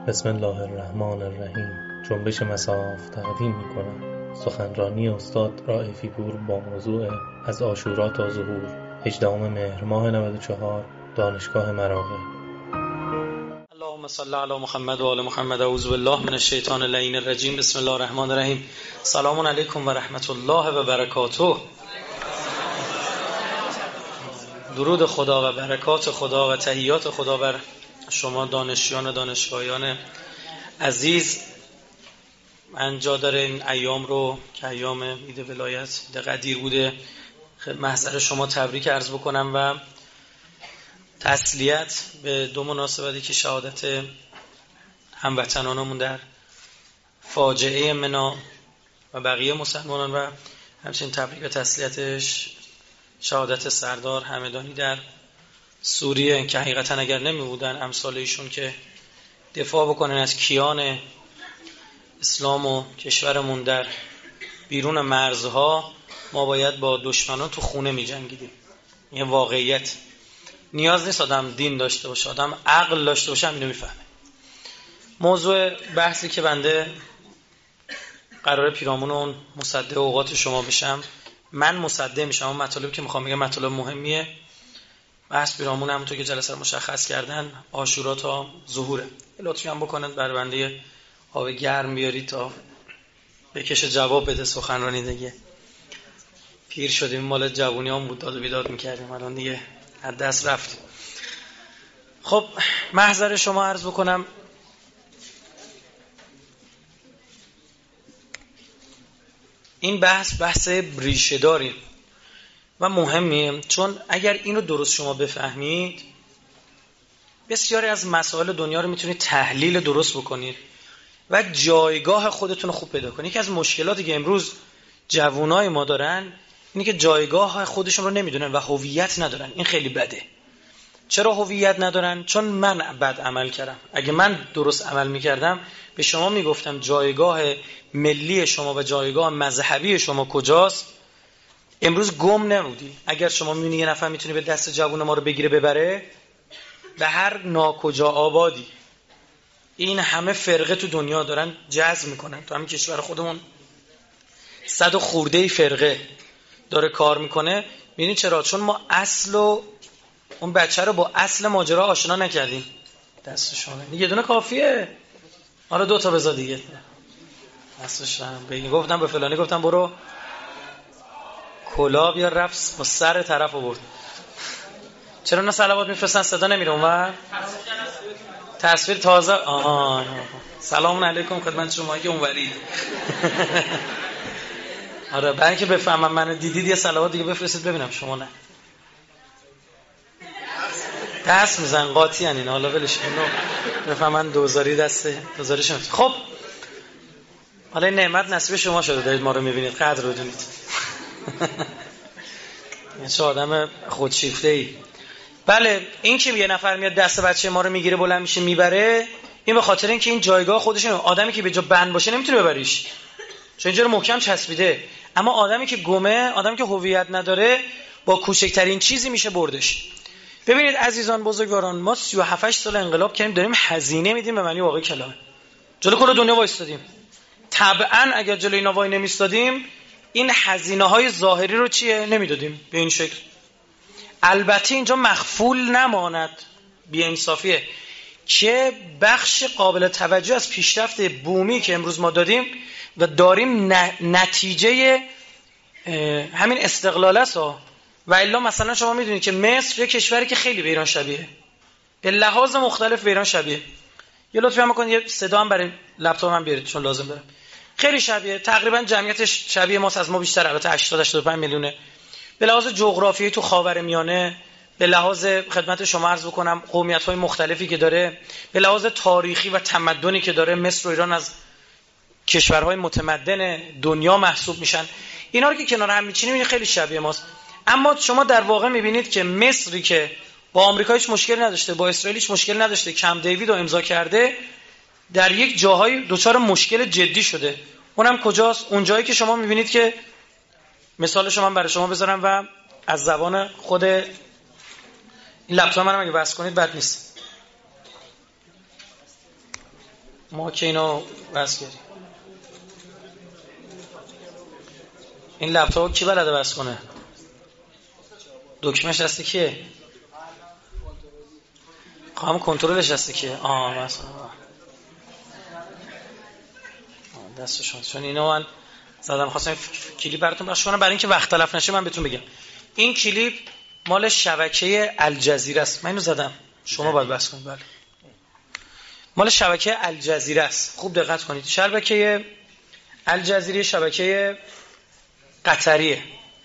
بسم الله الرحمن الرحیم. جنبش مصاف تقدیم می‌کنم سخنرانی استاد رائفی پور با موضوع از عاشورا تا ظهور، 18 مهر ماه 94، دانشگاه مراغه. اللهم صل علی محمد و آل محمد. اعوذ بالله من الشیطان اللعین الرجیم. بسم الله الرحمن الرحیم. سلام علیکم و رحمت الله و برکاته. درود خدا و برکات خدا و تحیات خدا بر شما دانشیان و دانشجویان عزیز. من جا داره این ایام رو که ایام عید ولایت، عید قدیر بوده، محضر شما تبریک عرض بکنم و تسلیت به دو مناسبتی که شهادت هموطنانمون در فاجعه منا و بقیه مسلمانان و همچنین تبریک به تسلیتش شهادت سردار همدانی در سوریه که حقیقتا اگر نمی بودن امثال ایشون که دفاع بکنن از کیان اسلام و کشورمون در بیرون مرزها، ما باید با دشمنان تو خونه می جنگیدیم. این واقعیت. نیاز نیست آدم دین داشته باشه، آدم عقل داشته باشه، اینو میفهمه. موضوع بحثی که بنده قراره پیرامون اون مصدق اوقات شما بشم، من مصدق میشم. اون مطالبی که میخوام بگم مطالب مهمیه. بحث پیرامون همونطور که جلسه رو مشخص کردن عاشورا تا ظهوره. لطفی هم بکنید بر بنده آب گرم بیارید تا بکشه جواب بده سخنرانی دیگه. پیر شدیم، مال جوونیام بود، داد و بیداد میکردیم، الان دیگه از دست رفت. خب محضر شما عرض بکنم. این بحث ریشه داری و مهمیه، چون اگر اینو درست شما بفهمید بسیاری از مسائل دنیا رو میتونید تحلیل درست بکنید و جایگاه خودتون رو خوب پیدا کنید. یکی از مشکلاتی که امروز جوانای ما دارن اینه که جایگاه خودشون رو نمیدونن و هویت ندارن. این خیلی بده. چرا هویت ندارن؟ چون من بد عمل کردم. اگه من درست عمل میکردم به شما میگفتم جایگاه ملی شما و جایگاه مذهبی شما کجاست، امروز گم نمودی. اگر شما میبینی یه نفر میتونه به دست جوون ما رو بگیره ببره به هر ناکجا آبادی، این همه فرقه تو دنیا دارن جذب میکنن. تو همین کشور خودمون 100 و خورده فرقه داره کار میکنه. ببینید چرا؟ چون ما اصل و اون بچه رو با اصل ماجرا آشنا نکردیم. دستشونه یه دونه کافیه. حالا 2 تا بذار دیگه. دستشون بگیم گفتم به فلانی گفتم برو کلا بیا، رفت با سر طرف آورد. چرا نه صلوات میفرستن صدا نمیره اونور؟ تصویر تازه. سلام علیکم خدمت شما که اونورید. آره برای اینکه بفهمم منو دیدید یه صلوات دیگه بفرستید ببینم. شما نه دست میزن قاطی ان اینا. حالا ولش اینو بفهمن دوزاری شما. خب حالا این نعمت نصیب شما شده، دارید ما رو میبینید، قدر رو دونید. چه آدم خودشیفته‌ای. بله، این که یه نفر میاد دست بچه ما رو میگیره بلند میشه میبره، این به خاطر اینکه این جایگاه خودشه. آدمی که به جا بند باشه نمیتونه ببریش، چون اینجا رو محکم چسبیده. اما آدمی که گمه، آدمی که هویت نداره، با کوچکترین چیزی میشه بردش. ببینید عزیزان بزرگواران، ما 37 سال انقلاب کردیم، داریم هزینه میدیم به معنی واقعی کلمه. جلو کل دنیا وایستادیم. طبعا اگر جلوی اینا وای نمیستادیم این هزینه‌های ظاهری رو نمیدادیم به این شکل. البته اینجا مخفول نماند، بی‌انصافیه که بخش قابل توجه از پیشرفت بومی که امروز ما دادیم و داریم نتیجه همین استقلال است. و الا مثلا شما میدونید که مصر یه کشوری که خیلی به ایران شبیه، به لحاظ مختلف به ایران شبیه. یه لطفی هم بکنید یه صدا هم برای لپتاپ من بیارید چون لازم دارم. خیلی شبیه، تقریبا جمعیتش شبیه ماست، از ما بیشتر، البته 80-85 میلیونه. به لحاظ جغرافیایی تو خاورمیانه، به لحاظ خدمت شما عرض بکنم قومیت‌های مختلفی که داره، به لحاظ تاریخی و تمدنی که داره، مصر و ایران از کشورهای متمدن دنیا محسوب میشن. اینا رو که کنار هم میچینیم این خیلی شبیه ماست. اما شما در واقع میبینید که مصری که با آمریکا هیچ مشکلی نداشته، با اسرائیل هیچ مشکلی نداشته، کمپ دیوید رو امضا کرده، در یک جاهای دچار مشکل جدی شده. اونم کجاست؟ اون جایی که شما میبینید که مثالش من برای شما بذارم و از زبان خود این لپتاپ منم اگه بس کنید بد نیست. ما که اینو بس کردیم. این لپتاپ کی بلده بس کنه؟ دکمهش دست کیه؟ خواهم کنترلش دست کیه؟ بس دستشون. چون اینو من زدم خواستم کلیپ براتون پخش کنم برای اینکه وقت تلف نشه. من بهتون بگم این کلیپ مال شبکه الجزیره است. من اینو زدم، شما باید بس کنید. بله مال شبکه الجزیره است. خوب دقت کنید. شبکه الجزیره شبکه قطریه.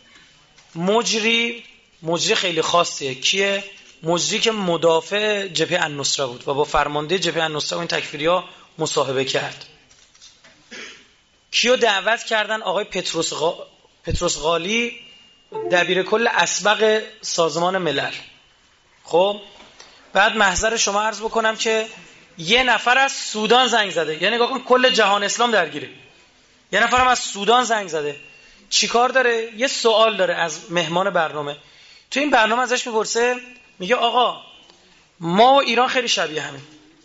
مجری خیلی خاصیه. کیه؟ مجری که مدافع جبهه النصره بود و با فرمانده جبهه النصره و این تکفیریا مصاحبه کرد. کیو دعوت کردن؟ آقای پتروس غالی، دبیر کل اسبق سازمان ملل. خب بعد محضر شما عرض بکنم که یه نفر از سودان زنگ زده. یعنی نگاه کن کل جهان اسلام درگیره. یه نفرم از سودان زنگ زده. چیکار داره؟ یه سوال داره از مهمان برنامه. تو این برنامه ازش میپرسه، میگه آقا ما و ایران خیلی شبیه همین.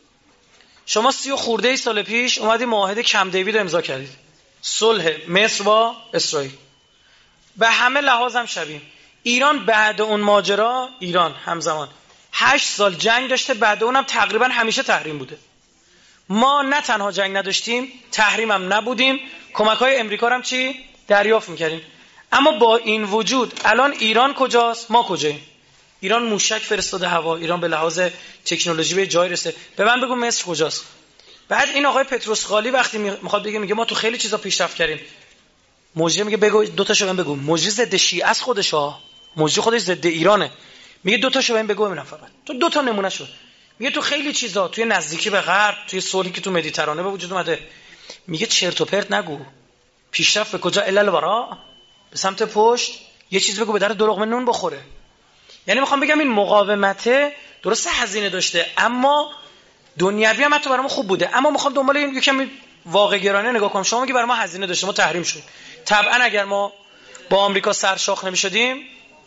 شما 30 خورده سال پیش اومدی معاهده کمپ دیوید رو امضا کردید. صلح مصر با اسرائیل. به همه لحاظ هم شبیه. ایران بعد اون ماجرا، ایران همزمان 8 سال جنگ داشته، بعد اونم تقریبا همیشه تحریم بوده. ما نه تنها جنگ نداشتیم، تحریم هم نبودیم، کمک‌های امریکا هم چی دریافت می‌کردیم. اما با این وجود الان ایران کجاست؟ ما کجاییم؟ ایران موشک فرستاده هوا، ایران به لحاظ تکنولوژی به جای رسیده. به من بگو مصر کجاست؟ بعد این آقای پتروس غالی وقتی میخواد بگه، میگه ما تو خیلی چیزا پیشرفت کردیم. مجری میگه بگو دو تاشو بهم بگو. مجری ضد شیعه است خودش ها. مجری خودش ضد ایرانه. میگه دو تاشو بهم بگو ببینم فقط. تو دو تا نمونه شو. میگه تو خیلی چیزا، توی نزدیکی به غرب، توی صلحی که تو مدیترانه به وجود اومده. میگه چرت و پرت نگو. پیشرفت به کجا؟ الا ورا، به سمت پشت. یه چیز بگو به در دو لقمه نون بخوره. یعنی میخوام بگم این مقاومت درسته هزینه داشته، اما دنیوی هم حتی برای ما خوب بوده. اما میخوام دنبال این یکم واقع گرانه نگاه کنم. شما میگی برای ما هزینه داشته، ما تحریم شد. طبعا اگر ما با آمریکا سرشاخ نمیشدیم،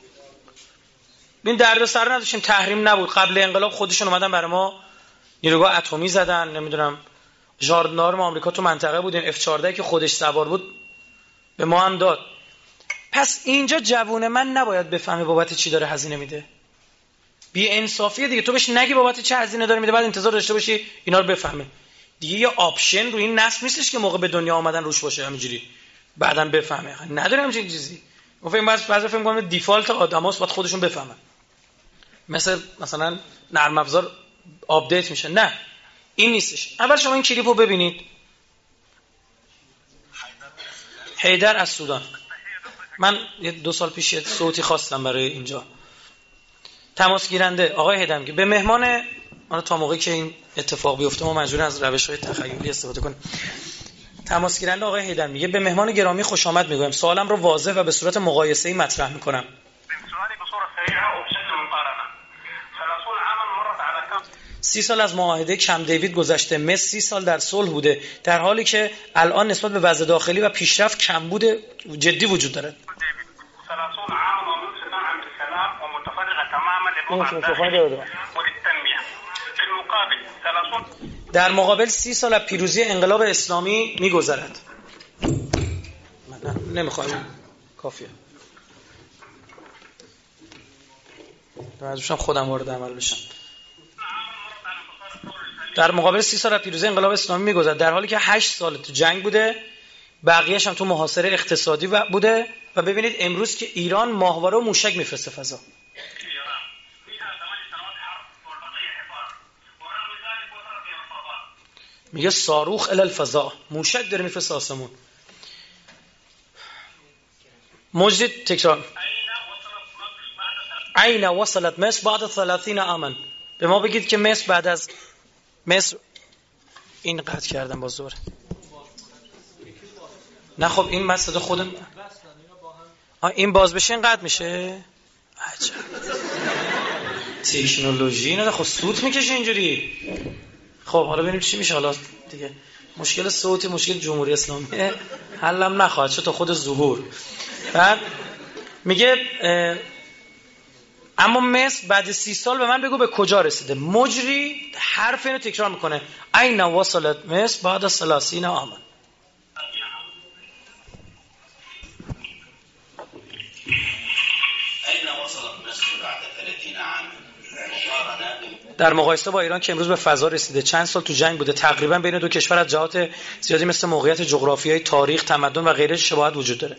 این درد سر نداشتیم، تحریم نبود. قبل انقلاب خودشون اومدن برای ما نیروگاه اتمی زدن، نمیدونم ژاندارم آمریکا تو منطقه بودیم، F14 که خودش سوار بود به ما هم داد. پس اینجا جوون من نباید بفهمه بابت چی داره هزینه میده. بی انصافیه دیگه. تو بهش نگی بابت چه هزینه داره میده، بعد انتظار داشته باشی اینا رو بفهمه. دیگه یه آپشن رو این نسل نیستش که موقع به دنیا آمدن روش باشه همینجوری بعداً بفهمه. نداره همچین چیزی. ما بعضی فکر می‌کنم دیفالت آدماست باید خودشون بفهمن. مثلا نرم افزار آپدیت میشه. نه این نیستش. اول شما این کلیپو ببینید. حیدر از سودان. من 2 سال پیش صوتی خواستم برای اینجا. تماس گیرنده آقای حیدر میگه به مهمان ما، تا موقعی که این اتفاق بیفته ما مجبوریم از روش‌های تخیلی استفاده کنیم. تماس گیرنده آقای حیدر میگه به مهمان گرامی خوش آمد میگویم. سوالم رو واضح و به صورت مقایسه‌ای مطرح میکنم. 30 سال از معاهده کمپ دیوید گذشته. مصر 30 سال در صلح بوده، در حالی که الان نسبت به وضع داخلی و پیشرفت کمبود جدی وجود داره. در مقابل 30 سال از پیروزی انقلاب اسلامی میگذرد. من نمیخوام، کافیه. مجبورم خودم وارد عمل بشم. در مقابل 30 سال از پیروزی انقلاب اسلامی میگذرد، در حالی که 8 سال تو جنگ بوده، بقیه‌اش هم تو محاصره اقتصادی بوده. و ببینید امروز که ایران ماهواره و موشک میفرسته فضا. میگه صاروخ الی الفضاء، موشک داره میفرسته آسمون. مجدد تکرار. عین وصلت مصر بعد 30 عاما. به ما بگید که مصر بعد از مصر این قطع کردن باز دوره. نه خب این مسئله خودم این باز بشه این قطع میشه. عجب تکنولوژی نه. خب صوت میکشه اینجوری. خب حالا ببینیم چی میشه. حالا دیگه مشکل صوتی مشکل جمهوری اسلامی حلم نخواهد شد تا خود ظهور. بعد میگه اما مصر بعد 30 سال به من بگو به کجا رسیده. مجری حرف اینو تکرار میکنه، این وصلت مصر بعد 30 عاما. در مقایسه با ایران که امروز به فضا رسیده، چند سال تو جنگ بوده، تقریبا بین دو کشور از جهات زیادی مثل موقعیت جغرافیایی، تاریخ، تمدن و غیره شباهت وجود داره.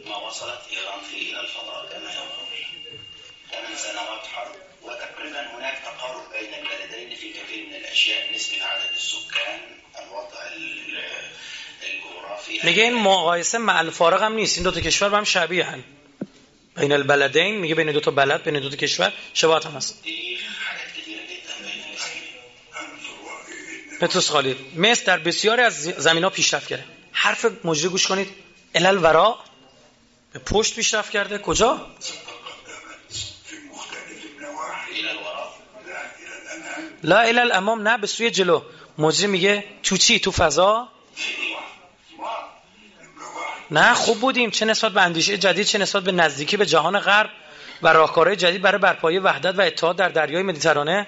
میگه این مقایسه مع الفارق هم نیست، این دو تا کشور با هم شبیه هن. بین البلدین، میگه بین دو تا بلد، بین دو تا کشور شباهت هم هست. پتروس خالی، مصر در بسیاری از زمینا پیشرفت کرده. حرف مجری گوش کنید، الال ورا، به پشت پیشرفت کرده. کجا؟ لا الال امام، نه به سوی جلو. مجری میگه تو چی؟ تو فضا؟ نه خوب بودیم، چه نسبت به اندیشه جدید، چه نسبت به نزدیکی به جهان غرب و راهکارهای جدید برای برپایی وحدت و اتحاد در دریای مدیترانه.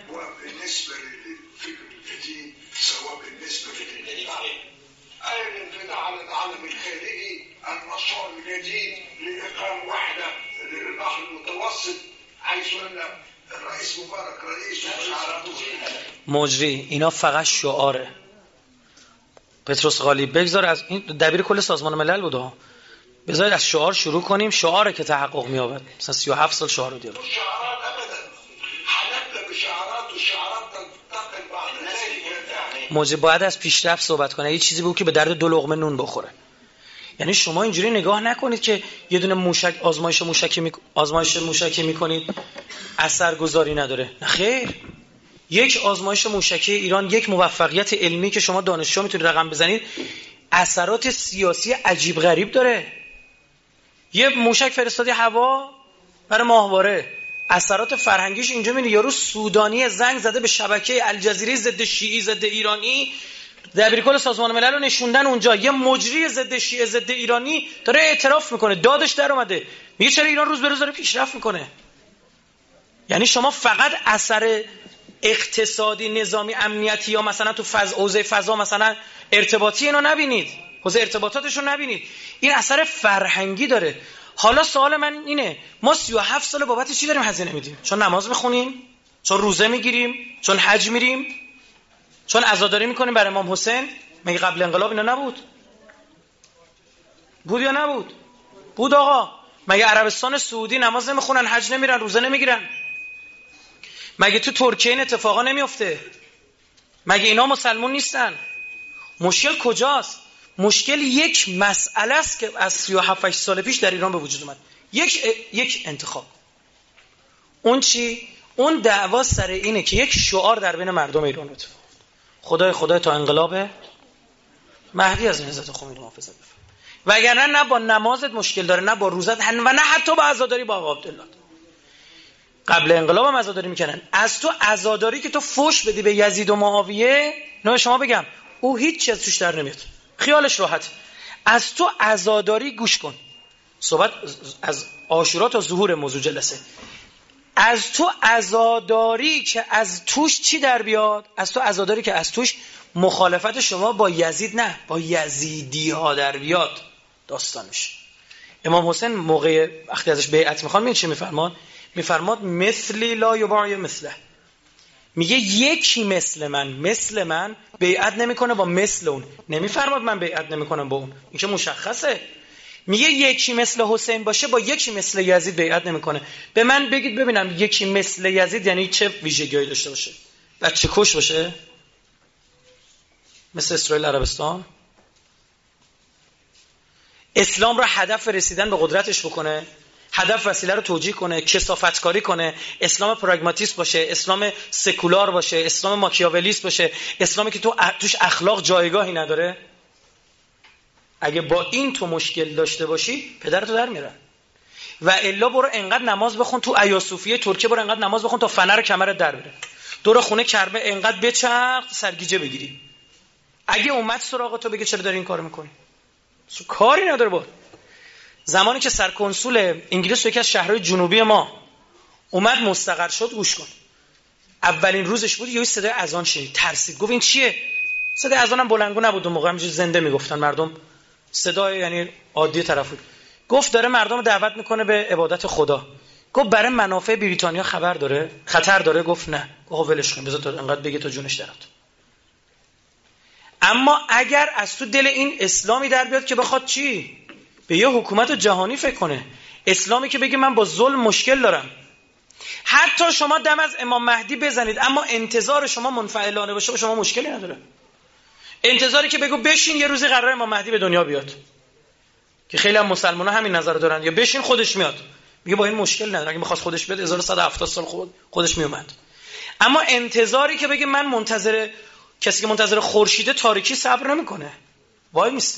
مجری اینا فقط شعاره. پتروس غالی، بگذار از این دبیر کل سازمان ملل بوده ها، بذارید از شعار شروع کنیم، شعاره که تحقق می‌یابد. مثلا 37 سال شعار رو دیدم. مجری باید از پیشرفت صحبت کنه، یه چیزی بود که به درد دو لقمه نون بخوره. یعنی شما اینجوری نگاه نکنید که یه دونه موشک آزمایش موشکی میکنید اثرگذاری نداره. نه خیر، یک آزمایش موشکی ایران، یک موفقیت علمی که شما دانشجو میتونید رقم بزنید، اثرات سیاسی عجیب غریب داره. یه موشک فرستادی هوا برای ماهواره، اثرات فرهنگیش اینجا میبینی. یارو سودانی زنگ زده به شبکه الجزیره ضد شیعی ضد ایرانی، دبیرکل سازمان ملل رو نشوندن اونجا. یه مجری ضد شیعه ضد ایرانی داره اعتراف میکنه، دادش در اومده، میگه چرا ایران روز به روز داره پیشرفت میکنه. یعنی شما فقط اثر اقتصادی، نظامی، امنیتی یا مثلا تو حوزه فضا مثلا ارتباطی اینو نبینید، حوزه ارتباطاتش رو نبینید، این اثر فرهنگی داره. حالا سوال من اینه، ما 37 سال بابت چی داریم هزینه میدیم؟ چون نماز میخونیم؟ چون روزه میگیریم؟ چون حج میریم؟ چون عزاداری میکنیم برای امام حسین؟ مگه قبل انقلاب اینا نبود؟ بود یا نبود؟ بود آقا. مگه عربستان سعودی نماز نمیخونن، حج نمیرن، روزه نمیگیرن؟ مگه تو ترکیه این اتفاقا نمیفته؟ مگه اینا مسلمون نیستن؟ مشکل کجاست؟ مشکل یک مسئله است که از 37 سال پیش در ایران به وجود اومد. یک انتخاب. اون چی؟ اون دعوا سر اینه که یک شعار در بین مردم ایران اتفاق افتاد. خدای تا انقلاب مهدی از نهضت خمینی محافظت بفرمایید. وگرنه نه با نمازت مشکل داره، نه با روزت، و نه حتی با عزاداری با آقا عبدالله. قبل انقلاب هم عزاداری میکنن. از تو عزاداری که تو فوش بدی به یزید و معاویه، نه شما بگم او هیچ چیز توش در نمیاد، خیالش راحت. از تو عزاداری گوش کن، صحبت از عاشورا تا ظهور موضوع جلسه. از تو عزاداری که از توش چی در بیاد؟ از تو عزاداری که از توش مخالفت شما با یزید، نه با یزیدی ها در بیاد داستانش. امام حسین موقع وقتی ازش بیعت میخوان میگه چی میفرمان؟ میفرماد مثلی لا یبایع مثله. میگه یکی مثل من بیعت نمیکنه با مثل اون. نمیفرماد من بیعت نمیکنم با اون، این که مشخصه. میگه یکی مثل حسین باشه با یکی مثل یزید بیعت نمیکنه. به من بگید ببینم یکی مثل یزید یعنی چه ویژگی‌هایی داشته باشه؟ بچه کش باشه؟ مثل اسرائیل عربستان؟ اسلام را هدف رسیدن به قدرتش بکنه، هدف وسیله رو توجیه کنه، کثافتکاری کنه، اسلام پراگماتیست باشه، اسلام سکولار باشه، اسلام ماکیاولیست باشه، اسلامی که توش اخلاق جایگاهی نداره؟ اگه با این تو مشکل داشته باشی پدرتو در میرن. و الا برو انقدر نماز بخون تو ایاصوفیه ترکیه، برو انقدر نماز بخون تا فنر کمرت در بره، دور خونه کربه انقدر بچرخ سرگیجه بگیری. اگه اومد سراغ تو بگه چرا داری این کارو میکنی، کاری نداره. با زمانی که سرکنسول انگلیس تو یکی از شهرهای جنوبی ما اومد مستقر شد. گوش کن، اولین روزش بود، یه صدای اذان شنید، ترسید، گفت این چیه؟ صدای اذانم بلندگو نبود، اون موقع همینجوری زنده میگفتن مردم، صدای یعنی عادی طرف بود. گفت داره مردم رو دعوت میکنه به عبادت خدا. گفت برای منافع بریتانیا خبر داره؟ خطر داره؟ گفت نه. گفت ولش کن، بذار تا انقدر بگه تا جونش درات. اما اگر از تو دل این اسلامی در بیاد که بخواد چی؟ به یه حکومت جهانی فکر کنه، اسلامی که بگه من با ظلم مشکل دارم، حتی شما دم از امام مهدی بزنید اما انتظار شما منفعلانه باشه، با شما مشکلی نداره. انتظاری که بگو بشین یه روزی قراره امام مهدی به دنیا بیاد، که خیلی هم مسلمان‌ها همین نظر دارن، یا بشین خودش میاد، میگه با این مشکل نداره، اگه می‌خواست خودش بیاد 1170 سال خودش میومد. اما انتظاری که بگه من منتظر کسی که منتظر خورشید تاریکی صبر نمیکنه، وای میسته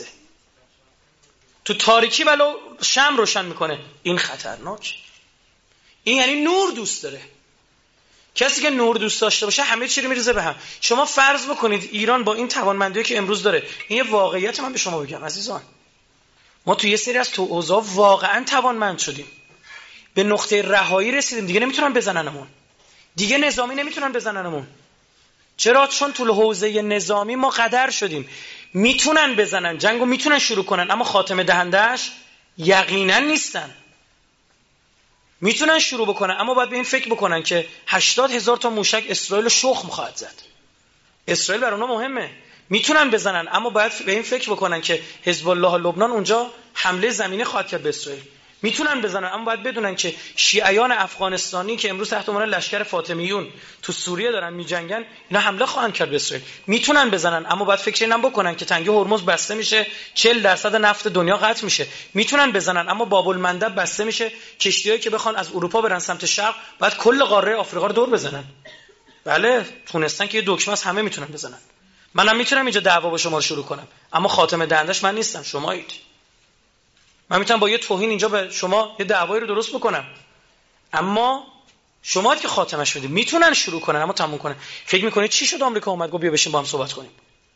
تو تاریکی ولو شمع روشن میکنه، این خطرناک. این یعنی نور دوست داره. کسی که نور دوست داشته باشه همه چی رو میریزه به هم. شما فرض بکنید ایران با این توانمندی که امروز داره، این یه واقعیت من به شما بگم عزیزان، ما تو یه سری از تو اوضاع واقعا توانمند شدیم، به نقطه رهایی رسیدیم، دیگه نمیتونن بزننمون، دیگه نظامی نمیتونن بزننمون. چرا؟ چون تو حوزه نظامی ما قدر شدیم، میتونن بزنن جنگو، میتونن شروع کنن، اما خاتمه دهندش یقینا نیستن. میتونن شروع بکنن اما باید به این فکر بکنن که 80,000 تا موشک اسرائیل شخم خواهد زد. اسرائیل برای اونها مهمه، میتونن بزنن اما باید به این فکر بکنن که حزب الله لبنان اونجا حمله زمینی خواهد کرد به اسرائیل. میتونن بزنن اما باید بدونن که شیعیان افغانستانی که امروز تحت عنوان لشکر فاطمیون تو سوریه دارن میجنگن، اینا حمله خواهند کرد به اسرائیل. میتونن بزنن اما باید فکر اینم بکنن که تنگه هرمز بسته میشه، 40% نفت دنیا قطع میشه. میتونن بزنن اما باب المندب بسته میشه، کشتیایی که بخوان از اروپا برن سمت شرق باید کل قاره آفریقا رو دور بزنن. بله تونستن که یه دکمه از همه میتونن بزنن. منم میتونم اینجا دعوا با شما رو شروع کنم اما خاتمه دهندش من نیستم، شمایید. من میتونم با یه توهین اینجا به شما یه دعوایی رو درست بکنم اما شما که خاتمش بدید. میتونن شروع کنن اما تموم کنن. فکر میکنید چی شد آمریکا اومد گفت بیا بشین با هم صحبت کنیم؟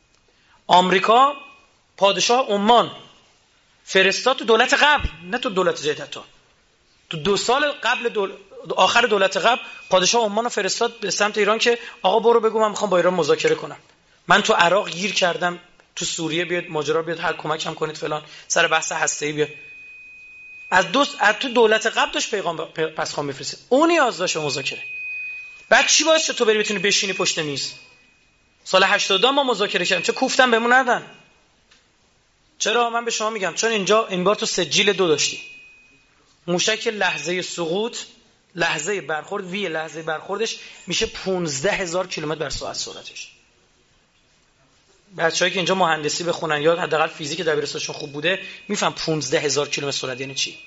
آمریکا پادشاه عمان فرستاد تو دولت قبل، نه تو دولت جدید، تو 2 سال قبل آخر دولت قبل پادشاه عمان رو فرستاد به سمت ایران که آقا برو بگو من میخوام با ایران مذاکره کنم، من تو عراق گیر کردم، تو سوریه بیاد ماجرا بیاد، هر کمکم کنید فلان، سر بحث هسته‌ای بیاد. از تو دولت قبل داشت پیغام پسخان میفرسته، اون نیاز داشت به مذاکره. بعد چی باعث شد تو بری بتونی بشینی پشت میز؟ سال 82 ما مذاکره کردیم، چه کوفتم بهمون ندن. چرا؟ من به شما میگم چون اینجا این بار تو سجل 2 داشتی. موشک لحظه سقوط، لحظه برخورد، وی لحظه برخوردش میشه 15,000 کیلومتر بر ساعت سرعتش. بچه‌هایی که اینجا مهندسی بخونن یا حداقل فیزیک دبیرستانشون خوب بوده میفهم 15,000 کیلومتر سرعت یعنی چی.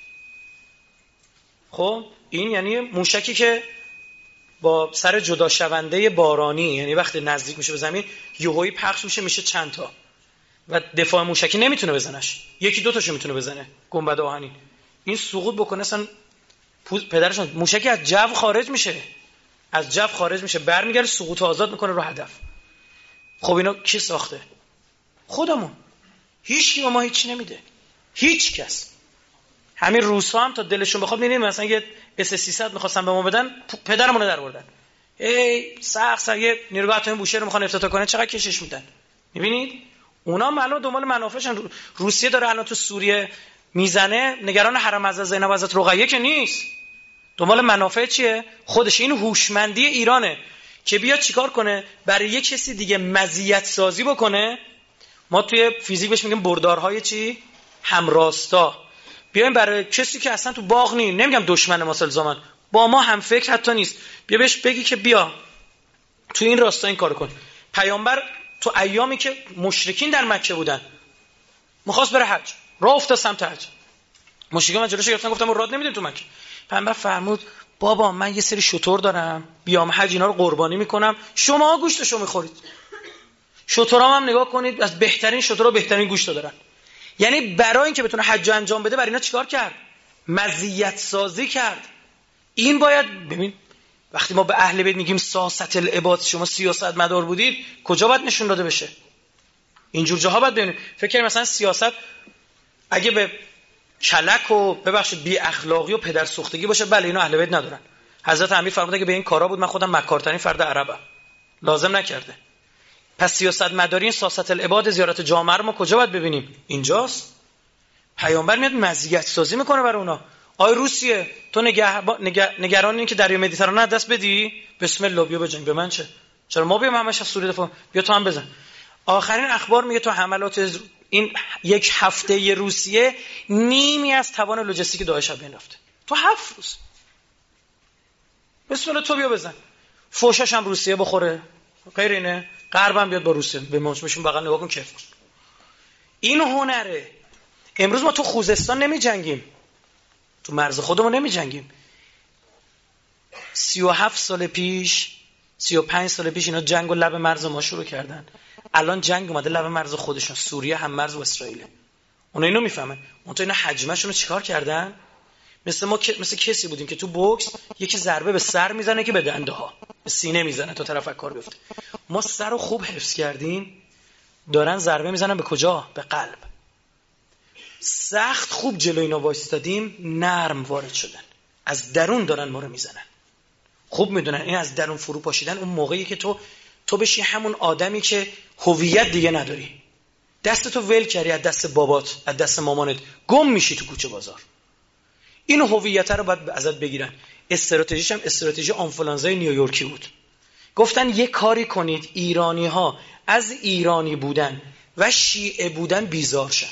خب این یعنی موشکی که با سر جدا شونده بارانی، یعنی وقتی نزدیک میشه به زمین یهویی پخش میشه چند تا و دفاع موشکی نمیتونه بزنش، 1-2 تاشو میتونه بزنه، گنبد آهنین. این سقوط بکنه اصلا پدرشون موشکی از جو خارج میشه، برمیگره سقوط آزاد میکنه رو هدف. خب اینا کی ساخته؟ خودمون. هیچ کی به ما هیچ نمیده، هیچ کس. همین روس‌ها هم تا دلشون بخواد می‌بینید مثلا یه اس300 می‌خواستن به ما بدن، پدرمون رو درآوردن. سخت یه نیروگاه اتمی بوشهر رو می‌خوان افتتاح کنن، چقدر کشش میدن. می‌بینید اونا معلومه دنبال منافعشن. روسیه داره الان تو سوریه میزنه، نگران حرم از زینب حضرت رقیه که نیست، دنبال منافع چیه؟ خودش. این هوشمندی ایرانه که بیاد چیکار کنه؟ برای یک کسی دیگه مزیت سازی بکنه. ما توی فیزیک بهش میگیم بردارهای چی؟ همراستا. بیایم برای کسی که اصلا تو باغ نیست، نمیگم دشمن ما الزاما، با ما هم فکر حتی نیست، بیا بهش بگی که بیا تو این راستا این کارو کن. پیامبر تو ایامی که مشرکین در مکه بودن می‌خواست بره حج، راه افتاد سمت حج. مشرکین من جلوش گرفتن، گفتم راه نمیدیم تو مکه. پیامبر فرمود بابا من یه سری شتر دارم، بیام حج اینا رو قربانی میکنم، شما گوشتشو میخورید. شترام هم نگاه کنید از بهترین شترها بهترین گوشت دارن. یعنی برای اینکه بتونه حج انجام بده برای اینا چیکار کرد؟ مزیت سازی کرد. این باید ببین وقتی ما به اهل بیت میگیم سیاست العباد، شما سیاست مدار بودید، کجا باید نشون داده بشه؟ اینجور جاها باید ببینید. فکر کنید مثلا سیاست اگه به کلک و ببخشید بی اخلاقی و پدر سوختگی باشه، بله اینا اهل بیت ندارن. حضرت امیر فرمودن که به این کارا بود من خودم مکارترین فرد عربم، لازم نکرده. پس سیاستمداری سیاست العباد زیارت جامعه رو ما کجا باید ببینیم؟ اینجاست. پیامبر میاد مزیت سازی میکنه برای اونا. آی روسیه تو نگران این که دریا مدیترانه از دست بدی؟ بسم الله بیا بجنگ. به من چه؟ چرا ما بیام همش از سوریه دفاع؟ بیا تو هم بزن. آخرین اخبار میگه تو حملات این یک هفته روسیه نیمی از توان لوجستیک داعش بین رفته. تو 7 روز. بسم الله تو بیا بزن. فوشش هم روسیه بخوره. غیر اینه غربم بیاد با روسیه به ما میشیم بغل نگاه کن کیف کن. این هنره. امروز ما تو خوزستان نمی جنگیم، تو مرز خودمون نمی جنگیم. 37 سال پیش 35 سال پیش اینا جنگ و لب مرز ما شروع کردن. الان جنگ اومده لب مرز خودشون. سوریه هم مرز با اسرائیل. اونا اینو میفهمن. اون تو اینا حجمشون رو چیکار کردن؟ مثل کسی بودیم که تو بوکس یکی ضربه به سر میزنه که به دنده ها به سینه میزنه تا طرف کار بیفته. ما سر رو خوب حفظ کردیم، دارن ضربه میزنن به کجا؟ به قلب. سخت خوب جلوی اینا وایستادیم، نرم وارد شدن، از درون دارن ما رو میزنن. خوب میدونن این از درون فرو پاشیدن اون موقعی که تو بشی همون آدمی که هویت دیگه نداری، دستتو ول کردی از دست بابات از دست مامانت، گم میشی تو کوچه بازار. این هویت رو باید ازت بگیرن. استراتژیش هم استراتژی آنفولانزای نیویورکی بود. گفتن یه کاری کنید ایرانی ها از ایرانی بودن و شیعه بودن بیزار شن.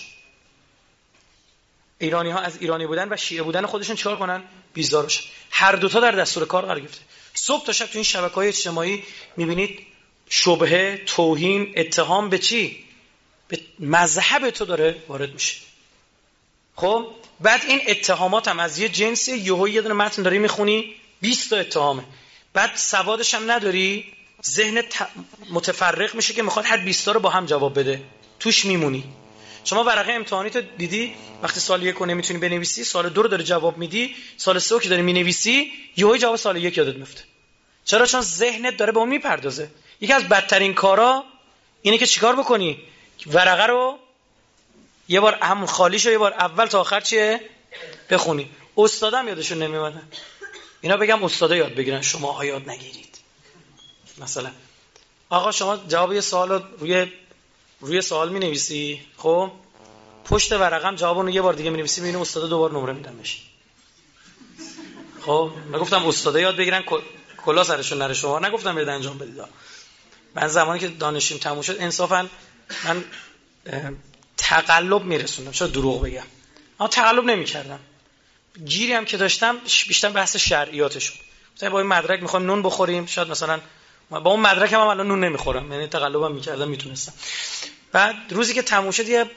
ایرانی ها از ایرانی بودن و شیعه بودن خودشون چیکار کنن؟ بیزار بشن. هر دوتا در دستور کار قرار گرفته. صبح تا شب تو این شبکه‌های اجتماعی میبینید شبهه، توهین، اتهام به چی؟ به مذهب تو داره وارد میشه. خب بعد این اتهامات هم از یه جنسی، یه دونه متن داری میخونی 20 تا اتهامه، بعد سوادش هم نداری، ذهنت متفرق میشه که میخواد هر 20 تا رو با هم جواب بده، توش میمونی. شما ورقه امتحانی تو دیدی وقتی سال 1 رو نمیتونی بنویسی، سال 2 رو داری جواب میدی، سال 3 رو که داری مینویسی یهو جواب سال 1 یادت میفته. چرا؟ چون ذهنت داره به اون میپردازه. یکی از بدترین کارا اینه که چیکار بکنی؟ ورقه رو یه بار همون خالیشو یه بار اول تا آخر چیه بخونی. استادم یادشون نمیومدن. اینا بگم استادا یاد بگیرن، شماها یاد نگیرید. مثلا آقا شما جواب یه سوال روی سوال می‌نویسی، خب پشت ورقم جوابونو یه بار دیگه می‌نویسی، می‌بینی استادا دوبار نمره میدن بهش. خب نگفتم استادا یاد بگیرن کلا سرشون نره، شما نگفتم برید انجام بدید. من زمانی که دانشیم تموم شد انصافا من تقلب میرسوندم، شاید دروغ بگم اما تقلب نمی‌کردم. گیری هم که داشتم بیشتر بحث شرعیاتش بود. مثلا با این مدرک می‌خوایم نون بخوریم، شاید مثلا با اون مدرک هم الان نون نمیخورم، یعنی تقلبم میکردم میتونستم. بعد روزی که تموم شد یه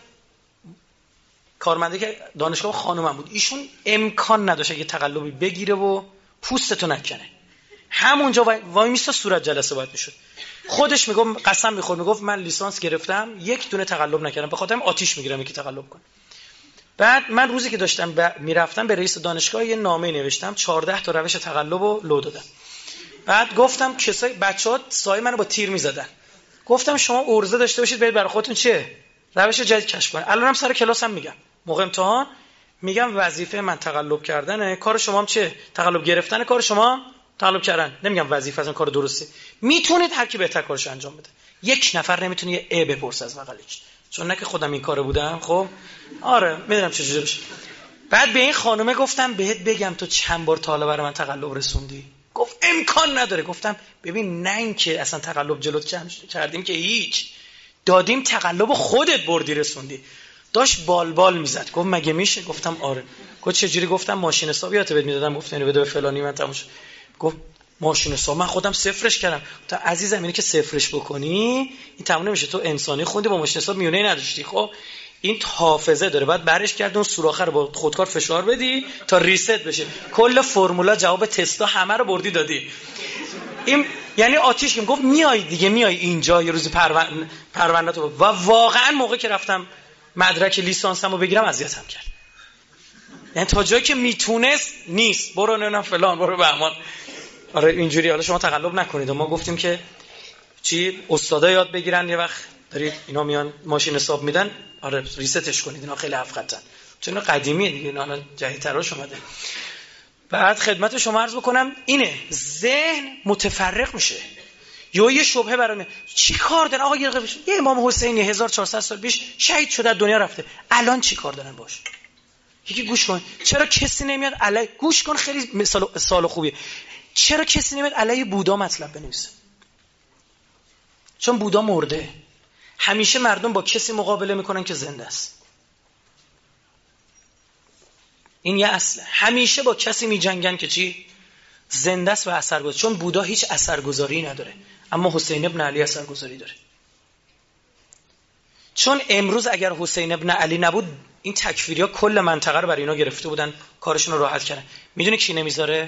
کارمنده که دانشگاه خانومم بود، ایشون امکان نداشت که تقلبی بگیره و پوستتو نکنه، همونجا وای میستا صورت جلسه باید میشد. خودش میگفت قسم میخورد، میگفت من لیسانس گرفتم یک دونه تقلب نکردم، به خاطرم آتیش میگیرم یکی تقلب کنه. بعد من روزی که داشتم میرفتم به رئیس دانشگاه یه نامه نوشتم، 14 تا روش تقلب رو لو دادم. بعد گفتم کسای بچه‌ها سایه منو با تیر می‌زدن، گفتم شما عرضه داشته باشید برید برای خودتون چیه روش جدید کشف کنید. الانم سر کلاسم میگم، موقع امتحان میگم وظیفه من تقلب کردنه، کار شما هم چیه؟ تقلب گرفتن. کار شما تقلب کردن. نمیگم وظیفه از اون کار درسته، میتونید هر کی بهتر کارش انجام بده. یک نفر نمیتونه یه ای بپرسه از بغلش، چون نه که خودم این کارو بودم. خب آره میدونم چجوری بشه. بعد به این خانومه گفتم بهت بگم تو چند بار تا حالا برای من تقلب رسوندی؟ گفت امکان نداره. گفتم ببین نه اینکه اصلا تقلب جلوت کردیم که هیچ، دادیم تقلب خودت بردی رسوندی. داشت بالبال میزد. گفت مگه میشه؟ گفتم آره. گفت چجوری؟ گفتم ماشین حسابیات بهت میدادم، گفت اینو بده به فلانی من تموم شد. گفت ماشین حساب من خودم صفرش کردم. تا عزیزم اینه که صفرش بکنی این تموم نمیشه، تو انسانی خوندی با ماشین حساب میونه نداشتی. خب این حافظه داره، بعد برش گردون سوراخ رو با خودکار فشار بدی تا ریست بشه. کل فرمولا جواب تستا همه رو بردی دادی. این یعنی آتیش که گفت میای دیگه، میای اینجا یه روزی پرونده تو. و واقعا موقع که رفتم مدرک لیسانسمو بگیرم اذیتم کرد، یعنی تا جایی که میتونست نیست، برو نه فلان برو بهمان. آره اینجوری. حالا شما تقلب نکنید. ما گفتیم که چی استادا یاد بگیرن، یه وقت دارید اینا میان ماشین حساب میدن، آره ریستش کنید، اینا خیلی حفظتن، چون اینا قدیمیه دیگه، اینا الان جدیدتراش اومده. بعد خدمت شما عرض بکنم اینه، ذهن متفرق میشه. یه شبهه برای چی کار دارن آقا؟ یه امام حسینی 1400 سال پیش شهید شده دنیا رفته، الان چی کار دارن باش؟ یکی گوش کن، چرا کسی نمیاد علی، گوش کن خیلی مثال خوبیه، چرا کسی نمیاد علی بودا مطلب بنویسه؟ چون بودا مرده. همیشه مردم با کسی مقابله میکنن که زنده است. این یه اصله. همیشه با کسی میجنگن که چی؟ زنده است و اثرگذار. چون بودا هیچ اثرگذاری نداره، اما حسین ابن علی اثرگذاری داره. چون امروز اگر حسین ابن علی نبود، این تکفیریا کل منطقه رو برای اینا گرفته بودن، کارشون رو راحت کردن. میدونی کی نمیذاره؟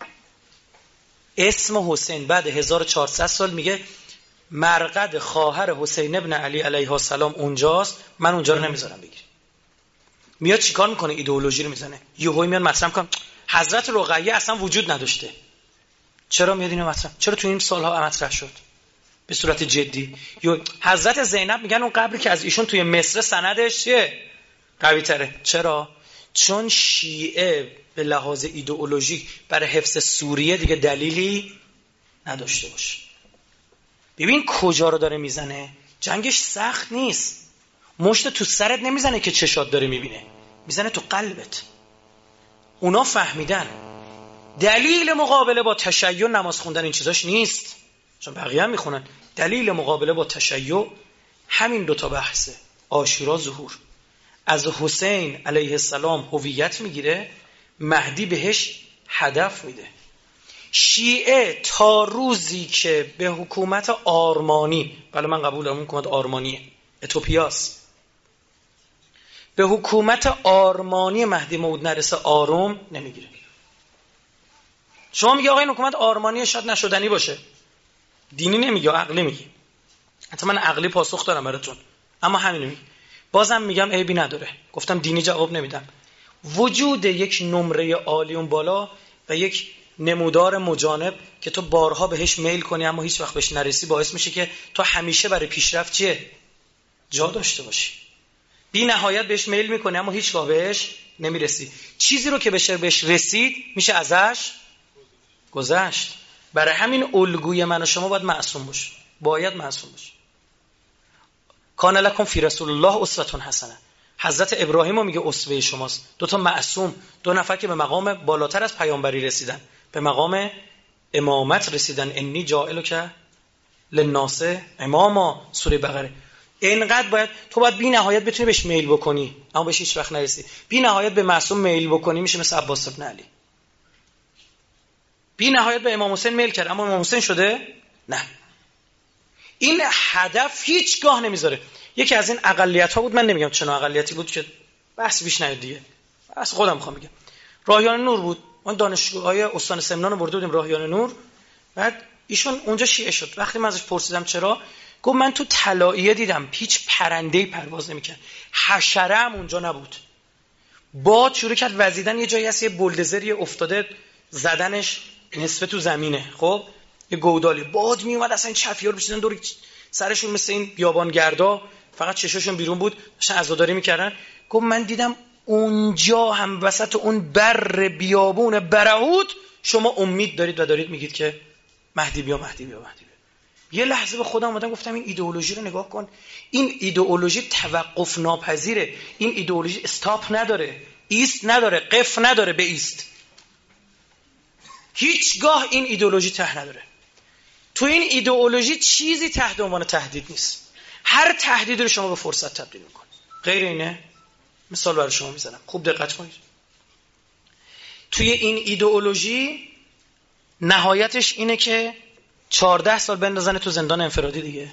اسم حسین بعد 1400 سال میگه مرقد خواهر حسین ابن علی علیه السلام اونجاست، من اونجا رو نمیذارم بگیری. میاد چیکار میکنه؟ ایدئولوژی رو میزنه. یهو میاد مطرح میکنه حضرت رقیه اصلا وجود نداشته. چرا میاد اینو مطرح؟ چرا تو این سالها مطرح شد به صورت جدی؟ یا حضرت زینب میگن اون قبری که از ایشون توی مصر سندش چیه؟ قوی تره. چرا؟ چون شیعه به لحاظ ایدئولوژیک برای حفظ سوریه دیگه دلیلی نداشته باشه. ببین کجا رو داره میزنه. جنگش سخت نیست. مشت تو سرت نمیزنه که چشات داره میبینه، میزنه تو قلبت. اونا فهمیدن دلیل مقابله با تشیع نماز خوندن این چیزاش نیست، چون بقیه هم میخونن. دلیل مقابله با تشیع همین دوتا بحثه، عاشورا، ظهور. از حسین علیه السلام هویت میگیره، مهدی بهش هدف میده. شیعه تا روزی که به حکومت آرمانی، بله من قبول دارم حکومت آرمانیه، اتوپیاست، به حکومت آرمانی مهدی موعود نرسه آروم نمیگیره. شما میگه آقا این حکومت آرمانی شاید نشدنی باشه، دینی نمیگه، عقلی میگه. حتی من عقلی پاسخ دارم براتون، اما همینو میگه. بازم میگم عیبی نداره، گفتم دینی جواب نمیدم. وجود یک نمره عالی اون بالا و یک نمودار مجانب که تو بارها بهش میل کنی اما هیچ وقت بهش نرسی، باعث میشه که تو همیشه برای پیشرفت چیه؟ جا داشته باشی. بی نهایت بهش میل میکنی اما هیچ وقت بهش نمیرسی. چیزی رو که بهش رسید میشه ازش گذشت. برای همین الگوی من و شما باید معصوم باشه، باید معصوم باشه. کان لکم فی رسول الله اسوة حسنه. حضرت ابراهیم رو میگه اسوه شماست. دو تا معصوم، دو نفر که به مقام بالاتر از پیامبری رسیدن، به مقام امامت رسیدن. انی جاعلک للناس اماما، سوره بقره. اینقدر تو باید بی نهایت بتونی بهش میل بکنی اما بهش هیچ وقت نرسی. بی نهایت به معصوم میل بکنی میشه مثل عباس بن علی. بی نهایت به امام حسین میل کرد اما امام حسین شده؟ نه. این هدف هیچگاه نمیذاره. یکی از این اقلیت ها بود، من نمیگم چه نوع اقلیتی بود که بحث بیش نیاد دیگه، بس خودم میخوام بگم. راهیان نور بود. ما دانشگاه استان سمنان برده بودیم راهیان نور. بعد ایشون اونجا شیعه شد. وقتی من ازش پرسیدم چرا، گفت من تو طلاییه دیدم هیچ پرنده‌ای پرواز نمی‌کرد، حشره هم اونجا نبود. باد شروع کرد وزیدن، یه جایی هست یه بولدزری افتاده زدنش نصف تو زمینه، خب یه گودالی، باد میومد اصلا این چفیار میشدن دور سرشون مثل این بیابانگردا، فقط چشاشون بیرون بود، داشتن عزاداری میکردن. گفت من دیدم اونجا هم وسط اون بر بیابون برهوت شما امید دارید و دارید میگید که مهدی بیا مهدی بیا مهدی بیا. یه لحظه به خودم اومدم گفتم این ایدئولوژی رو نگاه کن. این ایدئولوژی توقف ناپذیره. این ایدئولوژی استاپ نداره، ایست نداره، قف نداره به ایست. هیچگاه این ایدئولوژی ته نداره. تو این ایدئولوژی چیزی تحت عنوان تهدید نیست. هر تهدیدی رو شما به فرصت تبدیل می‌کنید. غیر اینه. مثال برای شما میزنم، خوب دقت کنید. توی این ایدئولوژی نهایتش اینه که 14 سال بندازن تو زندان انفرادی دیگه.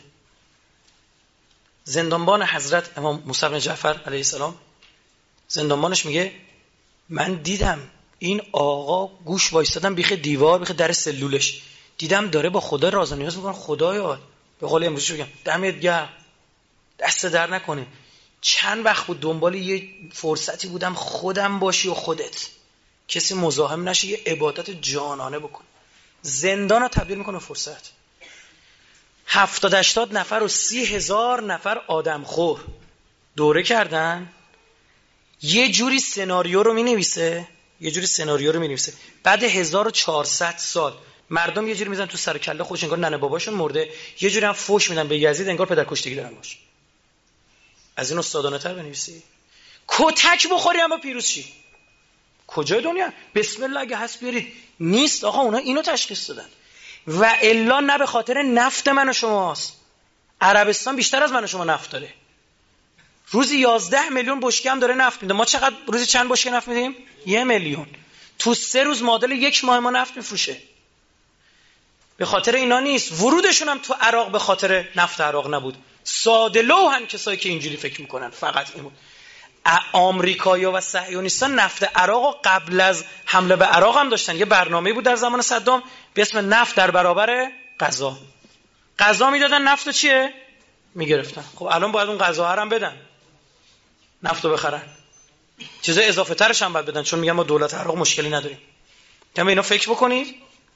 زندانبان حضرت امام موسی بن جعفر علیه السلام، زندانبانش میگه من دیدم این آقا گوش وایستادم بیخ دیوار، بیخ در سلولش، دیدم داره با خدا راز و نیاز میکنه. خدایا به قول امروزی بگم دمت گرم، دست در نکنه. چند وقت بود دنبال یه فرصتی بودم خودم باشی و خودت، کسی مزاحم نشه، یه عبادت جانانه بکن. زندان رو تبدیل میکنه فرصت. 70-80 نفر و 30,000 نفر آدم خور دوره کردن. یه جوری سناریو رو می نویسه یه جوری سناریو رو می‌نویسه. بعد 1400 سال مردم یه جوری میزنن تو سر کله خودش، انگار ننه باباشون مرده، یه جوری هم فوش میدن به یزید انگار پدرکشتگی دارن باش. از این استادانه‌تر بنویسی. کتک بخوری اما پیروز شی. کجای دنیا؟ بسم الله اگه هست بیارید. نیست آقا، اونا اینو تشخیص دادن. و الا نه به خاطر نفت من و شماست. عربستان بیشتر از من و شما نفت داره. روزی 11 میلیون بشکه هم داره نفت میده. ما چقدر روزی چند بشکه نفت میدیم؟ 1 میلیون. تو 3 روز معادل 1 ماه ما نفت میفروشه. به خاطر اینا نیست. ورودشون هم تو عراق به خاطر نفت عراق نبود. ساده لوحن کسایی که اینجوری فکر میکنن. فقط این بود. آمریکایی‌ها و صهیونیستان نفت عراق قبل از حمله به عراق هم داشتن. یه برنامه‌ای بود در زمان صدام به اسم نفت در برابر غذا. غذا میدادن، نفتو چیه؟ میگرفتن. خب الان باید اون غذا هم بدن. نفتو بخرن. چیزای اضافه ترش هم باید بدن، چون میگم ما دولت عراق مشکلی نداریم. کما اینا فکر بکنید.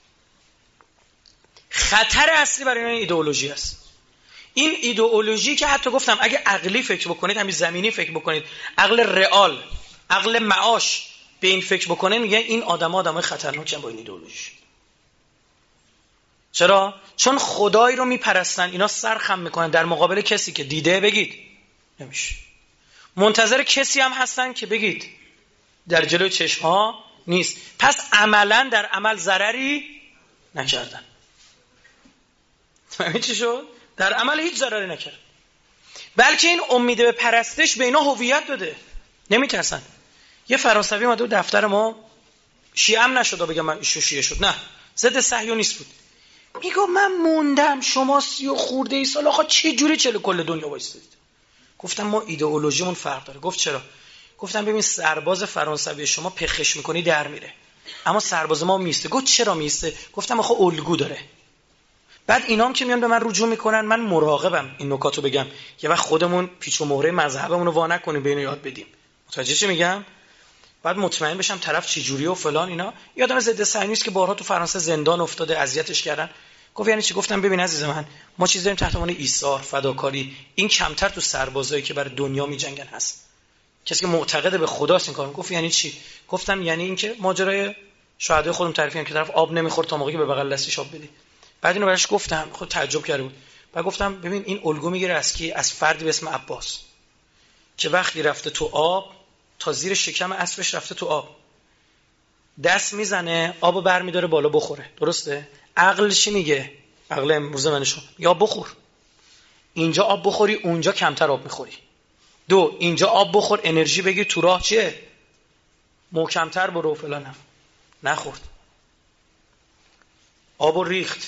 خطر اصلی برای این ایدئولوژی است. این ایدئولوژی که حتی گفتم اگه عقلی فکر بکنید، همین زمینی فکر بکنید، عقل رئال، عقل معاش به این فکر بکنه، میگه این آدمای خطرناکن با این ایدئولوژی. چرا؟ چون خدایی رو میپرستن، اینا سر خم میکنن در مقابل کسی که دیده بگید نمیشه. منتظر کسی هم هستن که بگید در جلوی چشمها نیست. پس عملا در عمل ضرری نکردن. همین چی شد؟ در عمل هیچ ضرری نکرد. بلکه این امید به پرستش به اینا هویت داده. نمیترسن. یه فرانسوی اومد تو دفتر ما، شیعه هم نشد بگم من ایشون شیعه شد، نه، ضد صهیونیست بود. میگه من موندم شما 30 خورده ای سال آخه چه جوری چله کل دنیا وایسادید؟ گفتم ما ایدئولوژیمون فرق داره. گفت چرا؟ گفتم ببین سرباز فرانسوی شما پخش میکنی در میره، اما سرباز ما میسته. گفت چرا میسته؟ گفتم آخه الگو داره. بعد اینام که میان به من رجوع میکنن، من مراقبم این نکاتو بگم یه وقت خودمون پیچ و مهره مذهبمون رو وا نکنیم، به اینو یاد بدیم. متوجه چی میگم؟ بعد مطمئن بشم طرف چه جوری و فلان اینا. یادم ضد صهیونیست که بارها تو فرانسه زندان افتاده، اذیتش کردن. گفت یعنی چی؟ گفتم ببین عزیز من، ما چیز داریم تحت عنوان ایثار، فداکاری. این کمتر تو سربازایی که برای دنیا میجنگن هست. کسی که معتقد به خداست این کارو. گفت یعنی چی؟ گفتم یعنی اینکه ماجرای شهدای خودم تعریف کردم که طرف آب نمیخورد تا موقعی که به بغل دستش آب بدی. بعد اینو براش گفتم، خود تعجب کرده بود. بعد گفتم ببین این الگو میگیره از کی؟ از فردی به اسم عباس که وقتی رفته تو آب تا زیر شکم اسبش رفته تو آب، دست میزنه آبو برمیداره بالا بخوره. درسته؟ عقل چی میگه؟ عقل امروز منشون یا بخور، اینجا آب بخوری اونجا کمتر آب میخوری. 2 اینجا آب بخور انرژی بگیر، تو راه چیه؟ محکمتر برو فلان. نخورد، آبو ریخت.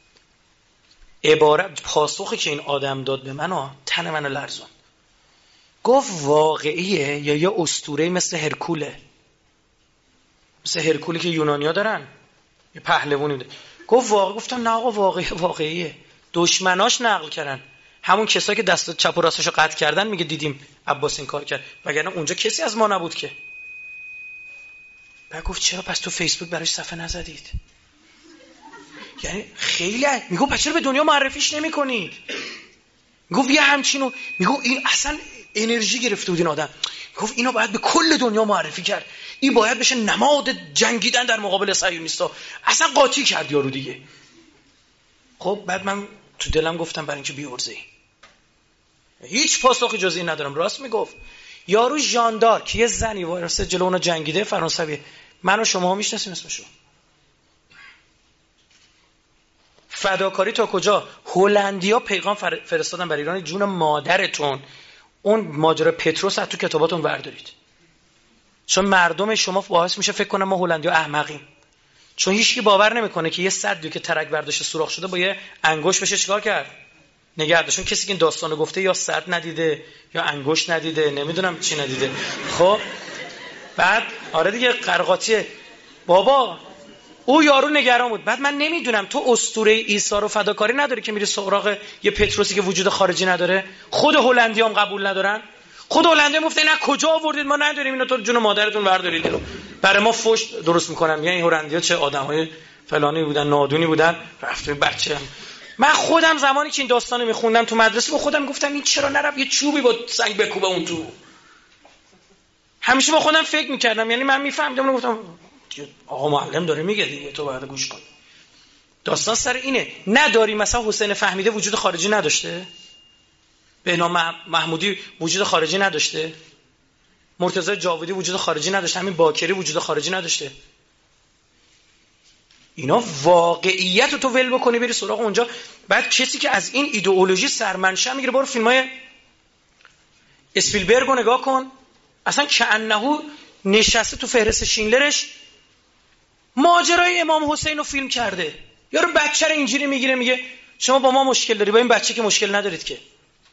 عبارت پاسخی که این آدم داد به من تن منو لرزون. گفت واقعیه یا یه اسطوره مثل هرکوله؟ مثل هرکولی که یونانیا دارن، یه پهلوانی بوده. گفت واقعی. گفتم نه آقا واقعیه. دشمناش نقل کردن، همون کسایی که دست چپ و راستشو قطع کردن میگه دیدیم عباس این کار کرد، وگرنه اونجا کسی از ما نبود که. بعد گفت چرا پس تو فیسبوک براش صفحه نزدید؟ یعنی خیلی میگه پس چرا به دنیا معرفیش نمی‌کنید؟ میگه یه همچینو، میگه این اصلا انرژی گرفته بود این آدم. گفت اینو باید به کل دنیا معرفی کرد، این باید بشه نماد جنگیدن در مقابل صهیونیستا. اصلا قاطی کرد یارو دیگه. خب بعد من تو دلم گفتم برای اینکه بی‌عرضه‌ای، هیچ پاسخی جز این ندارم. راست میگفت. یارو ژان دارک یه زنی واسه جلو اون جنگیده، فرانسوی. من و شما میشناسیم اسمشو. فداکاری تا کجا؟ هلندیا پیغام فرستادن برای ایران، جون مادرتون اون ماجرا پتروس از تو کتاباتون بردارید، چون مردم شما باعث میشه فکر کنن ما هلندیا احمقیم. چون هیچکی باور نمیکنه که یه سدی که ترک برداشته سوراخ شده با یه انگشت بشه چیکار کرد؟ نگه داشت. چون کسی که این داستانو گفته یا سد ندیده یا انگشت ندیده، نمیدونم چی ندیده. خب بعد آره دیگه قرقاطیه. بابا او یارو نگران بود. بعد من نمیدونم تو اسطوره ایثار و فداکاری نداری که میری سراغ یه پتروسی که وجود خارجی نداره؟ خود هلندیام قبول ندارن. خود هلندی گفته نه کجا آوردید ما نداریم اینو، تو جون مادرتون بردارید اینو. برای ما فوش درست میکنم. یعنی هلندیا چه آدمای فلانی بودن، نادونی بودن، رفته بچه‌ام. من خودم زمانی که این داستانو میخوندم تو مدرسه با خودم گفتم این چرا نرفت یه چوبی با سنگ بکوبه اون تو. همیشه با خودم فکر میکردم، یعنی من میفهمیدم، گفتم آقا معلم داره میگه دیگه، تو باید گوش کن. داستان سر اینه. نداری مثلا حسین فهمیده وجود خارجی نداشته؟ بهنام محمودی وجود خارجی نداشته؟ مرتضی جاویدی وجود خارجی نداشته؟ همین باکری وجود خارجی نداشته؟ اینا واقعیت رو تو ول بکنی بری سراغ اونجا. بعد کسی که از این ایدئولوژی سرمنشأ میگیره، برو فیلمای اسپیلبرگ رو نگاه کن، اصلا کأنه نشسته تو فهرست شینلرش ماجرای امام حسین رو فیلم کرده. یارو بچه رو اینجوری میگیره میگه شما با ما مشکل داری، با این بچه که مشکل ندارید که.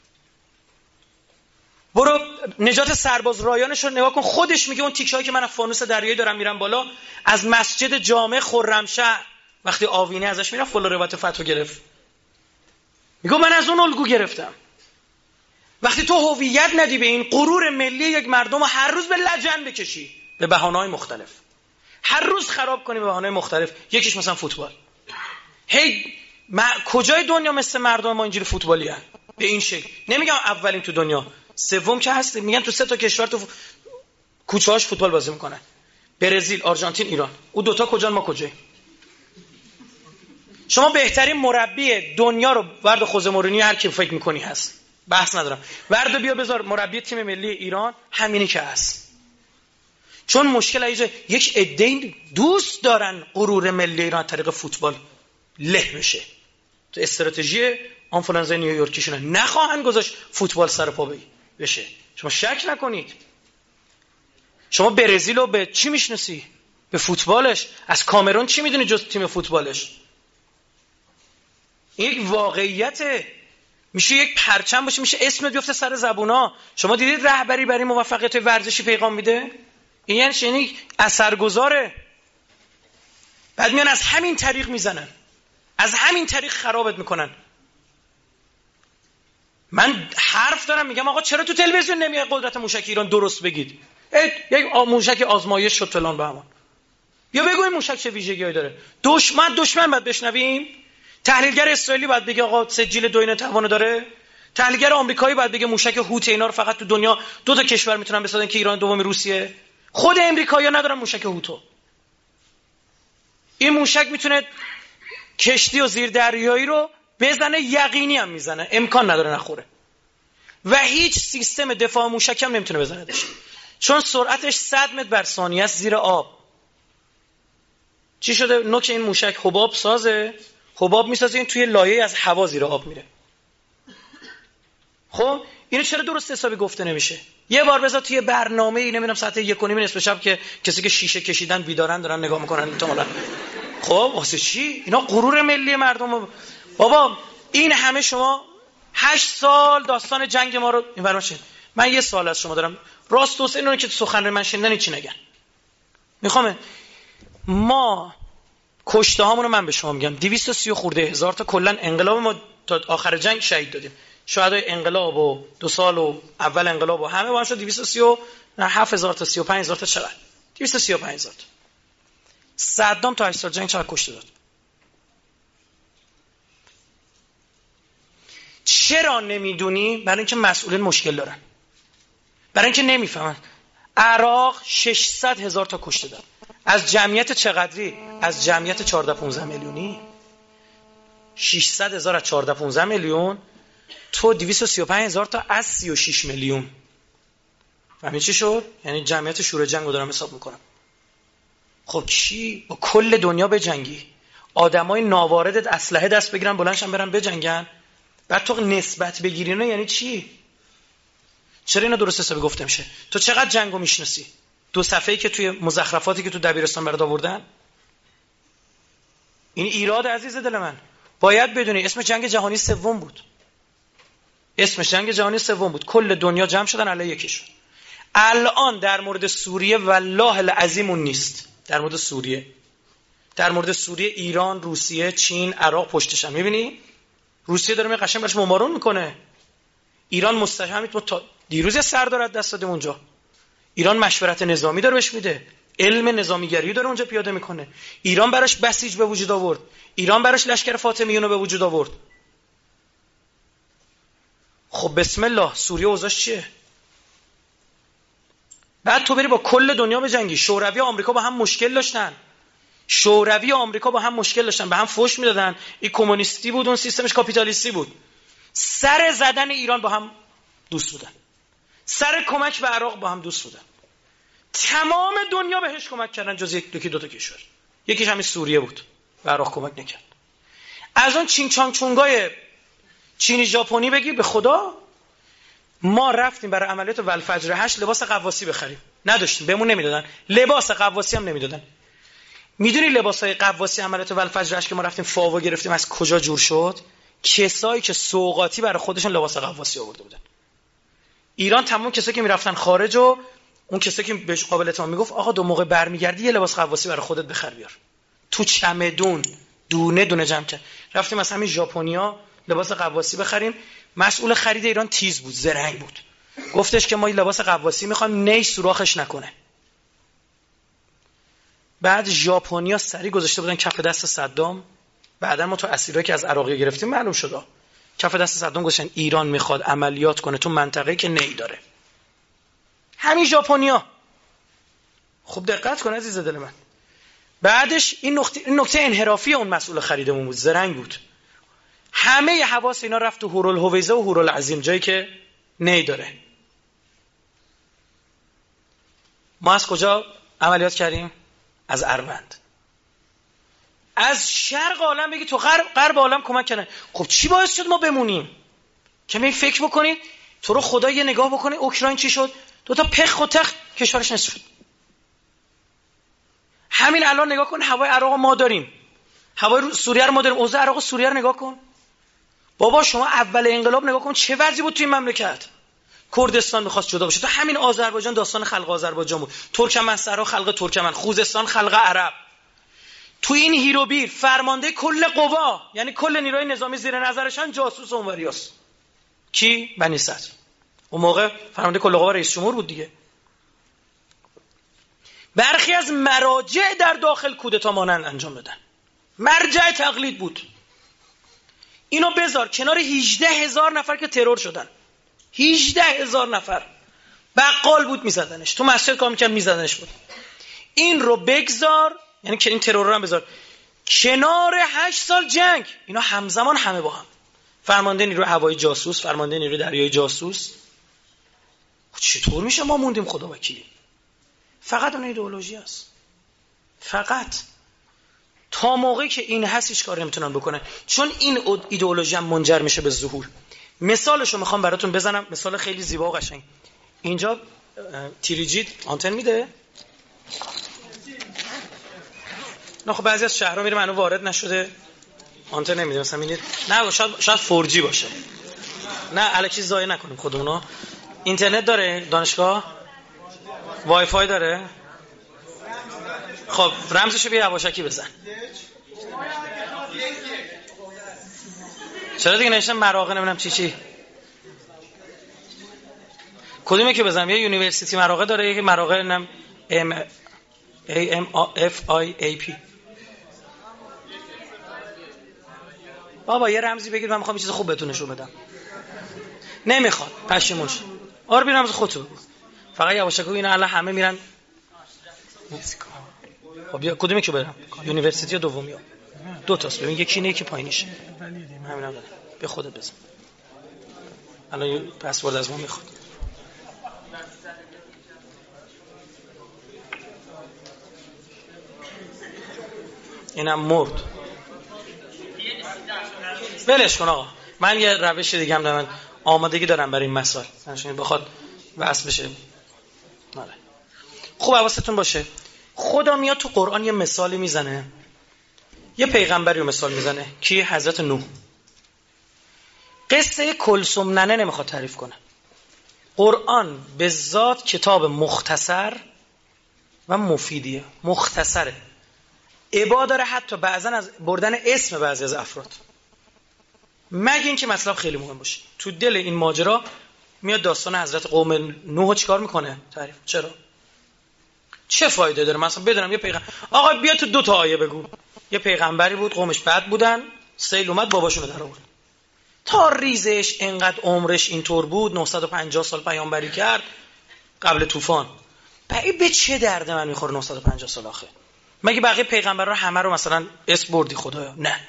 برو نجات سرباز رایانش رو نگاه کن، خودش میگه اون تیکه‌ای که من از فانوس دریایی دارم میرم بالا، از مسجد جامع خرمشهر وقتی آوینه ازش میرفت فلا روایت فتوا گرفت، میگه من از اون الگو گرفتم. وقتی تو هویت ندی به این غرور ملی یک مردم، هر روز به لجن بکشی به بهانه‌های مختلف، هر روز خراب کنی به بهانه‌های مختلف، یکیش مثلا فوتبال. هی کجای دنیا مثل مردم ما اینجوری فوتبالی هست به این شکل؟ نمیگم اولین تو دنیا، سوم که هست، میگن تو 3 تا کشور تو کوچه‌هاش فوتبال بازی میکنن، برزیل، آرژانتین، ایران. او دوتا کجان ما کجایی؟ شما بهترین مربی دنیا رو ورد خوزه مورینیو هر کی فکر میکنی هست، بحث ندارم، ورد بیا بذار مربی تیم ملی ایران، همینی که هست. چون مشکل اینجا یک عده دوست دارن غرور ملی ایران طریق فوتبال له بشه، تو استراتژی آنفولانزای نیویورکیشونه نخواهند گذاشت فوتبال سر پا بشه. شما شک نکنید. شما برزیل رو به چی میشناسی؟ به فوتبالش. از کامرون چی میدونی جز تیم فوتبالش؟ این یک واقعیته. میشه یک پرچم باشه، میشه اسمت بیفته سر زبونا. شما دیدید رهبری برای موفقیت ورزشی پیغام میده؟ این یعنی اثرگذاره. بعد میان از همین طریق میزنن، از همین طریق خرابت میکنن. من حرف دارم میگم آقا چرا تو تلویزیون نمیاد قدرت موشک ایران درست بگید؟ یک موشک آزمایش شد فلان بهمان، یا بگو این موشک چه ویژگی‌هایی داره. دشمن باید بشنویم؟ تحلیلگر اسرائیلی باید بگه آقا سجل 2 توانو داره؟ تحلیلگر آمریکایی باید بگه موشک هوت اینا رو فقط تو دنیا 2 تا کشور میتونن بسازن که ایران دوم روسیه؟ خود امریکایی‌ها ندارن موشک هوتو. این موشک میتونه کشتی و زیردریایی رو بزنه، یقینی هم میزنه، امکان نداره نخوره. و هیچ سیستم دفاع موشک هم نمیتونه بزنه داشت، چون سرعتش 100 متر بر ثانیه است زیر آب. چی شده؟ نوک این موشک حباب سازه، حباب میسازه این توی لایه از هوا زیر آب میره. خب اینو چرا درست حسابی گفته نمیشه؟ یه بار بذار توی برنامه‌ای، نمیدونم ساعت 1:30 نصف شب که کسی که شیشه کشیدن بیدارن دارن نگاه میکنن احتمالاً. خب واسه چی؟ اینا غرور ملی مردم. بابا این همه شما 8 سال داستان جنگ ما رو این برام شد. من یه سوال از شما دارم، راست حسین اون که سخن من شنیدن چی نگن؟ میخوام ما کشته هامون رو من به شما میگم 230 خورده هزار تا کلا انقلاب ما تا آخر جنگ شهید دادیم. شهدای انقلاب و 2 سال و اول انقلاب و همه با هم شد 237,000 تا 35,000 تا چقدر؟ 235,000 تا. صدام تا 8 سال جنگ چقدر کشته داد؟ چرا نمیدونی؟ برای اینکه مسئولین مشکل دارن، برای اینکه نمیفهمن. عراق 600,000 تا کشته داد. از جمعیت چقدری؟ از جمعیت 14-15 میلیونی. 600,000 از 14-15 میلیون، تو 235,000 تا از 36 میلیون. فهمی چی شد؟ یعنی جمعیت شورای جنگ رو دارم حساب میکنم. خب چی؟ با کل دنیا بجنگی، آدمای ناواردت اسلحه دست بگیرن بلندشن برن بجنگن، بعد تو نسبت بگیری نه؟ یعنی چی؟ چرا اینا درست حسابی گفته میشه؟ تو چقدر جنگو میشناسی؟ 2 صفحه‌ای که توی مزخرفاتی که تو دبیرستان برات آوردن؟ این ایراد عزیز دل من. باید بدونی اسم جنگ جهانی سوم بود. اسمش جنگ جهانی سوم بود. کل دنیا جمع شدن علیه یکیشون. الان در مورد سوریه والله العظیم اون نیست. در مورد سوریه، در مورد سوریه ایران، روسیه، چین، عراق پشتشن. میبینی؟ روسیه داره قشنگ براش ممارون میکنه. ایران مستحکم تا دیروز یه سردار از دست داده اونجا. ایران مشورت نظامی داره بهش میده، علم نظامیگری داره اونجا پیاده میکنه. ایران براش بسیج به وجود آورد، ایران براش لشکر فاطمیون رو به وجود آورد. خب بسم الله، سوریه اوضاعش چیه؟ بعد تو بری با کل دنیا بجنگی. شوروی و آمریکا با هم مشکل داشتن، به هم فحش میدادن. این کمونیستی بود، اون سیستمش کاپیتالیستی بود. سر زدن ایران با هم دوست بودن، سر کمک به عراق با هم دوست بودن. تمام دنیا بهش کمک کردن جز یکی دو تا کشور. یکیش همین سوریه بود، به عراق کمک نکرد. از اون چینگ چانگ چونگای چینی ژاپنی بگیر به خدا، ما رفتیم برای عملیات والفجر 8 لباس قواسی بخریم، نداشتیم، بهمون نمیدادن. لباس قواسی هم نمیدادن. میدونی لباسای قواسی عملیات والفجر 8 که ما رفتیم فاوا گرفتیم از کجا جور شد؟ کسایی که سوغاتی برای خودشون لباس قواسی آورده بودن. ایران تمام کسایی که میرفتن خارج و اون کسایی که بهش قابلیت ما میگفت آقا دو موقع برمیگردی یه لباس قواسی برای خودت بخر بیار، تو چمدون دونه دونه جمع کرد. رفتیم از همین ژاپنیا لباس قواسی بخریم. مسئول خرید ایران تیز بود، زرنگ بود، گفتش که ما این لباس قواسی میخوایم نی سوراخش نکنه. بعد ژاپنیا سری گذاشته بودن کف دست صدام. بعدا ما تو اسیرایی که از عراقی گرفتیم معلوم شد کف دست صدام گذاشتن ایران میخواد عملیات کنه تو منطقه‌ای که نی داره. همین ژاپنیا. خب دقت کن عزیز دل من. بعدش این نکته انحرافی اون مسئول خریدمون بود، زرنگ بود. همه حواس اینا رفت تو هورالهویزه و هورالعظیم، جایی که نی داره. ما از کجا عملیات کردیم؟ از اروند. از شرق عالم بگی تو غرب عالم کمک کردن. خب چی باعث شد ما بمونیم؟ که می فکر بکنید تو رو خدا یه نگاه بکنید اوکراین چی شد؟ دو تا پخ و تخ کشورش نصف شد. همین الان نگاه کن هوای عراق ما داریم، هوای سوریه رو ما داریم، اوضاع عراق و سوریه رو نگاه کن. بابا شما اول انقلاب نگاه کن چه وضعی بود تو این مملکت. کردستان می‌خواست جدا بشه، تو همین آذربایجان داستان خلق آذربایجان بود، ترکمنسترها خلق ترکمن، خوزستان خلق عرب. تو این هیروبیر فرمانده کل قوا، یعنی کل نیروی نظامی زیر نظرشان، جاسوس اونوریاست. کی؟ بنی صدر. اون موقع فرمانده کل قوا رئیس جمهور بود دیگه. برخی از مراجع در داخل کودتا مانند انجام دادن، مرجع تقلید بود. اینو بذار کنار 18,000 نفر که ترور شدن. 18,000 نفر. بقال بود میزدنش، تو مسجد کار میکرد میزدنش بود. این رو بگذار، یعنی که این ترور رو هم بذار کنار 8 سال جنگ. اینا همزمان همه با هم، فرمانده نیروی هوایی جاسوس، فرمانده نیروی دریایی جاسوس. چطور میشه ما موندیم خدا وکیلی؟ فقط اون ایدئولوژی است. فقط تا موقعی که این هست هیچ کاری نمیتونن بکنن، چون این ایدئولوژی هم منجر میشه به ظهور. مثالشو میخوام براتون بزنم، مثال خیلی زیبا و قشنگ. اینجا تیریجیت آنتن میده؟ نه خب بعضی از شهرها میره منو وارد نشده آنتن نمیده، مثلا میبینید نه شاید 4G باشه. نه الکی ضایع نکنیم خودمونو. اینترنت داره دانشگاه؟ وای فای داره؟ خب رمزشو بیا یواشکی بزن. چرا دیگه نوشتم مراغه نمیدونم چی کدومه که بزنم؟ یه یونیورسیتی مراغه داره، یکی مراغه نم AMFIAP. بابا یه رمزی بگید، من میخوام یه چیز خوب بهتون نشون بدم. نمیخواد پشیمون شد. آره بی رمز خودتو فقط یواشکی. اینا الان همه میرن. خب بیا کدومی که برم؟ یونیورسیتی دومی ها دو تاست، ببین یکی اینه یکی پایینشه. همینم داره. به خودت بزن. الان پسورد از ما میخواد. اینم مرد. ولش کن آقا. من یه روش دیگه هم دارم، آمادگی دارم برای این مسائل. مثلا بخواد واسه بشه. آره. خوب حواستون باشه. خدا میاد تو قرآن یه مثالی میزنه، یه پیغمبری رو مثال میزنه کی؟ حضرت نوح. قصه کلثوم ننه نمیخواد تعریف کنه. قرآن به ذات کتاب مختصر و مفیدیه. مختصره، ابا داره حتی بعضن از بردن اسم بعضی از افراد، مگه اینکه مطلب خیلی مهم باشه. تو دل این ماجرا میاد داستان حضرت قوم نوح چیکار میکنه تعریف. چرا؟ چه فایده داره؟ مثلا بدونم یه پیغمبر، آقا بیا تو 2 تا آیه بگو. یه پیغمبری بود، قومش بد بودن، سیل اومد باباشونو در آورد. تا ریزش انقدر عمرش اینطور بود، 950 سال پیامبری کرد قبل طوفان. به چه درد من میخوره 950 سال آخه؟ مگه بقیه پیغمبران همه رو مثلا اسم بردی خدایا؟ نه،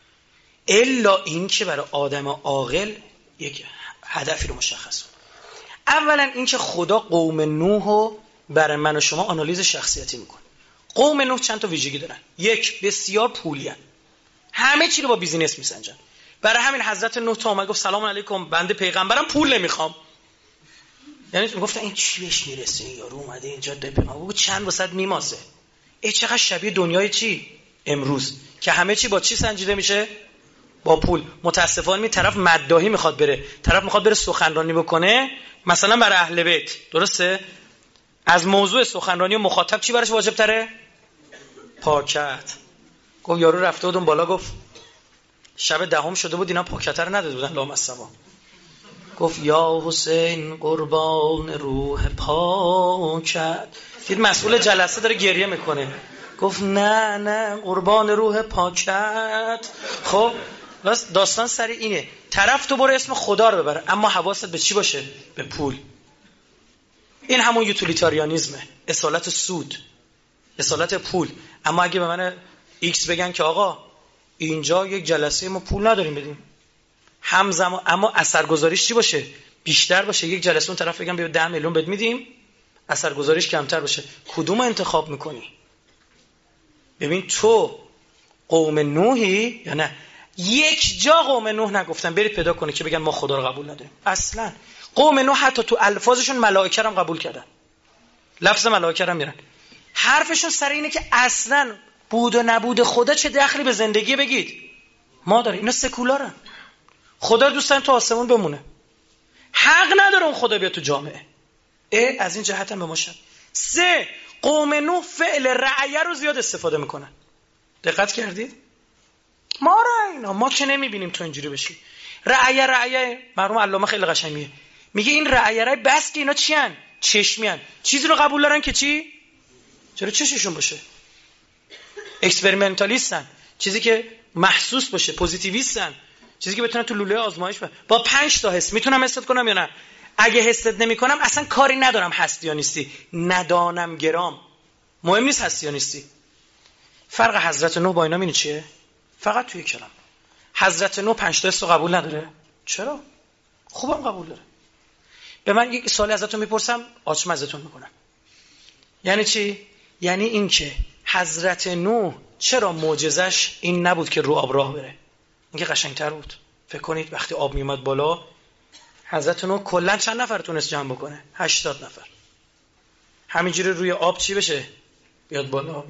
الا این که برای آدم عاقل یک هدفی رو مشخص کنه. اولا این که خدا قوم نوح رو برای من و شما آنالیز شخصیتی میکنه. قوم نوح چند تا ویژگی دارن. یک، بسیار پولین، همه چی رو با بیزینس میسنجن. برای همین حضرت نوح تا اومد گفت سلام علیکم بنده پیغمبرم، پول نمیخوام. یعنی میگفتن این چی بهش میرسه، یارو اومده اینجا ده پیغمبر چند واسط میمازه. چقدر شبیه دنیای چی امروز که همه چی با چی سنجیده میشه؟ با پول. متاسفانه می طرف مداحی میخواد بره، طرف میخواد بره سخنرانی بکنه مثلا برای اهل بیت، درسته؟ از موضوع سخنرانی و مخاطب چی براش واجب تره؟ پاکت. گفت یارو رفته بود اون بالا، گفت شب دهم شده بود اینا پاکت رو نداده بودن لامصبا. گفت یا حسین قربان روح پاکت. دید مسئول جلسه داره گریه میکنه، گفت نه قربان روح پاکت. خب داستان سر اینه، طرف تو برو اسم خدا رو ببره اما حواست به چی باشه؟ به پول. این همون یوتیلیتاریانیزمه، اصالت سود، اصالت پول. اما اگه به من ایکس بگن که آقا اینجا یک جلسه ما پول نداریم بدیم، همزمان اما اثرگذاریش چی باشه؟ بیشتر باشه. یک جلسه اون طرف بگن بیا 10 میلیون بد میدیم، اثرگذاریش کمتر باشه. کدوم انتخاب میکنی؟ ببین تو قوم نوحی یا نه؟ یک جا قوم نوح نگفتن برید پیدا کنی که بگن ما خدا رو قبول نداریم. اصلا قوم نوح حتی تو الفاظشون ملائکه رو قبول کردن، لفظ ملائکه رو میرن. حرفشون سر اینه که اصلا بود و نبود خدا چه دخلی به زندگی بگید ما داره. اینا سکولارن، خدا دوستن تو آسمون بمونه، حق نداره اون خدا بیاد تو جامعه. از این جهت هم به ما شد. 3، قوم نوح فعل رعیه رو زیاد استفاده میکنن. دقت کردید؟ ما که نمیبینیم تو اینجوری بشی. رعیه مرحوم علامه خیلی قشنگه میگه این رعیه بس که اینا چی ان؟ چشمیان. چیزی رو قبول دارن که چی؟ چرا چششون باشه؟ اکسپریمنتالیستن، چیزی که محسوس باشه، پوزیتیویستن، چیزی که بتونن تو لوله آزمایش با 5 تا حس میتونم حست کنم یا نه؟ اگه حست نمیکنم اصلا کاری ندارم هستی یا نیستی، ندانم گرام، مهم نیست هستی یا نیستی. فرق حضرت نوح با اینا می‌بینی چیه؟ فقط توی کلام. حضرت نوح 5 تا حس رو قبول نداره. چرا؟ خوبم قبول داره. به من یک سوالی ازتون میپرسم آچمه ازتون میکنم. یعنی چی؟ یعنی این که حضرت نوح چرا معجزش این نبود که رو آب راه بره؟ این که قشنگتر بود. فکر کنید وقتی آب میومد بالا، حضرت نوح کلا چند نفر تونست جمع بکنه؟ 80 نفر. همینجوری روی آب چی بشه؟ بیاد بالا.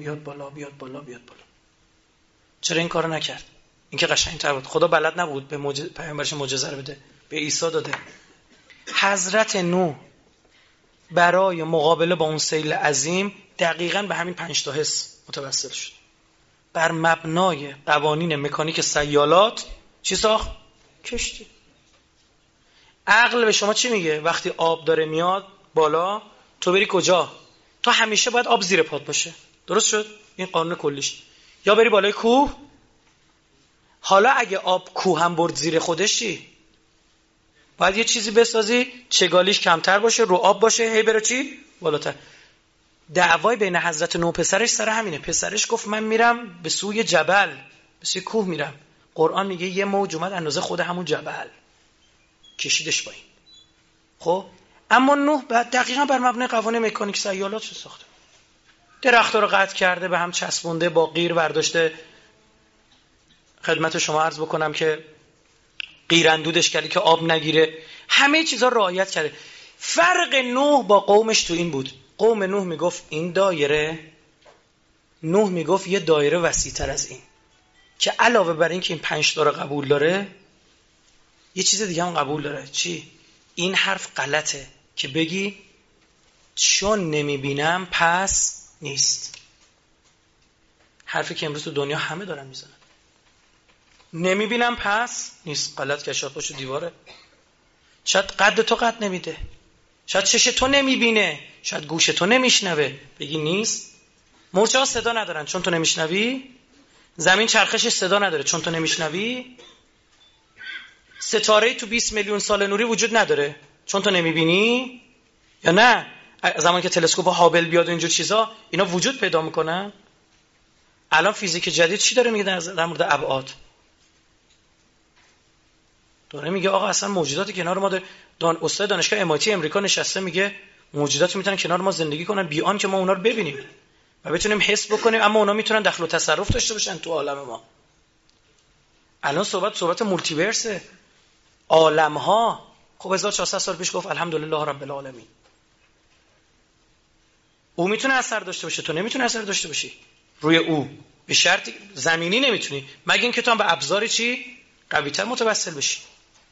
چرا این کارو نکرد؟ این که قشنگتر بود. خدا بلد نبود به پیامبرش معجزه رو بده، به عیسی داده. حضرت نوح برای مقابله با اون سیل عظیم دقیقاً به همین 5 تا حس متوسل شد. بر مبنای قوانین مکانیک سیالات چی ساخت؟ کشتی. عقل به شما چی میگه؟ وقتی آب داره میاد بالا تو بری کجا؟ تو همیشه باید آب زیر پات باشه. درست شد؟ این قانون کلیش. یا بری بالای کوه. حالا اگه آب کوه هم برد زیر خودش چی؟ باید یه چیزی بسازی چگالیش کمتر باشه، رو آب باشه، هی بره چی؟ بالاتر. دعوای بین حضرت نوح و پسرش سر همینه. پسرش گفت من میرم به سوی جبل، به سوی کوه میرم. قرآن میگه یه موج اومد اندازه خود همون جبل کشیدش پایین. خب اما نوح دقیقاً بر مبنای قوانین مکانیک سیالات شو ساخته. درخت‌ها رو قطع کرده، به هم چسبونده، با قیر برداشته. خدمت شما عرض بکنم که قیر اندودش کرده که آب نگیره. همه چیزا رو رعایت کرده. فرق نوح با قومش تو این بود. قوم نوح میگفت این دایره، نوح میگفت یه دایره وسیع‌تر از این، که علاوه بر این که این 5 تا رو قبول داره یه چیز دیگه هم قبول داره. چی؟ این حرف غلطه که بگی چون نمیبینم پس نیست. حرفی که امروز تو دنیا همه دارن میزنن. نمیبینم پس نیست. غلط که شاید پشت دیواره. شاید قد تو قد نمیده، شاید چش تو نمیبینه، شاید گوش تو نمیشنوه. بگی نیست. مورچه ها صدا ندارن چون تو نمیشنوی. زمین چرخش صدا نداره چون تو نمیشنوی. ستاره تو 20 میلیون سال نوری وجود نداره چون تو نمیبینی. یا نه زمانی که تلسکوپ هابل بیاد و اینجور چیزا، اینا وجود پیدا میکنن. الان فیزیک جدید چی داره میگه در مورد ابعاد؟ داره میگه آقا اصلا موجوداتی کنار ما استاد دانشگاه MIT امریکا نشسته میگه موجوداتی میتونن کنار ما زندگی کنن بی آن که ما اونا رو ببینیم و بتونیم حس بکنیم، اما اونا میتونن دخل و تصرف داشته باشن تو عالم ما. الان صحبت مولتیورسه، عالم ها. خب 1400 سال پیش گفت الحمدلله رب العالمین. او میتونه اثر داشته باشه، تو نمیتونه اثر داشته باشی روی او، به شرط زمینی نمیتونی، مگه اینکه تو هم به ابزار چی قوی‌تر متوسل بشی.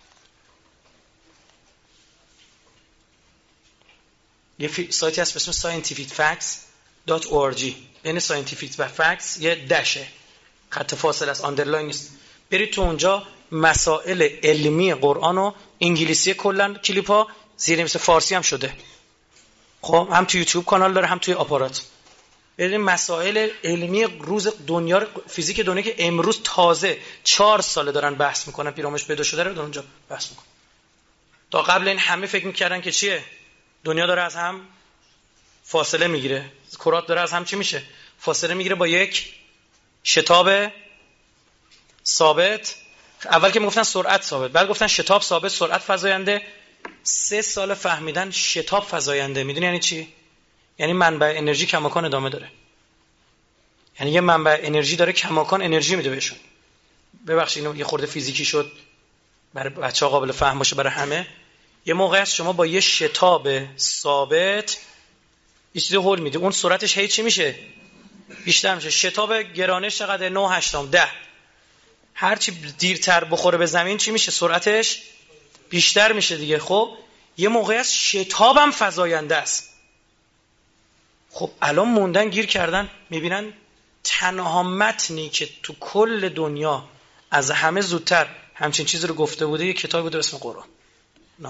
یه سایتی هست به اسم scientificfacts.org، یعنی scientific و facts یه دشه، خط فاصله است، آندرلاین نیست. برید تو اونجا مسائل علمی قرآن و انگلیسی کلا کلیپا زیرنویس فارسی هم شده. خب هم تو یوتیوب کانال داره هم توی آپارات. برید مسائل علمی روز دنیا، فیزیک دنیا که امروز تازه 4 ساله دارن بحث میکنن، پیرامش پیدا شده رو در اونجا بحث میکنن. تا قبل این همه فکر میکردن که چیه؟ دنیا داره از هم فاصله میگیره، کرات داره از هم چی میشه؟ فاصله میگیره با یک شتاب ثابت. اول که میگفتن سرعت ثابت، بعد گفتن شتاب ثابت، سرعت فزاینده. 3 سال فهمیدن شتاب فزاینده. میدونی یعنی چی؟ یعنی منبع انرژی کماکان ادامه داره. یعنی یه منبع انرژی داره کماکان انرژی میده بهشون. ببخشید اینو یه خورده فیزیکی شد برای بچه‌ها قابل فهم باشه برای همه. یه موقع است شما با یه شتاب ثابت یه چیزی هول میده، اون سرعتش هی چی میشه؟ بیشتر میشه. شتاب گرانش چقدر؟ 9.8 10. هر چی دیرتر بخوره به زمین چی میشه؟ سرعتش بیشتر میشه دیگه. خب یه موقع است شتابم فزاینده است. خب الان موندن گیر کردن، میبینن تنها متنی که تو کل دنیا از همه زودتر همچین چیزی رو گفته بوده یه کتاب بوده اسم قرآن. نه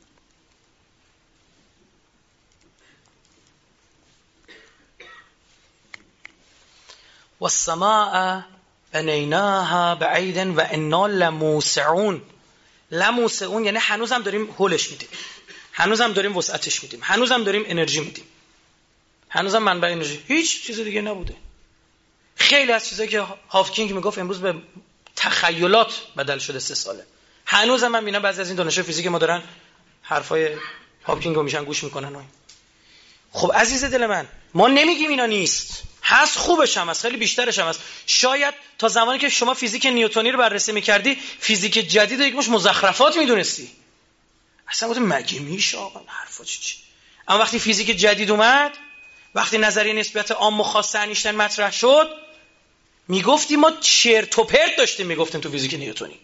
والسماء بنیناها بعید و انا لموسعون. لموسعون یعنی هنوزم داریم هولش میدیم، هنوزم داریم وسعتش میدیم، هنوزم داریم انرژی میدیم، هنوزم منبع انرژی، هیچ چیز دیگه نبوده. خیلی از چیزایی که هاوکینگ میگفت امروز به تخیلات بدل شده 3 ساله. هنوزم من میبینم بعضی از این دانشجوی فیزیک ما دارن حرفای هاوکینگ رو میشن گوش میکنن. خب عزیز دل من، ما نمیگیم اینا نیست، هست، خوبش هم هست، خیلی بیشترش هم هست. شاید تا زمانی که شما فیزیک نیوتنی رو بررسی میکردی فیزیک جدید رو یک مش مزخرفات میدونستی، اصلا گفتم مگه میشه آقا حرفا چی. اما وقتی فیزیک جدید اومد، وقتی نظریه نسبیت عام و خاص انیشتین مطرح شد، میگفتیم ما چرت و پرت داشتیم میگفتیم تو فیزیک نیوتنی.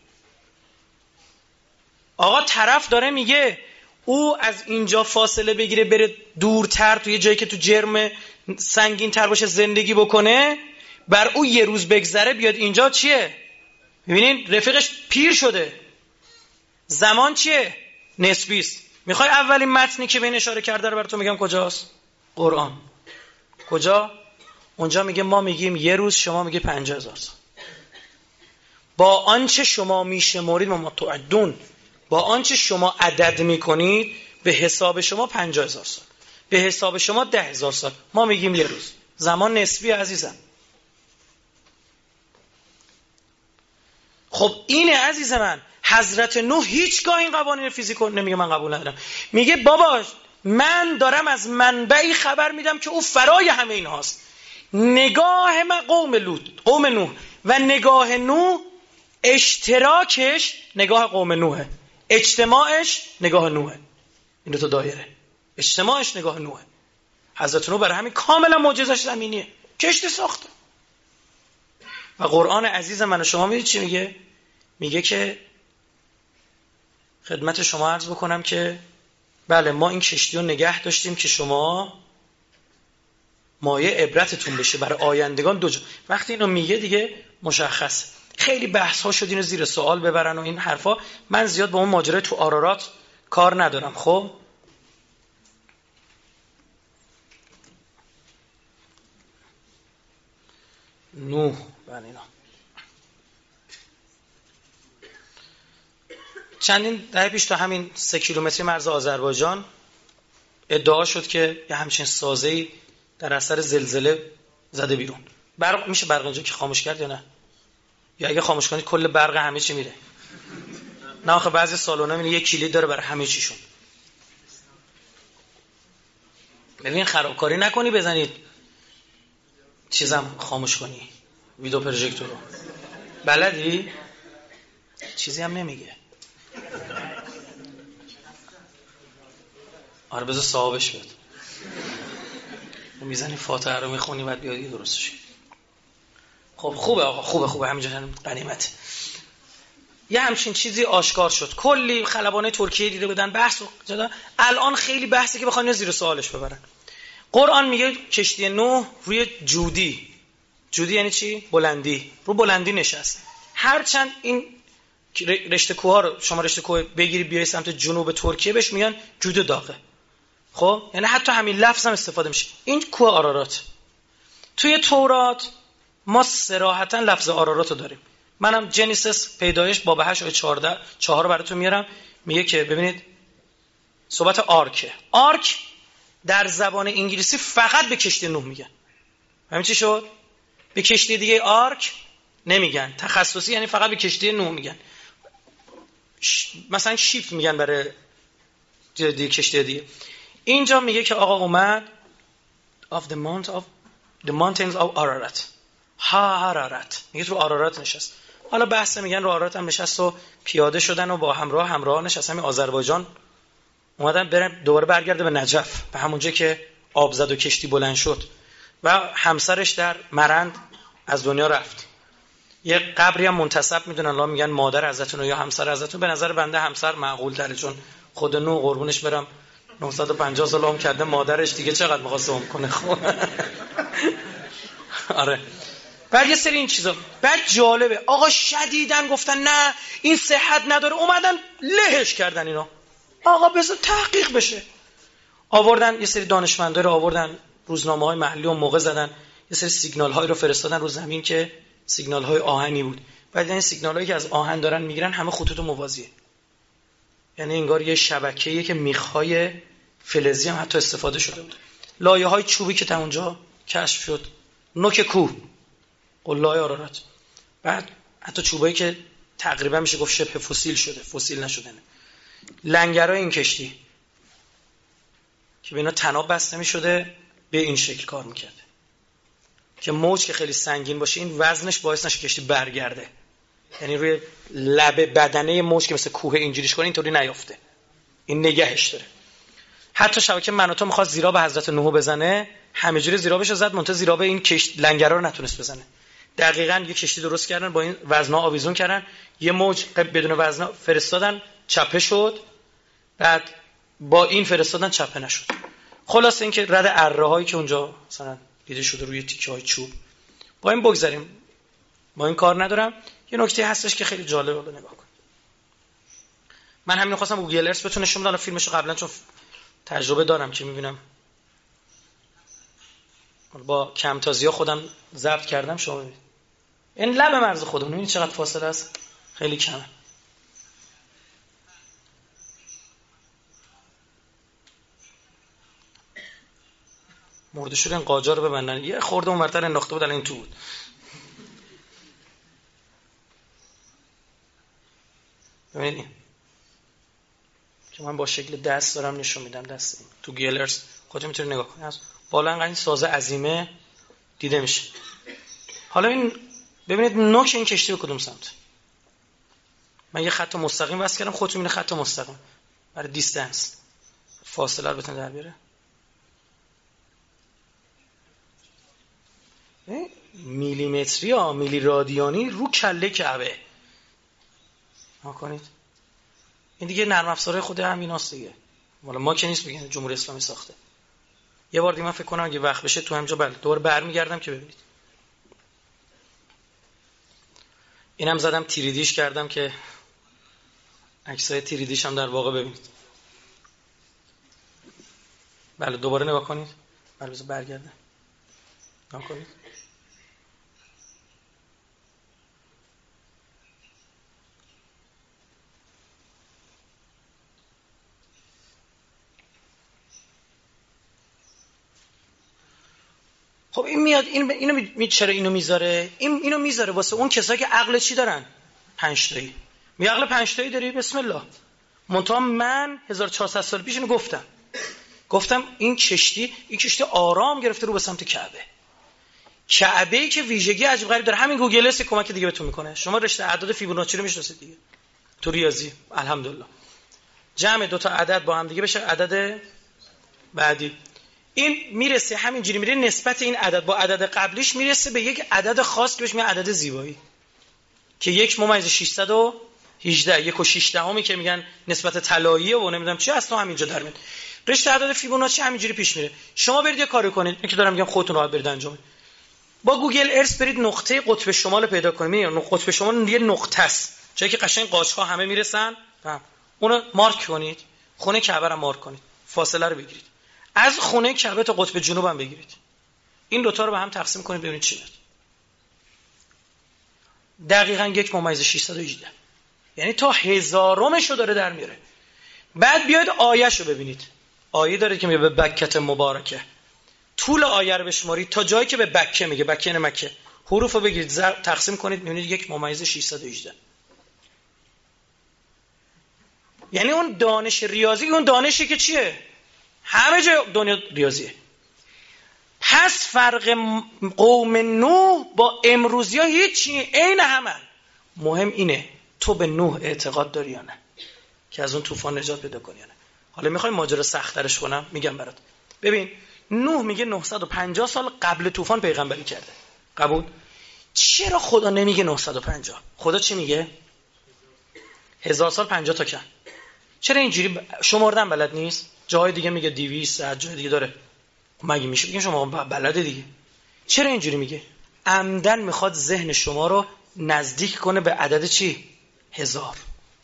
آقا طرف داره میگه او از اینجا فاصله بگیره بره دورتر توی جایی که تو جرم سنگین تر باشه زندگی بکنه، بر او یه روز بگذره بیاد اینجا چیه؟ میبینین رفیقش پیر شده، زمان چیه؟ نسبی است. میخوای اولین متنی که به این اشاره کرده رو براتون میگم کجاست؟ قرآن. کجا؟ اونجا میگه ما میگیم یه روز، شما میگه 50,000 سال. با آنچه شما میشمرید ما تعدون، با آنچه شما عدد میکنید به حساب شما 50,000 سال، به حساب شما 10,000 سال، ما میگیم یه روز. زمان نسبی عزیزم. خب اینه عزیز من. حضرت نوح هیچگاه این قوانین فیزیک رو نمیگه من قبول ندارم، میگه بابا من دارم از منبعی خبر میدم که او فرای همه این هاست. نگاه من قوم نوح و نگاه نوح اشتراکش نگاه قوم نوحه، اجتماعش نگاه نوحه. این دو تا دایره، اجتماعش نگاه نوحه. حضرت نوح برای همین کاملا معجزش زمینیه، کشتی ساخته. و قرآن عزیز من و شما میدید چی میگه؟ میگه که خدمت شما عرض بکنم که بله ما این کشتی رو نگه داشتیم که شما مایه عبرتتون بشه برای آیندگان. وقتی اینو میگه دیگه مشخصه. خیلی بحث ها شد اینو زیر سوال ببرن و این حرفا. من زیاد با اون ماجرای تو آرارات کار ندارم. خب نوح بله اینا چندین دهه پیش تو همین 3 کیلومتری مرز آذربایجان ادعا شد که یه همچین سازه‌ای در اثر زلزله زده بیرون. برق میشه برق اینجا که خاموش کرد یا نه؟ یا اگه خاموش کنید کل برق همه چی میره؟ نه آخه بعضی سالونا میبینی یه کلید داره برای همه چیشون. ببین خرابکاری نکنی بزنید چیزم خاموش کنی ویدیو پروژکتور رو. بلدی؟ چیزی هم نمیگه. آره بذار صاحبش بیاد. میزنی فاتحه رو میخونی بعد بیادی درستش. خب خوبه آقا، خوبه همینجا غنیمت. یه همچین چیزی آشکار شد. کلی خلبانای ترکیه دیده بودن بحث و الان خیلی بحثی که بخوان زیر سوالش ببرن. قرآن میگه کشتی نوح روی جودی یعنی چی؟ بلندی. رو بلندی نشست. هرچند این رشته کوه ها رو شما رشته کوه بگیری بیای سمت جنوب ترکیه بهش میگن جود داغه. خب یعنی حتی همین لفظ هم استفاده میشه. این کوه آرارات. توی تورات ما صراحتا لفظ آرارات رو داریم. منم جنیسیس پیدایش باب 8 آیه 4 براتون میارم. میگه که ببینید صحبت آرک در زبان انگلیسی فقط به کشتی نوح میگن. همین چی شد؟ به کشتی دیگه آرک نمیگن. تخصصی یعنی فقط به کشتی نوح میگن. مثلا شیپ میگن برای دیگه کشتی دیگه. اینجا میگه که آقا اومد of the mountains of Ararat. آرارات میگه تو آرارات نشست. حالا بحث میگن رو آرارات هم نشست و پیاده شدن و با همراه نشست. همین آذربایجان اومدن برن دوباره برگرده به نجف، به همونجا که آب زد و کشتی بلند شد و همسرش در مرند از دنیا رفت. یه قبری هم منتسب میدونن الله میگن مادر حضرتون یا همسر حضرتون. به نظر بنده همسر معقول تره، چون خود نوح قربونش برم 950 سال عمر کرده، مادرش دیگه چقدر می‌خواسته عمر کنه. خب آره. بعد یه سری این چیزا بعد جالبه آقا شدیدن گفتن نه این صحت نداره، اومدن لهش کردن اینا. آقا بذار تحقیق بشه. آوردن یه سری دانشمندا رو آوردن، روزنامه‌های محلی و موقع زدن، یه سری سیگنال‌هایی رو فرستادن رو زمین که سیگنال‌های آهنی بود. بعد این سیگنال‌هایی که از آهن دارن میگیرن همه خطوط موازیه. یعنی انگار یه شبکه‌ایه که میخ‌های فلزی هم حتی استفاده شده بود. لایه‌های چوبی که تا اونجا کشف شد، نوک کوه قلای آرارات. بعد حتی چوبایی که تقریبا میشه گفت شبه فسیل شده، فسیل نشده. لنگرای این کشتی که به اینا طناب بسته می‌شده به این شکل کار می‌کرده که موج که خیلی سنگین باشه این وزنش باعث نشه کشتی برگرده، یعنی روی لب بدنه موج که مثل کوه اینجوریش کنه اینطوری نیافته، این نگهش داره. حتی شبکه مناطق می‌خواد زیرا به حضرت نوح بزنه، همه‌جوری زیرابش زد، منتها زیرا به این کشتی لنگرا رو نتونست بزنه. دقیقاً یه کشتی درست کردن، با این وزنا آویزون کردن، یه موج بدون وزنا فرستادن، چپه شد، بعد با این فرستادن چپه نشد. خلاص این که رد اره‌هایی که اونجا مثلا دیده شده روی تیکه‌های چوب، با این بگذاریم، با این کار ندارم. یه نکته هستش که خیلی جالبه، رو نگاه کن. من همین خواستم گوگل ارث بتونه نشون بدم، فیلمشو قبلا چون تجربه دارم که می‌بینم با کمتازی‌ها خودم ضبط کردم. شما ببینید این لب مرز خودمون، این چقدر فاصله است، خیلی کمه. مرده شدن قاجار رو ببندن، یه خورده اونورتر انداخته بودن، این تو بود. ببینید که من با شکل دست دارم نشون میدم، دست این تو گیلرز خودت میتونی نگاه کنی، از بالا انقدر این سازه عظیمه دیده میشه. حالا این ببینید نوک این کشتی به کدوم سمت. من یه خط مستقیم واسه کردم، خودتون میبینید خط مستقیم برای دیستنس فاصله رو بتونه در بیاره. میلیمتری یا میلی رادیانی رو کله کعبه. ها کنید این دیگه نرم افزارهای خود همیناست دیگه، والا ما که نیست بگن جمهوری اسلامی ساخته. یه بار دیگه من فکر کنم اگه وقت بشه تو همینجا دوباره برمیگردم که ببینید. اینم زدم تیریدیش کردم که عکسای تیریدیش هم در واقع ببینید. بله دوباره نگاه کنید. بله بذار برگردم. نگاه کنید. خب این میاد اینو چرا اینو میذاره؟ اینو میذاره واسه اون کسایی که عقل چی دارن؟ 5 تایی. می عقل 5 تایی داری؟ بسم الله. منتها من 1400 سال پیش اینو گفتم این کشتی آرام گرفته رو به سمت کعبه‌ای که ویژگی عجیب غریب داره. همین گوگل است کمک دیگه بهتون میکنه. شما رشته اعداد فیبوناچی رو میشناسید دیگه تو ریاضی، الحمدلله. جمع دو تا عدد با هم دیگه بشه عدد بعدی. این میرسه همینجوری میره نسبت این عدد با عدد قبلیش میرسه به یک عدد خاص که بهش میگن عدد زیبایی که 1/618 1/6 که میگن نسبت طلاییه و نمیدونم چی اصلا همینجا در میاد. رشته اعداد فیبوناچی همینجوری پیش میره. شما برید یه کاری کنید، این که دارم میگم خودتون راحت برید انجام بدید. با گوگل ارث برید نقطه قطب شمال رو پیدا کنید. قطب شمال یه نقطه است، جایی که قشنگ قاشق‌ها همه میرسن. اونو مارک کنید. خونه کعبه رو مارک کنید. فاصله رو بگیرید. از خونه کعبه تا قطب جنوب هم بگیرید. این دوتا رو به هم تقسیم کنید ببینید چی میاد. دقیقاً 1/618. یعنی تا هزارمش رو داره در میاره. بعد بیاید آیه‌ش رو ببینید. آیه داره که میگه به بکت مبارکه. طول آیه رو بشمارید تا جایی که به بکه میگه، بکه یعنی مکه. حروف رو بگیرید تقسیم کنید میبینید 1/618. یعنی اون دانش ریاضی، اون دانشی که چیه؟ همه جای دنیا ریاضیه. پس فرق قوم نوح با امروزی‌ها هیچی، عین همن. مهم اینه تو به نوح اعتقاد داری یا نه که از اون طوفان نجات پیدا کنی یا نه. حالا میخوای ماجرا سخت‌ترش کنم؟ میگم برات. ببین نوح میگه 950 سال قبل طوفان پیغمبری کرده. قبول؟ چرا خدا نمیگه 950؟ خدا چی میگه؟ 1000 سال 50 تا کم. چرا اینجوری شمردن بلد نیست؟ جای دیگه میگه 200، جای دیگه داره. مگه میشه بگیم شما بلده دیگه؟ چرا اینجوری میگه؟ عمدن میخواد ذهن شما رو نزدیک کنه به عدد چی؟ 1000.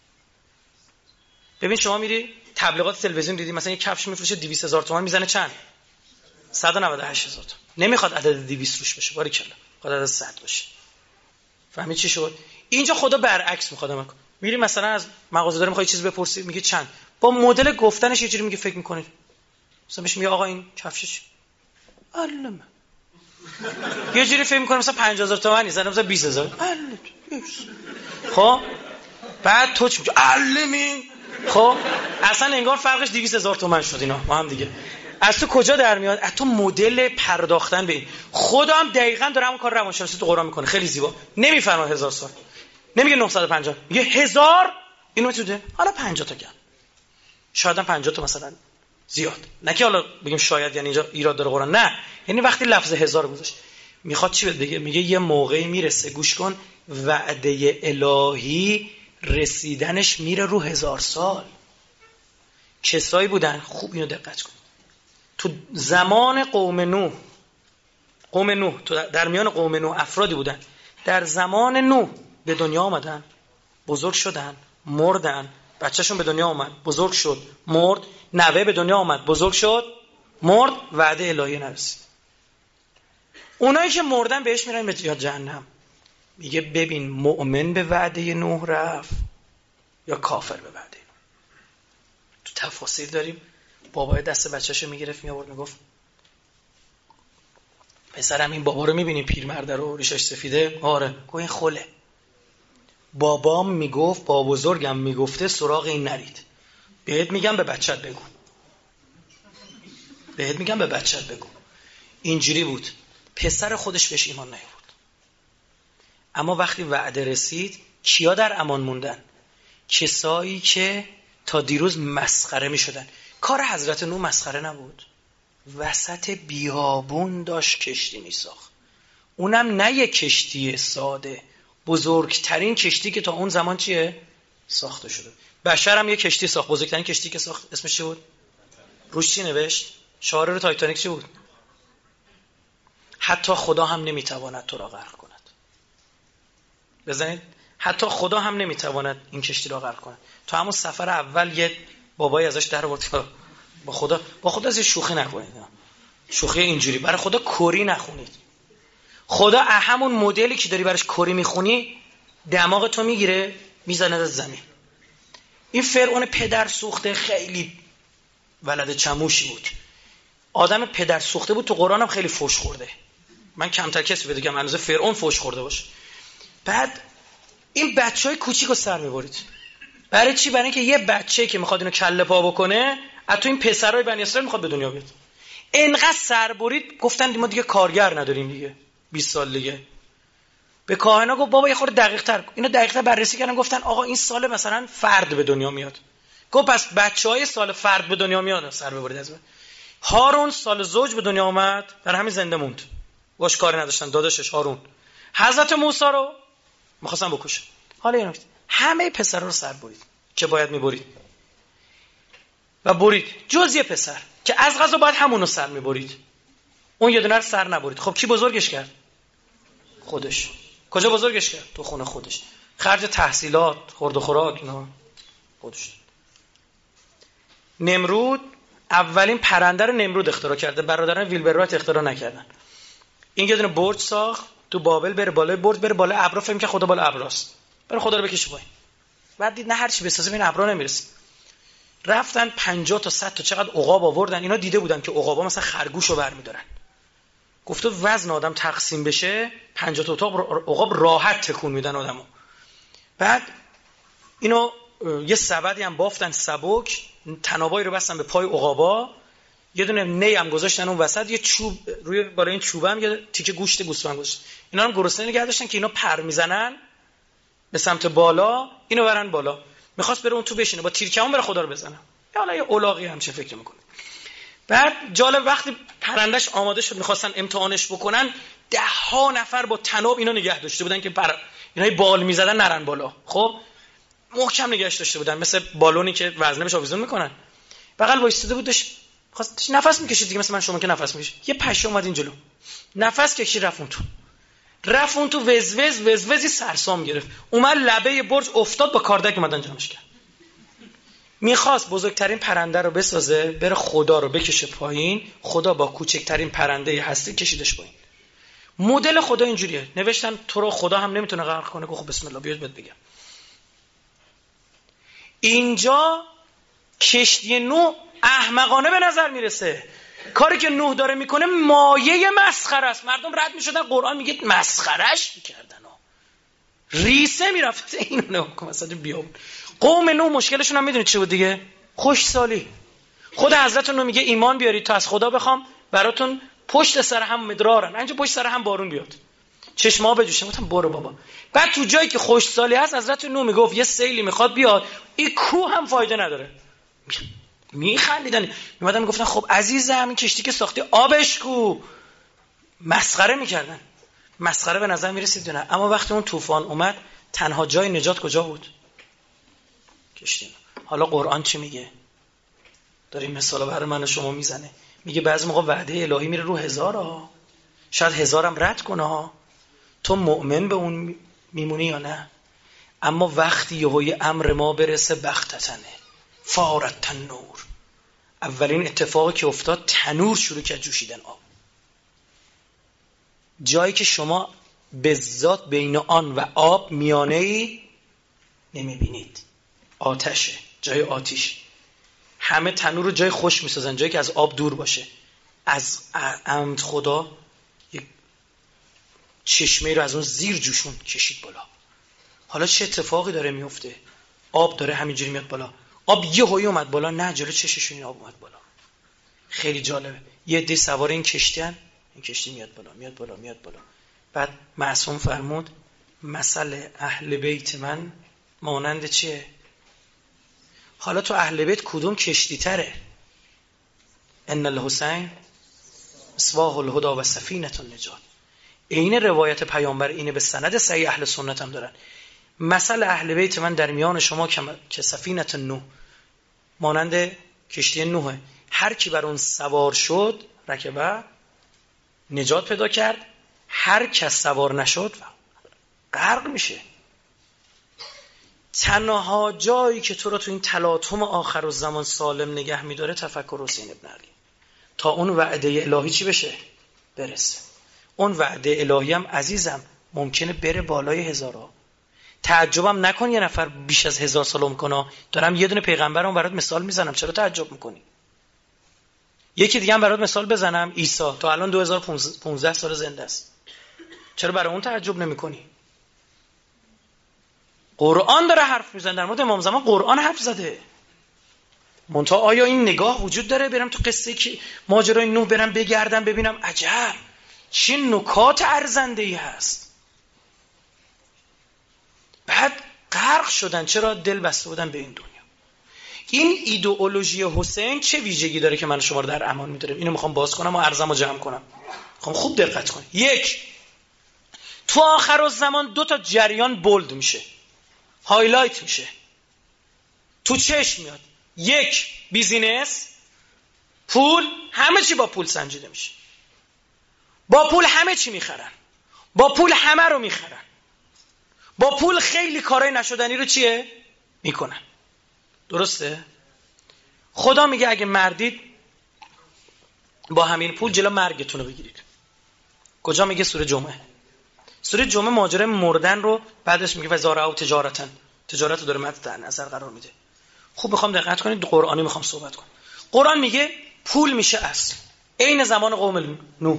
ببین شما میری تبلیغات تلویزیون دیدی مثلا یه کفش میفروشه 200,000 تومان میزنه چند؟ 198,000 تومان. نمیخواد عدد 200 روش بشه، باریکلا. خود عدد 100 باشه. فهمید چی شد؟ اینجا خدا برعکس میخواد عمل کنه. میری مثلا از مغازه‌دار میخوای چیز بپرسی میگه چند؟ با مدل گفتنش یه جوری میگه فکر میکنید. مثلا بهش میگه آقا این کفشش علمه. یه جوری فکر میکنه مثلا 50,000 تومان نیست، مثلا 20,000. علم. خب بعد تو چی میگی؟ علمین. خب اصلا انگار فرقش 200,000 تومان شد اینا ما هم دیگه. از تو کجا در میاد؟ از تو مدل پرداختن به این. خدا هم دقیقاً داره همون کار روانشناسی تو قرآن میکنه. خیلی زیبا. نمیفرما 1000 سال. نمیگه 950. میگه 1000 اینو چوده. حالا 50 تا کم. شاید هم 50 تا مثلا زیاد. نه که حالا بگیم شاید یعنی اینجا ایراد داره قرآن. نه. یعنی وقتی لفظ 1000 گذاشت میخواد چی بگه؟ میگه یه موقعی میرسه گوش کن وعده الهی رسیدنش میره رو 1000 سال. کسایی بودن خوب اینو دقت کن. تو زمان قوم نوح تو در میان قوم نوح افرادی بودن در زمان نوح به دنیا آمدن، بزرگ شدن، مردن، بچه‌شون به دنیا اومد، بزرگ شد، مرد، نوه به دنیا اومد، بزرگ شد، مرد، وعده الهی نرسید. اونایی که مردن بهش میرن به جهنم. میگه ببین مؤمن به وعده نوح رفت یا کافر به وعده نوح. تو تفاسیر داریم بابای دست بچه‌شو میگرفت میآورد میگفت پسرم این بابا رو میبینی پیرمرد رو ریشش سفیده؟ آره. گفت این خله. بابام میگفت با بزرگم میگفته سراغ این نرید. بهت میگم به بچت بگو. اینجوری بود. پسر خودش بهش ایمان نیاورد. اما وقتی وعده رسید کیا در امان موندن؟ کسایی که تا دیروز مسخره میشدن. کار حضرت نوح مسخره نبود. وسط بیابون داشت کشتی میساخت. اونم نه یک کشتی ساده، بزرگترین کشتی که تا اون زمان چیه؟ ساخته شده. بشر هم یک کشتی ساخت. بزرگترین کشتی که ساخت اسمش چی بود؟ روش چی نوشت؟ شعار تایتانیک چی بود؟ حتی خدا هم نمیتواند تو را غرق کند. بزنید حتی خدا هم نمیتواند این کشتی را غرق کند. تو همون سفر اول یه بابایی ازش در آورد با خدا از شوخی نکنید. شوخی اینجوری برای خدا کری نخونید. خدا همون مدلی که داری براش کری میخونی دماغ تو میگیره میزنه از زمین. این فرعون پدر سوخته خیلی ولد چموشی بود. آدم پدر سوخته بود. تو قرآن هم خیلی فوش خورده. من کمتر کسی بده که منوزه فرعون فوش خورده باشه. بعد این بچهای کوچیکو سر میبرید. برای چی؟ برای اینکه یه بچه‌ای که میخواد اینو کله پا بکنه از تو این پسرای بنی اسرائیل میخواد به دنیا بیاد. اینقدر سر برید گفتن ما دیگه کارگر نداریم دیگه 20 سال دیگه. به کاهنا گفت بابا یه خورده دقیق‌تر. اینا دقیق‌تر بررسی کردن گفتن آقا این سال مثلا فرد به دنیا میاد. گفت پس بچهای سال فرد به دنیا میاد سر ببرید از من. هارون سال زوج به دنیا اومد، در همین زنده موند. باش کاری نداشتن داداشش هارون. حضرت موسی رو می‌خواستن بکشن. حالا اینا همه پسرا رو سر برید که باید می‌برید. و برید جز یه پسر که از قضا باید همونو سر می‌برید. اون یه دونه رو سر نبرید. خب کی بزرگش کرد؟ خودش. کجا بزرگش کرد؟ تو خونه خودش. خرج تحصیلات، خورد و خوراک اینا خودش. نمرود اولین پرنده رو نمرود اختراع کرده، برادران ویلبر اختراع نکردن. این یه دونه برج ساخت تو بابل، بره بالای برج، بره بالای ابرا، فهم که خدا بالا ابراست، بره خدا رو بکشه پایین. بعد دید نه هر چی بسازه این ابرا نمیرسه. رفتن 50 تا 100 تا چقدر عقاب آوردن. اینا دیده بودن که عقابا مثلا خرگوشو برمی‌دارن. گفت وزن آدم تقسیم بشه 50 تا عقاب راحت تکون میدن آدمو. بعد اینو یه سبدی هم بافتن سبک، تنابایی رو بستن به پای عقابا، یه دونه نی هم گذاشتن اون وسط، یه چوب روی بالای این چوبه هم یه تیکه گوشت گوسفند گذاشتن. اینا هم گرسنه نگه داشتن که اینا پر میزنن به سمت بالا، اینو برن بالا. میخواست بره اون تو بشینه با تیرکمون بره خدا رو بزنه. حالا یه الاغی هم چه فکر میکنه. بعد جالب وقتی پرندش آماده شد میخواستن امتحانش بکنن، 10 نفر با طناب اینا نگه داشته بودن که اینای بال میزدن نرن بالا. خب محکم نگهش داشته بودن، مثل بالونی که وزنه بهش آویزون میکنن. بغل وایساده بود، خواست نفس میکشید دیگه، مثل من شما که نفس میکشید. یه پشه اومد این جلو، نفس کشید رفت اون تو وزوزی سرسام گرفت، اومد لبه برج افتاد، با کاردک اومدن جمعش کرد. میخواست بزرگترین پرنده رو بسازه، بره خدا رو بکشه پایین، خدا با کوچکترین پرنده هستی کشیدش پایین. مدل خدا اینجوریه، نوشتن تو رو خدا هم نمیتونه غرق کنه. خب بسم الله بیاد بهت بگم. اینجا کشتی نوح احمقانه به نظر میرسه. کاری که نوح داره میکنه مایه مسخره است. مردم رد میشدن، قرآن میگه مسخرهش میکردن، ریسه میرفت. اینو نگاه کن مثلا بیابون. قوم نوح مشکلشون هم میدونید چه بود دیگه؟ خوشسالی. خود حضرت نوح میگه ایمان بیارید تا از خدا بخوام براتون پشت سر هم مدرارن، اینجا پشت سر هم بارون بیاد، چشما بجوشن. گفتم برو بابا. بعد تو جایی که خوشسالی هست حضرت نوح میگفت یه سیلی میخواد بیاد، این کوه هم فایده نداره. میخندیدن، میمدن میگفتن خب عزیزم این کشتی که ساختی آبش کو. مسخره میکردن. مسخره به نظر میرسید نه. اما وقتی اون طوفان اومد تنها جای نجات کجا بود؟ کشتی. حالا قرآن چی میگه؟ داریم مثالا برای من و شما میزنه. میگه بعضی موقع وعده الهی میره رو 1000 شاید 1000 هم رد کنه، تو مؤمن به اون میمونی یا نه. اما وقتی یهوی امر ما برسه بختتنه فارت تنور، اولین اتفاقی که افتاد تنور شروع کرد جوشیدن آب. جایی که شما به ذات بین آن و آب میانه‌ای نمیبینید، آتشه، جای آتیش. همه تنور رو جای خوش میسازن، جایی که از آب دور باشه. از عمد خدا یک چشمه رو از اون زیر جوشون کشید بالا. حالا چه اتفاقی داره میفته؟ آب داره همینجوری میاد بالا. آب یه هایی اومد بالا، نه جلو چششون این آب اومد بالا. خیلی جالبه. یه عده سوار این کشتیان، این کشتی میاد بالا. بعد معصوم فرمود مثل اهل بیت من مانند چیه؟ حالا تو اهل بیت کدوم کشتی تره؟ ان الحسین مصباح الهدی و سفینه النجات. این روایت پیامبر اینه، به سند صحیح اهل سنت هم دارن. مثل اهل بیت من در میان شما که سفینه نوح، مانند کشتی نوحه. هر کی بر اون سوار شد رکبه نجات پیدا کرد، هر کس سوار نشد غرق میشه. تنها جایی که تو رو تو این تلاطم آخر الزمان سالم نگه میداره تفکر حسین ابن علی، تا اون وعده الهی چی بشه؟ برسه. اون وعده الهی هم عزیزم ممکنه بره بالای 1000. تعجبم نکن یه نفر بیش از 1000 سال عمر کنه. دارم یه دونه پیغمبرم برات مثال میزنم، چرا تعجب میکنی؟ یکی دیگه هم برات مثال بزنم، عیسی تا الان 2015 سال زنده است. چرا برای اون تعجب نمی‌کنی؟ قرآن داره حرف میزنه، در مورد امام زمان قرآن حرف زده. منتها آیا این نگاه وجود داره برم تو قصه که ماجرای نوح برم بگردم ببینم عجب چه نکات ارزنده‌ای هست؟ بعد غرق شدن، چرا دل بسته بودن به این دنیا. این ایدئولوژی حسین چه ویژگی داره که من شما رو در امان میذاره؟ اینو میخوام باز کنم و عرضمو جمع کنم. میخوام خوب دقت کنید. یک، تو آخرالزمان 2 تا جریان بولد میشه، هایلایت میشه، تو چشم میاد. یک، بیزینس، پول، همه چی با پول سنجیده میشه. با پول همه چی میخرن، با پول همه رو میخرن، با پول خیلی کارهای نشدنی رو چیه؟ میکنن. درسته؟ خدا میگه اگه مردید با همین پول جلو مرگتون رو بگیرید. کجا میگه؟ سوره جمعه. سوره جمعه ماجرای مردن رو بعدش میگه وزارعوا تجارتن، تجارت رو داره مد در نظر قرار میده. خوب میخوام دقت کنید، قرآنی میخوام صحبت کنم. قرآن میگه پول میشه اصل. عین زمان قوم نوح.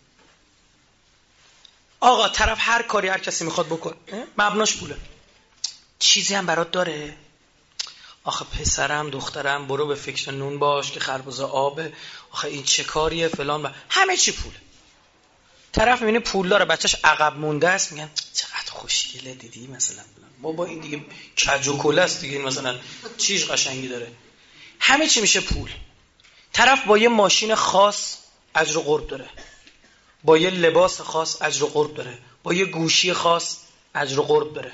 آقا طرف هر کاری هر کسی میخواد بکنه مبناش پوله. چیزی هم برات داره؟ آخه پسرم دخترم برو به فکر نون باش که خربزه آبه، آخه این چه کاریه فلان همه چی پوله. طرف میبینه پول داره بچهش عقب مونده است، میگن چقدر خوشگله دیدی مثلا بابا این دیگه کج و کله است دیگه، این مثلا چیز قشنگی داره. همه چی میشه پول. طرف با یه ماشین خاص اجر و قرب داره، با یه لباس خاص اجر و قرب داره، با یه گوشی خاص اجر و قرب داره.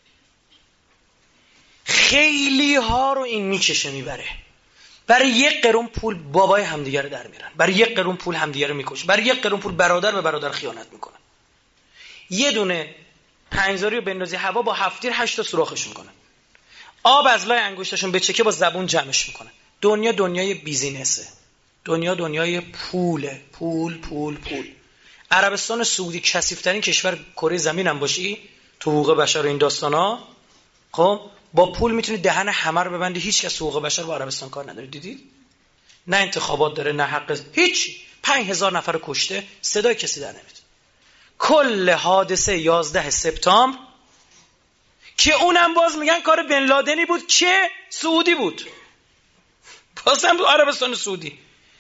خیلی ها رو این میکشه میبره. برای 1 قرون پول بابای همدیگه رو در میرن، برای 1 قرون پول همدیگه رو میکشه، برای 1 قرون پول برادر به برادر خیانت میکنن. یه دونه 5000 رو بندازی هوا با 7 تیر 8 تا سوراخش میکنن. آب از لای انگشتشون بچکه با زبون جمعش میکنن. دنیا دنیای بیزینسه، دنیا دنیای پوله، پول پول پول. عربستان سعودی کثیف‌ترین کشور کره زمین هم باشی تو حقوق بشر و این داستانا، خب با پول میتونی دهن همه رو ببندی، هیچ کس حقوق بشر با عربستان کار نداره. دیدید؟ نه انتخابات داره نه حق هیچ. 5000 نفر رو کشته، صدای کسی در نمیاد. کل حادثه 11 سپتامبر که اونم باز میگن کار بن لادنی بود که سعودی بود، بازم عربستان سعودی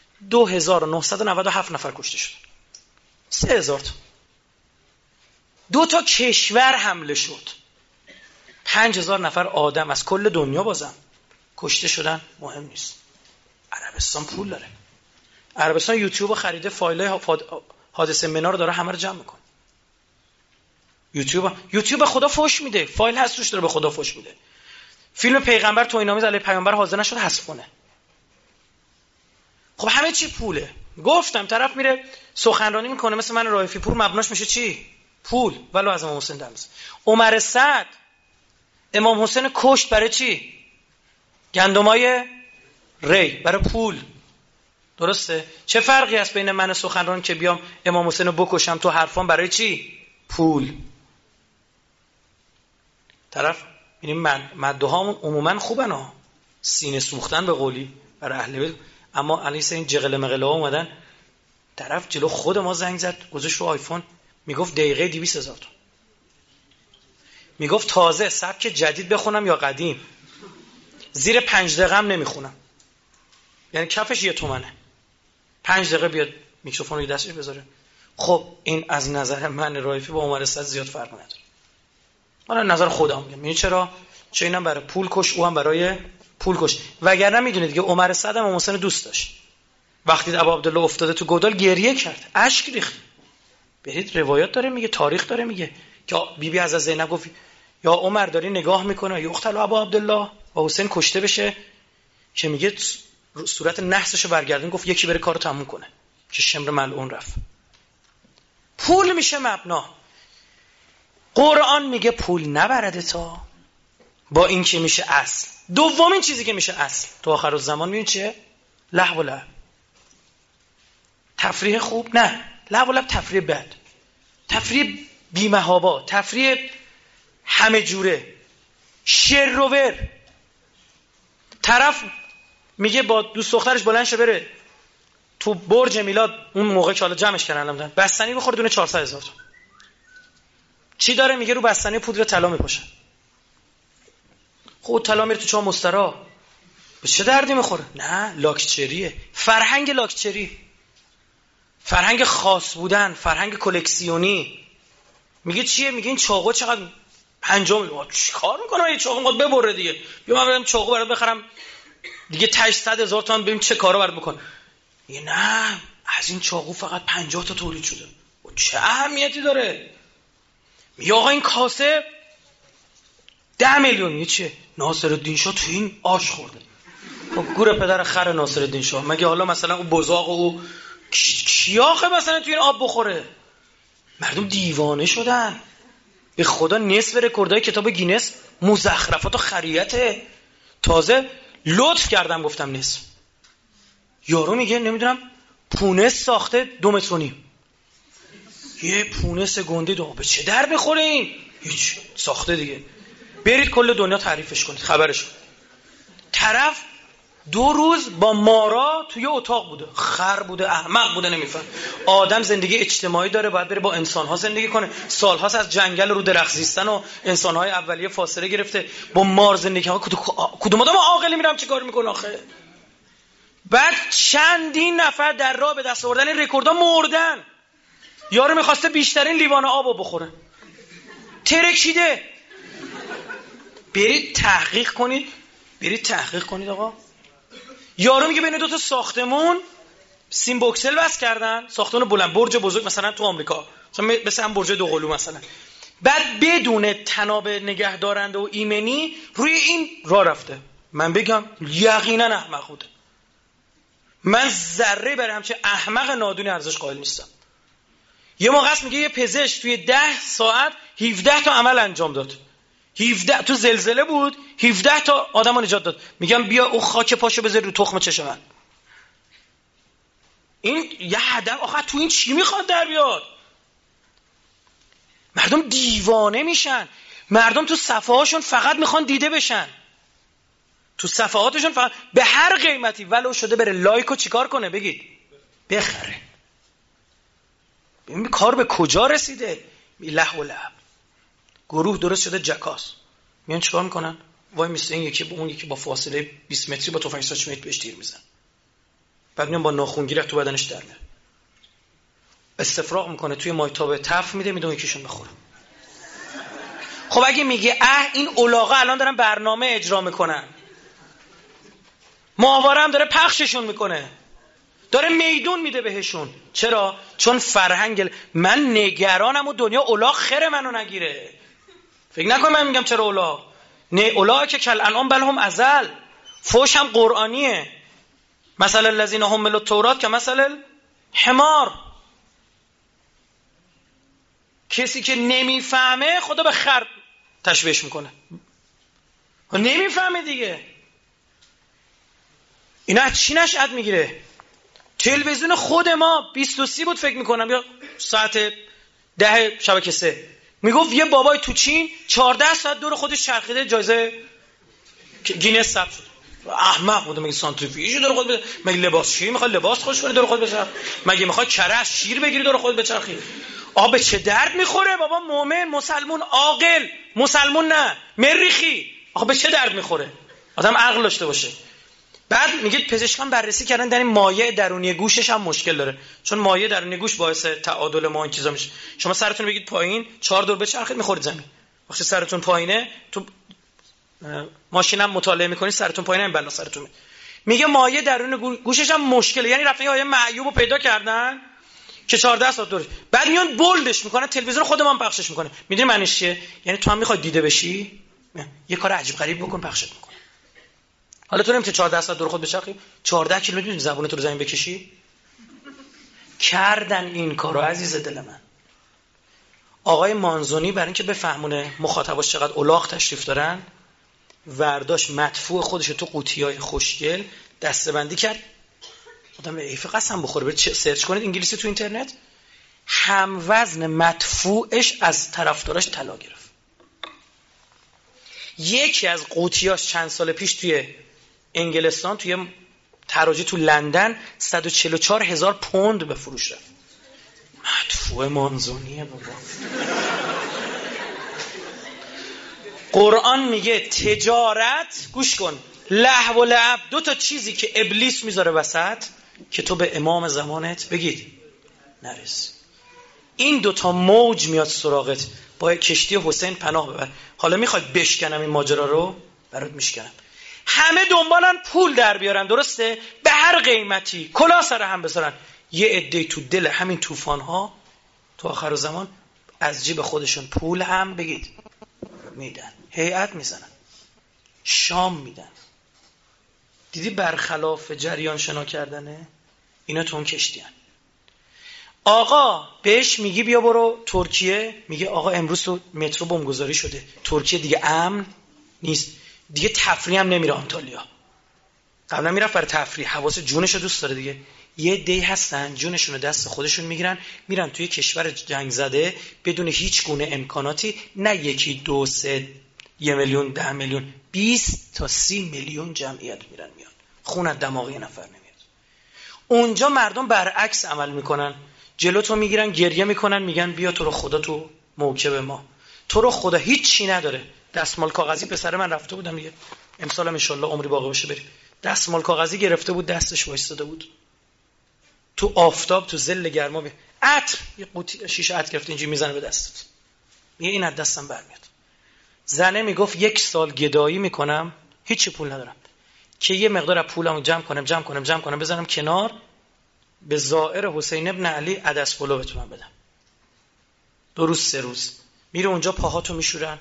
2997 نفر کشته شد. 3000 تا 2 تا کشور حمله شد. 5000 نفر آدم از کل دنیا بازم کشته شدن. مهم نیست. عربستان پول داره. عربستان یوتیوب خریده، فایلای حادثه منا رو داره همه رو جمع میکنه. یوتیوب خدا فوش میده، فایل هست روش داره به خدا فوش میده. فیلم پیغمبر توهین‌آمیز علیه پیامبر حاضر نشد حذف کنه. خب همه چی پوله. گفتم طرف میره سخنرانی میکنه مثل من رائفی پور، مبناش میشه چی؟ پول. ولو از امام حسین دمز. عمر سعد امام حسین کشت برای چی؟ گندمای ری، برای پول. درسته؟ چه فرقی هست بین من سخنران که بیام امام حسین رو بکشم تو حرفان برای چی؟ پول. طرف یعنی مدهامون عموما خوبن ها، سینه سوختن به قولی برای اهل بیت، اما علیس این جغل مغله ها اومدن. طرف جلو خود ما زنگ زد، گذاشت رو آیفون، میگفت دقیقه 200,000 تا. میگفت تازه سبک جدید بخونم یا قدیم، زیر 5 دقیقه هم نمیخونم، یعنی کفش 1 تومنه. 5 دقیقه بیاد میکروفون رو دستش بذاره. خب این از نظر من رایفی با عمر سعد زیاد فرق نداره. حالا نظر خودم میگم. میگه چرا؟ چون اینم برای پول کش، او هم برای پول کش. وگرنه میدونید که عمر سعد هم حسین دوست داشت. وقتی ابو عبدالله افتاده تو گودال گریه کرد، اشک ریخت. برید روایات داره میگه، تاریخ داره میگه که بیبی از زینب گفت یا عمر داری نگاه میکنه یقتل ابو عبدالله و حسین کشته بشه، که میگه صورت نحسشو برگردون گفت یکی بره کارو تموم کنه، که شمر ملعون رفت. پول میشه مبنا. قرآن میگه پول نبرده تا با این که میشه اصل. دومین چیزی که میشه اصل تو آخرالزمان میون چیه؟ لهو و لعب. تفریح خوب نه، لهو و لعب تفریح بد، تفریح بی‌محابا، تفریح همه جوره، شروور. طرف میگه با دوست دخترش بلند شه بره تو برج میلاد، اون موقع که حالا جمعش کردن بستنی بخوره دونه 400,000 تا. چی داره؟ میگه رو بستنی پودر طلا میپاشن. خب طلا میره تو چاه مسترا، به چه دردی میخوره؟ نه، لاکچریه. فرهنگ لاکچری، فرهنگ خاص بودن، فرهنگ کلکسیونی. میگه چیه؟ میگه این چاقو چقدر 50 میلیون. چی کار میکنه این چاقو؟ میخواد ببره دیگه. بیا من برم چاقو برات بخرم دیگه 800,000 تومان، ببین چه کارا برات بکنه. میگه نه، از این چاقو فقط 50 تا تولید شده. چه اهمیتی داره؟ میگه آقا این کاسه 10 میلیون. یه چیه؟ ناصرالدین شاه تو این آش خورده. خب گور پدر خر ناصرالدین شاه، مگه حالا مثلا اون بزاق و او کیاخه مثلا تو این آب بخوره؟ مردم دیوانه شدن. به خدا نصف رکوردهای کتاب گینس مزخرفات و خریته. تازه لطف کردم گفتم نصف. یارو میگه نمیدونم پونس ساخته 2.5 متر. یه پونس گنده به چه در بخوره این؟ هیچ، ساخته دیگه. برید کل دنیا تعریفش کنید، خبرش کنید. طرف 2 روز با مارا توی اتاق بوده، خر بوده، احمق بوده، نمیفهم. آدم زندگی اجتماعی داره، باید بره با انسان‌ها زندگی کنه. سال‌هاست از جنگل رو درخت زیستن و انسان‌های اولیه فاصله گرفته، با مار زندگی ها. کدوم آدم عاقلی میرم چیکار میکنه آخه؟ بعد چندین نفر در راه به دست آوردن این رکوردها مردن. یارو می‌خواسته بیشترین لیوان آبو بخوره، ترکیده. برید تحقیق کنید آقا. یارو میگه بین 2 تا ساختمون سیم بوکسل بس کردن، ساختمون بلند، برج بزرگ مثلا تو آمریکا، مثلا هم برج دوقلو مثلا. بعد بدون تناب نگهدارنده و ایمنی روی این راه رفته. من بگم یقینا احمق بوده. من ذره برای همچه احمق نادونی ارزش قائل نیستم. یه موقع است میگه یه پزشک توی 10 ساعت 17 تا عمل انجام داد. 17 تو زلزله بود، 17 تا آدمو نجات داد. میگم بیا او خاک پاشو بذار رو تخم چش من. این یه هدف. آخه تو این چی میخواد در بیاد؟ مردم دیوانه میشن. مردم تو صفحه هاشون فقط میخوان دیده بشن. تو صفحاتشون فقط به هر قیمتی ولو شده بره لایکو چیکار کنه؟ بگید بخره. ببین کار به کجا رسیده؟ لهو و لعب. گروه درست شده جکاس. میان چیکار میکنن؟ وای مثل این یکی با اون یکی با فاصله 20 متری با تفنگ ساچ متر بهش تیر میزنن. بعد میان با ناخونگیره تو بدنش در میاد. استفراغ میکنه توی مایتابه تف میده، میدون یکیشون بخوره. خب اگه میگه این اولاغا الان دارن برنامه اجرا میکنن، ماهواره هم داره پخششون میکنه، داره میدون میده بهشون. چرا؟ چون فرهنگ. من نگرانم و دنیا اولاغ خیر منو نگیره. فکر نکن من میگم چرا اولاغ. نه، اولاغ که کل انعام بل هم ازل. فوش هم قرآنیه. مثل الذین حملوا التوراة که مثل حمار. کسی که نمیفهمه خدا به خر تشبیهش میکنه. نمیفهمه دیگه. اینا از چی نشأت میگیره؟ تلویزیون خود ما 23 بود فکر میکنم، یا ساعت 10 شبکه 3 میگفت یه بابای تو چین 14 ساعت دور خودش چرخیده، جایزه گینس ثبت شد. احمق بود. مگه سانتریفیوژ دور خود مگه لباس چی میخواد لباس خوش کنی دور خود بچرخ؟ مگه میخواد کرش شیر بگیری دور خود بچرخی؟ آ به چه درد میخوره بابا؟ مؤمن، مسلمون، عاقل، مسلمون نه مریخی. آخه به چه درد میخوره؟ آدم عقل داشته باشه. بعد میگه پزشکان بررسی کردن در این مایع درونی گوشش هم مشکل داره، چون مایع درونی گوش باعث تعادل ما این چیزا میشه. شما سرتون بگید پایین 4 دور بچرخید میخورید زمین. وقتی سرتون پایینه تو ماشینم مطالعه میکنید سرتون پایینه این بلا سرتون. میگه مایع درون گوشش هم مشکله. یعنی رفتن یه معیوبو پیدا کردن که 14 ساعت دورش، بعد میان بولدش میکنن، تلویزیون خودمون پخشش میکنه. میدونی معنیش چیه؟ یعنی تو هم میخوای دیده بشی، یه کار عجیب غریب بکن پخشت میکنه. حالا تو نمیتونی 14 ساعت دور خود بچرخی؟ 14 کیلومتر میتونی زبونت رو زمین بکشی؟ کردن این کارو عزیز دل من. آقای مانزونی برای اینکه بفهمونه مخاطباش چقدر الاغ تشریف دارن، ورداش مدفوع خودش تو قوطیای خوشگل دسته‌بندی کرد. آدم ایف قسم بخوره. برید سرچ کنید انگلیسی تو اینترنت، هم وزن مدفوعش از طرفداراش طلا گرفت. یکی از قوطیاش چند سال پیش توی انگلستان توی تراجی تو لندن 144,000 پوند به فروش رفت. مدفوع مانزونیه بابا. قرآن میگه تجارت، گوش کن، لهو و لعب، 2 تا چیزی که ابلیس میذاره وسط که تو به امام زمانت بگید نرس. این 2 تا موج میاد سراغت، با کشتی حسین پناه ببر. حالا میخواد بشکنم این ماجرا رو برات میشکنم. همه دنبالن پول در بیارن، درسته؟ به هر قیمتی کلا سر هم بذارن. یه عده تو دل همین طوفان ها تو آخر زمان از جیب خودشون پول هم بگید میدن، هیئت میزنن، شام میدن. دیدی برخلاف جریان شنا کردنه؟ اینا تو اون کشتی هن. آقا بهش میگی بیا برو ترکیه، میگه آقا امروز تو مترو بمبگذاری شده، ترکیه دیگه امن نیست، دیگه تفریح هم نمیره آنتالیا. قبلا میرفت برای تفریح، حواس جونشو دوست داره دیگه. یه عده‌ای هستن جونشون رو دست خودشون میگیرن، میرن توی کشور جنگ زده بدون هیچ گونه امکاناتی، نه 1 2 3 1 میلیون 10 میلیون 20 تا 30 میلیون جمعیت میرن میان، خون از دماغ یه نفر نمیاد. اونجا مردم برعکس عمل میکنن، جلو تو میگیرن، گریه میکنن، میگن بیا تو رو خدا تو موکب ما، تو رو خدا هیچ چی نداره. دستمال کاغذی پسر من رفته بودم دیگه، امسالم ان شاء الله عمری باقی باشه بریم، دستمال کاغذی گرفته بود، دستش وایساده بود تو آفتاب تو ظل گرما، عطر یه قوطی شیشه عطر گرفته اینجوری میزنه به دستت، میگه این از دستم برمیاد. زنه میگفت 1 سال گدایی میکنم هیچ پول ندارم که یه مقدار از پولمو جمع کنم بذارم کنار، به زائر حسین ابن علی عدس پلو بتونم بدم. 2 روز 3 روز میره اونجا، پاهاتو میشورن،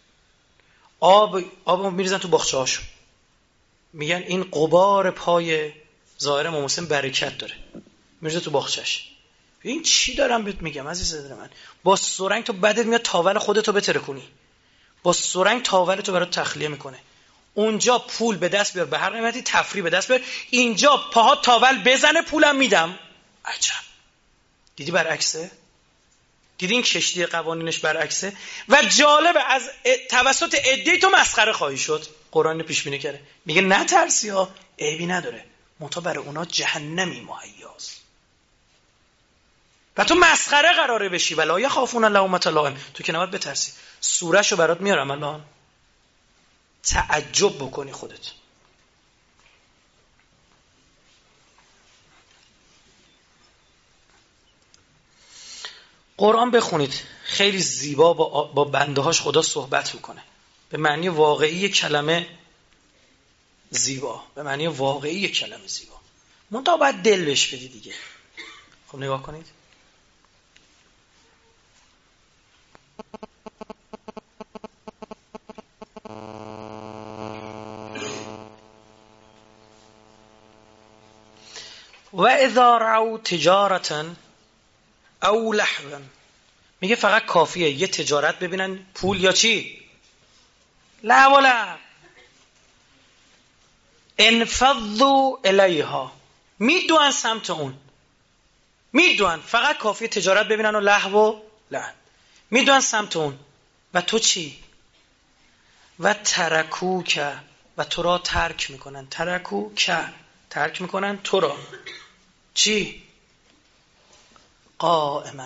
آب میریزن تو باغچه هاشو، میگن این غبار پای زائر امام حسین برکت داره، میرزه تو باغچه‌اش. این چی دارم بهت میگم عزیز دل من؟ با سرنگ تو بدت میاد تاول خودتو بترکونی، با سرنگ تاولتو برات تخلیه میکنه. اونجا پول به دست بیار، به هر قیمتی تفریح به دست بیار، اینجا پاها تاول بزنه پولم میدم. عجب. دیدی برعکسه؟ دیدی این کشتی قوانینش برعکسه؟ و جالب از توسط عده‌ای تو مسخره خواهی شد. قرآن پیش بینی کرده، میگه نترسی ها، عیبی نداره، منتها برای اونا جهنمی مهیاست و تو مسخره قراره بشی. ولا یخافون لومة لائم، تو که نباید بترسی. سورهشو برات میارم الان، تعجب بکنی خودت. قرآن بخونید، خیلی زیبا با بنده هاش خدا صحبت میکنه، به معنی واقعی کلمه زیبا، به معنی واقعی کلمه زیبا. منتها باید دل بهش بدی دیگه. خب نگاه کنید، و اذا رأوا تجارة او لهوا، میگه فقط کافیه یه تجارت ببینن، پول یا چی، لهو و لعب، انفضوا الیها، میدوئن سمت اون، میدوئن، فقط کافیه تجارت ببینن و لهو و لعب، میدوئن سمت اون. و تو چی؟ و ترکوک، و تو را ترک میکنن، ترکوک، ترک میکنن تو را، چی؟ قائما.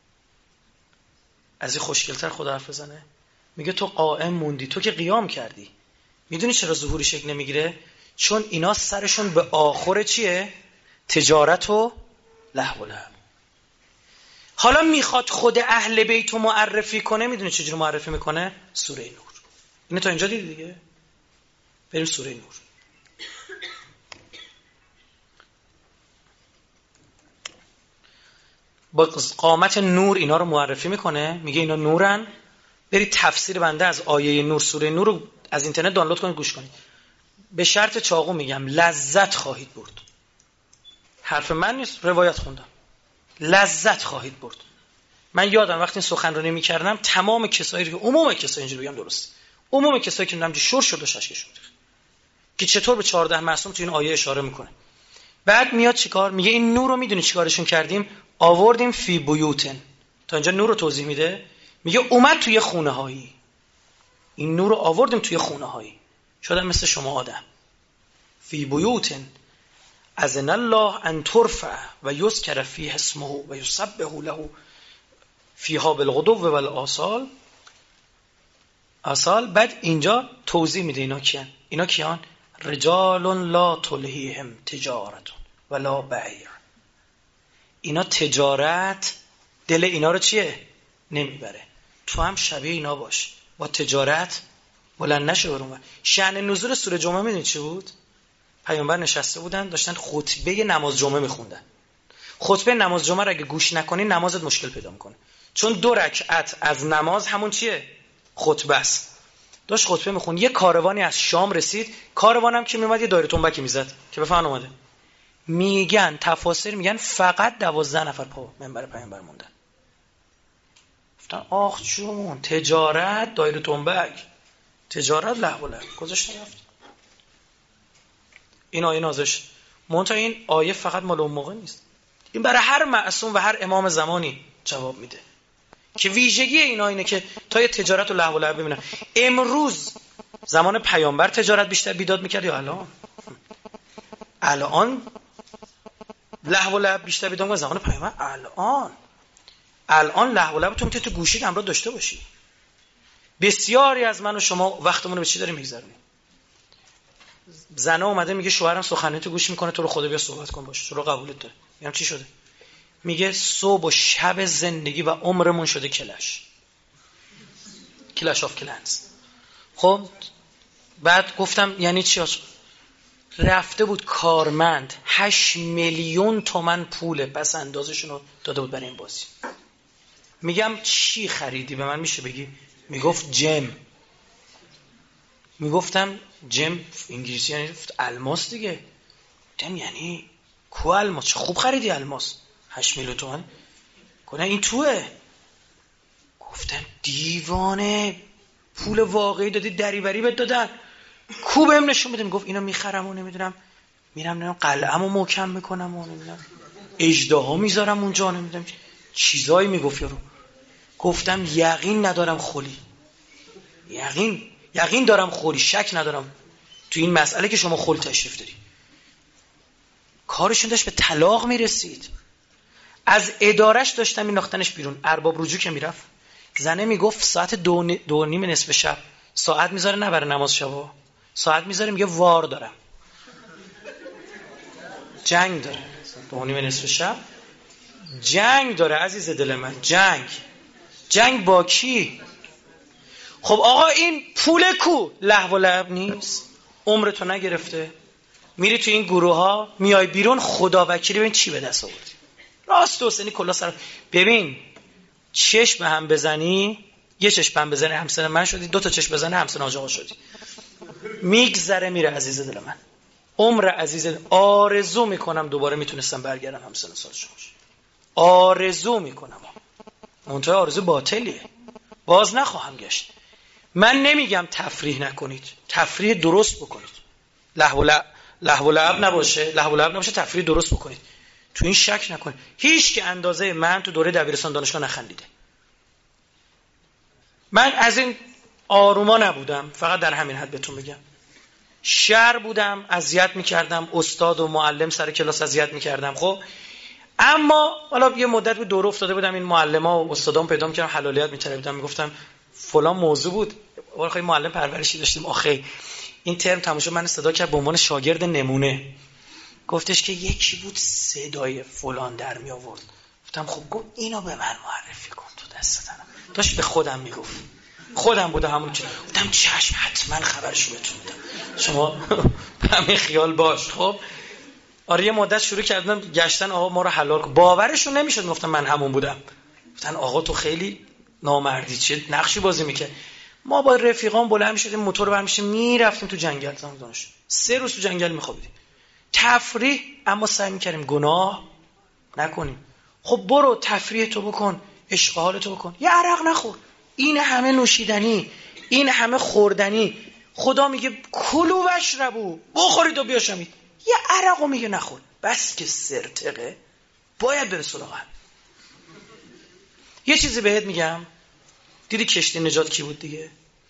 از این خوشگلتر خدا حرف بزنه؟ میگه تو قائم موندی، تو که قیام کردی. میدونی چرا ظهوری شکل نمیگیره؟ چون اینا سرشون به آخر چیه؟ تجارت و لهو و لعب. حالا میخواد خود اهل بیتو معرفی کنه، میدونی چجوری معرفی میکنه؟ سوره نور. اینو تا اینجا دیدی دیگه؟ بریم سوره نور. با قامت نور اینا رو معرفی میکنه، میگه اینا نورن. برید تفسیر بنده از آیه نور، سوره نور رو از اینترنت دانلود کنید گوش کنید. به شرط چاقو میگم لذت خواهید برد. حرف من نیست، روایت خوندم. لذت خواهید برد. من یادم وقتی سخنرانی میکردم تمام کسایی که عموم کسایی اینجوری بگم درست، عموم کسایی که میگم شور شد و ششک شد که چطور به 14 معصوم تو این آیه اشاره میکنه. بعد میاد چیکار میگه؟ این نور رو میدونی چیکارشون کردیم؟ آوردیم فی بیوتن. تا اینجا نور رو توضیح میده، میگه اومد توی خونه هایی. این نور رو آوردیم توی خونه هایی، شدن مثل شما آدم. فی بیوتن اذن الله ان ترفع و یذکر فیها اسمه و یسبح له فیها بالغدو والآصال اصال. بعد اینجا توضیح میده اینا کیان؟ رجال لا تلهیهم تجارت ولا بیع. اینا تجارت دل اینا رو چیه؟ نمیبره. تو هم شبیه اینا باش، با تجارت بلند نشه برون. شأن نزول سوره جمعه میدونید چی بود؟ پیامبر نشسته بودن داشتن خطبه نماز جمعه میخوندن. خطبه نماز جمعه رو اگه گوش نکنی نمازت مشکل پیدا میکنه، چون 2 رکعت از نماز همون چیه؟ خطبه است. داشت خطبه میخوند، یه کاروانی از شام رسید، کاروانم که میومد یه دایره تنبکی میزد که بفهمن اومده. میگن تفاسیر میگن فقط 12 نفر پا منبر پیامبر موندن. گفتن آخ جون، تجارت دایره تنبک، تجارت لهو لهو گذاشتن رفت. این آیه نازش منتها این آیه فقط مال اون موقع نیست، این برای هر معصوم و هر امام زمانی جواب میده که ویژگی اینا اینه که تا یه تجارت و لهو لعب ببینن. امروز زمان پیامبر تجارت بیشتر بیداد میکرد یا الان لهو لعب بیشتر بیداد میکرد زمان پیامبر؟ الان لهو لعب تو میتونی تو گوشیت همراه داشته باشی. بسیاری از من و شما وقتمون رو به چی داریم میگذرونیم؟ زنه اومده میگه شوهرم سخنرانی تو گوش میکنه، تو رو خدا بیا صحبت کن باشه، تو رو قبولت داره. میگم چی شده؟ میگه صبح و شب زندگی و عمرمون شده کلش آف کلنز. خب بعد گفتم یعنی چی؟ رفته بود کارمند 8 میلیون تومان پول پس اندازشون رو داده بود برای این بازی. میگم چی خریدی به من میشه بگی؟ میگفت جم. میگفتم جم انگلیسی یعنی الماس دیگه. گفتم یعنی کو الماس؟ چه خوب خریدی الماس 8 میلیون تومان. گفتم این توه. گفتم دیوانه، پول واقعی دادی دریوری بهت دادن. کو بهم نشون بده. میگفت اینا میخرم و نمیدونم میرم قلعه‌مو محکم میکنم و نمیدونم اژدها میذارم اونجا نمیدونم چیزایی میگفت یارو. گفتم یقین ندارم خلی، یقین دارم خلی، شک ندارم تو این مسئله که شما خل تشریف داری. کارشون داشت به طلاق میرسید. از ادارش داشتن مینداختنش بیرون. ارباب رجوع که میرفت زنه میگفت ساعت 2:30 نصف شب ساعت میذاره نه برای نماز شبا، ساعت میذاره میگه وار دارم، جنگ داره. 2:30 نصف شب جنگ داره عزیز دل من. جنگ با کی؟ خب آقا این پول کو؟ لهو و لعب نیست؟ عمرتو نگرفته؟ میری تو این گروه ها میای بیرون خدا وکیلی ببین چی به دست آوردی. راست حسینی کلا سر ببین، چشم به هم بزنی، یه چشم هم بزنی همسن من شدی، 2 تا چشم بزنی همسن آقا شدی. میگذره میره عزیز دل من. عمر عزیز آرزو میکنم دوباره میتونستم برگردم همسن سال شما. آرزو میکنم، منتها آرزو باطلیه، باز نخواهم گشت. من نمیگم تفریح نکنید، تفریح درست بکنید. لهو و لعب نباشه، تفریح درست بکنید. تو این شک نکنید. هیچ که اندازه من تو دوره دبیرستان دانشگاه نخندیده. من از این آروما نبودم، فقط در همین حد بهتون بگم. شر بودم، اذیت میکردم، استاد و معلم سر کلاس اذیت میکردم. خب اما حالا یه مدت به دوره افتاده بودم، این معلما و استادام پیدا میکردم حلالیت میطلبیدم، میگفتم فلان موضوع بود. واقعا معلم پرورشی داشتیم. آخه این ترم تموم شد من صدا کرد به عنوان شاگرد نمونه. گفتش که یکی بود صدای فلان در می آورد. گفتم خب گفت اینو به من معرفی کن تو دستتم. داشت به خودم میگفت، خودم بوده همون که گفتم چشم حتما خبرشو بهتون میدم، شما همین خیال باش. خب آره یه مدت شروع کردم گشتن آقا ما رو حلال کن. باورشون نمیشد گفتم من همون بودم. گفتن آقا تو خیلی نامردی، چه نقشی بازی میکنه. ما با رفیقان بلند میشدیم موتور برمی‌شیم میرفتیم تو جنگل، دانش 3 روز تو جنگل میخوابیدیم. تفریح، اما سعی میکردیم گناه نکنیم. خب برو تفریح تو بکن، عشق حال تو بکن، یه عرق نخور. این همه نوشیدنی، این همه خوردنی، خدا میگه کلوا واشربوا، بخورید و بیاشمید. یه عرقو میگه نخور. بس که سرتقه باید بره سراغ. یه چیزی بهت میگم، دیدی کشتی نجات کی بود دیگه؟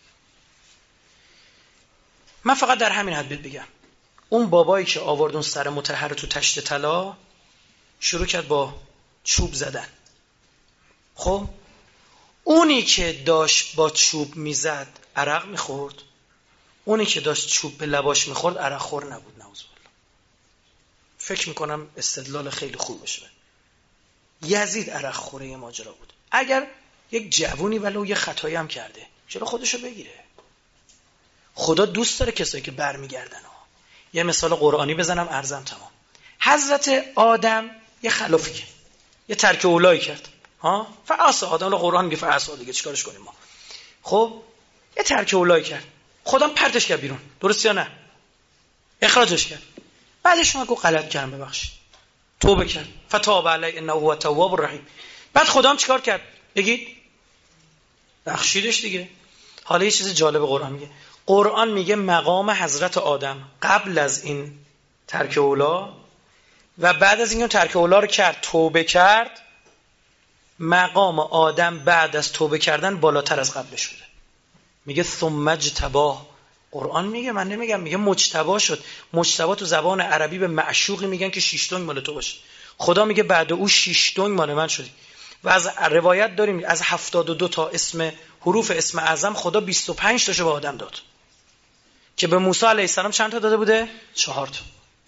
من فقط در همین حد بهت بگم، اون بابایی که آورد اون سر مطهر تو تشت طلا شروع کرد با چوب زدن. خب اونی که داشت با چوب میزد عرق میخورد، اونی که داشت چوب به لباش میخورد عرق خور نبود. نعوذ بالله. فکر میکنم استدلال خیلی خوب باشه. یزید عرق خوره یه ماجرا بود. اگر یک جوونی ولو یه خطایی هم کرده چرا خودشو بگیره؟ خدا دوست داره کسایی که برمیگردن. یه مثال قرآنی بزنم عرضم تمام. حضرت آدم یه خلافی کرد، یه ترک اولایی کرد. فعصا آدم، رو قرآن میگه فعصا، دیگه چیکارش کنیم ما؟ خب یه ترک اولایی کرد، خودم پرتش کرد بیرون، درست یا نه؟ اخراجش کرد. بعدش اومد گفت غلط کردم ببخشید، توبه کرد. فتاب علی انه هو التواب الرحیم. بعد خدام چیکار کرد؟ بگید بخشیدش دیگه. حالا یه چیز جالب قرآن میگه. قرآن میگه مقام حضرت آدم قبل از این ترک اولا و بعد از این ترک اولا رو کرد، توبه کرد، مقام آدم بعد از توبه کردن بالاتر از قبلش بوده. میگه ثم اجتباه. قرآن میگه، من نمیگم، میگه مجتبا شد. مجتبا تو زبان عربی به معشوقی میگن که 6 دنگ مال تو باشه. خدا میگه بعد او 6 دنگ مال من شدی. و از روایت داریم از 72 تا حروف اسم اعظم خدا 25 تاشو به آدم داد. که به موسی علیه السلام چند تا داده بوده؟ 4 تا.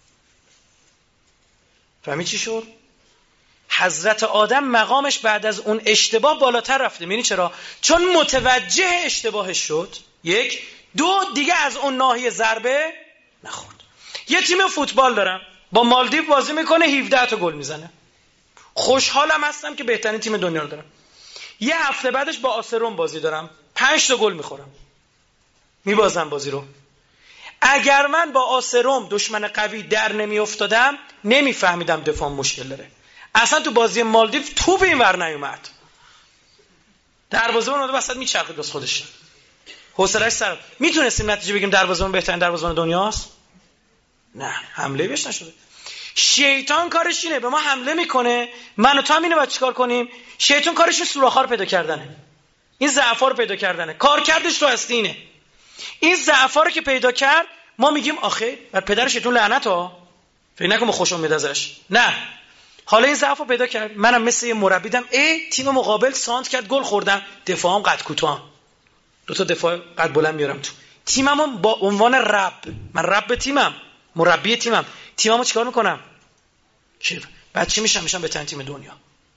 فهمی چی شد؟ حضرت آدم مقامش بعد از اون اشتباه بالاتر رفته. می‌بینی چرا؟ چون متوجه اشتباهش شد. 1 2 دیگه از اون ناحیه ضربه نخورد. یه تیم فوتبال دارم با مالدیو بازی میکنه، 17 تا گل میزنه. خوشحالم هستم که بهترین تیم دنیا رو دارم. یه هفته بعدش با آسروم بازی دارم، 5 تا گل میخورم، میبازم بازی رو. اگر من با آسروم دشمن قوی در نمیافتادم نمیفهمیدم دفاع مشکل داره. اصلا تو بازی مالدیو توپ اینور نیومد، دروازه‌بان اون وسط میچرخید واسه خودش، حوصله‌اش سر. میتونستیم نتیجه بگیریم دروازه‌بان بهترین دروازه‌بان دنیاست؟ نه، حمله بهش نشده. شیطان کارش اینه، به ما حمله میکنه. من و تو هم اینو باید چیکار کنیم؟ شیطان کارش سوراخ‌ها رو پیدا کردنه، این ضعف‌ها رو پیدا کردنه. کارکردش تو هستی اینه. این ضعف‌ها رو که پیدا کرد ما میگیم آخه بر پدر شیطان لعنت ها، فکر نکن ما خوشم میاد ازش. نه، حالا این ضعفو پیدا کرد. منم مثل یه مربی دیدم تیم مقابل سانت کرد، گل خوردم، دفاعم قد کوتاه، 2 تا دفاع قد بلند میارم تو تیممو با عنوان رب. من رب تیمم، مربی تیممو چیکار میکنم؟ که بعد چی میشم بهترین تیم دنیا.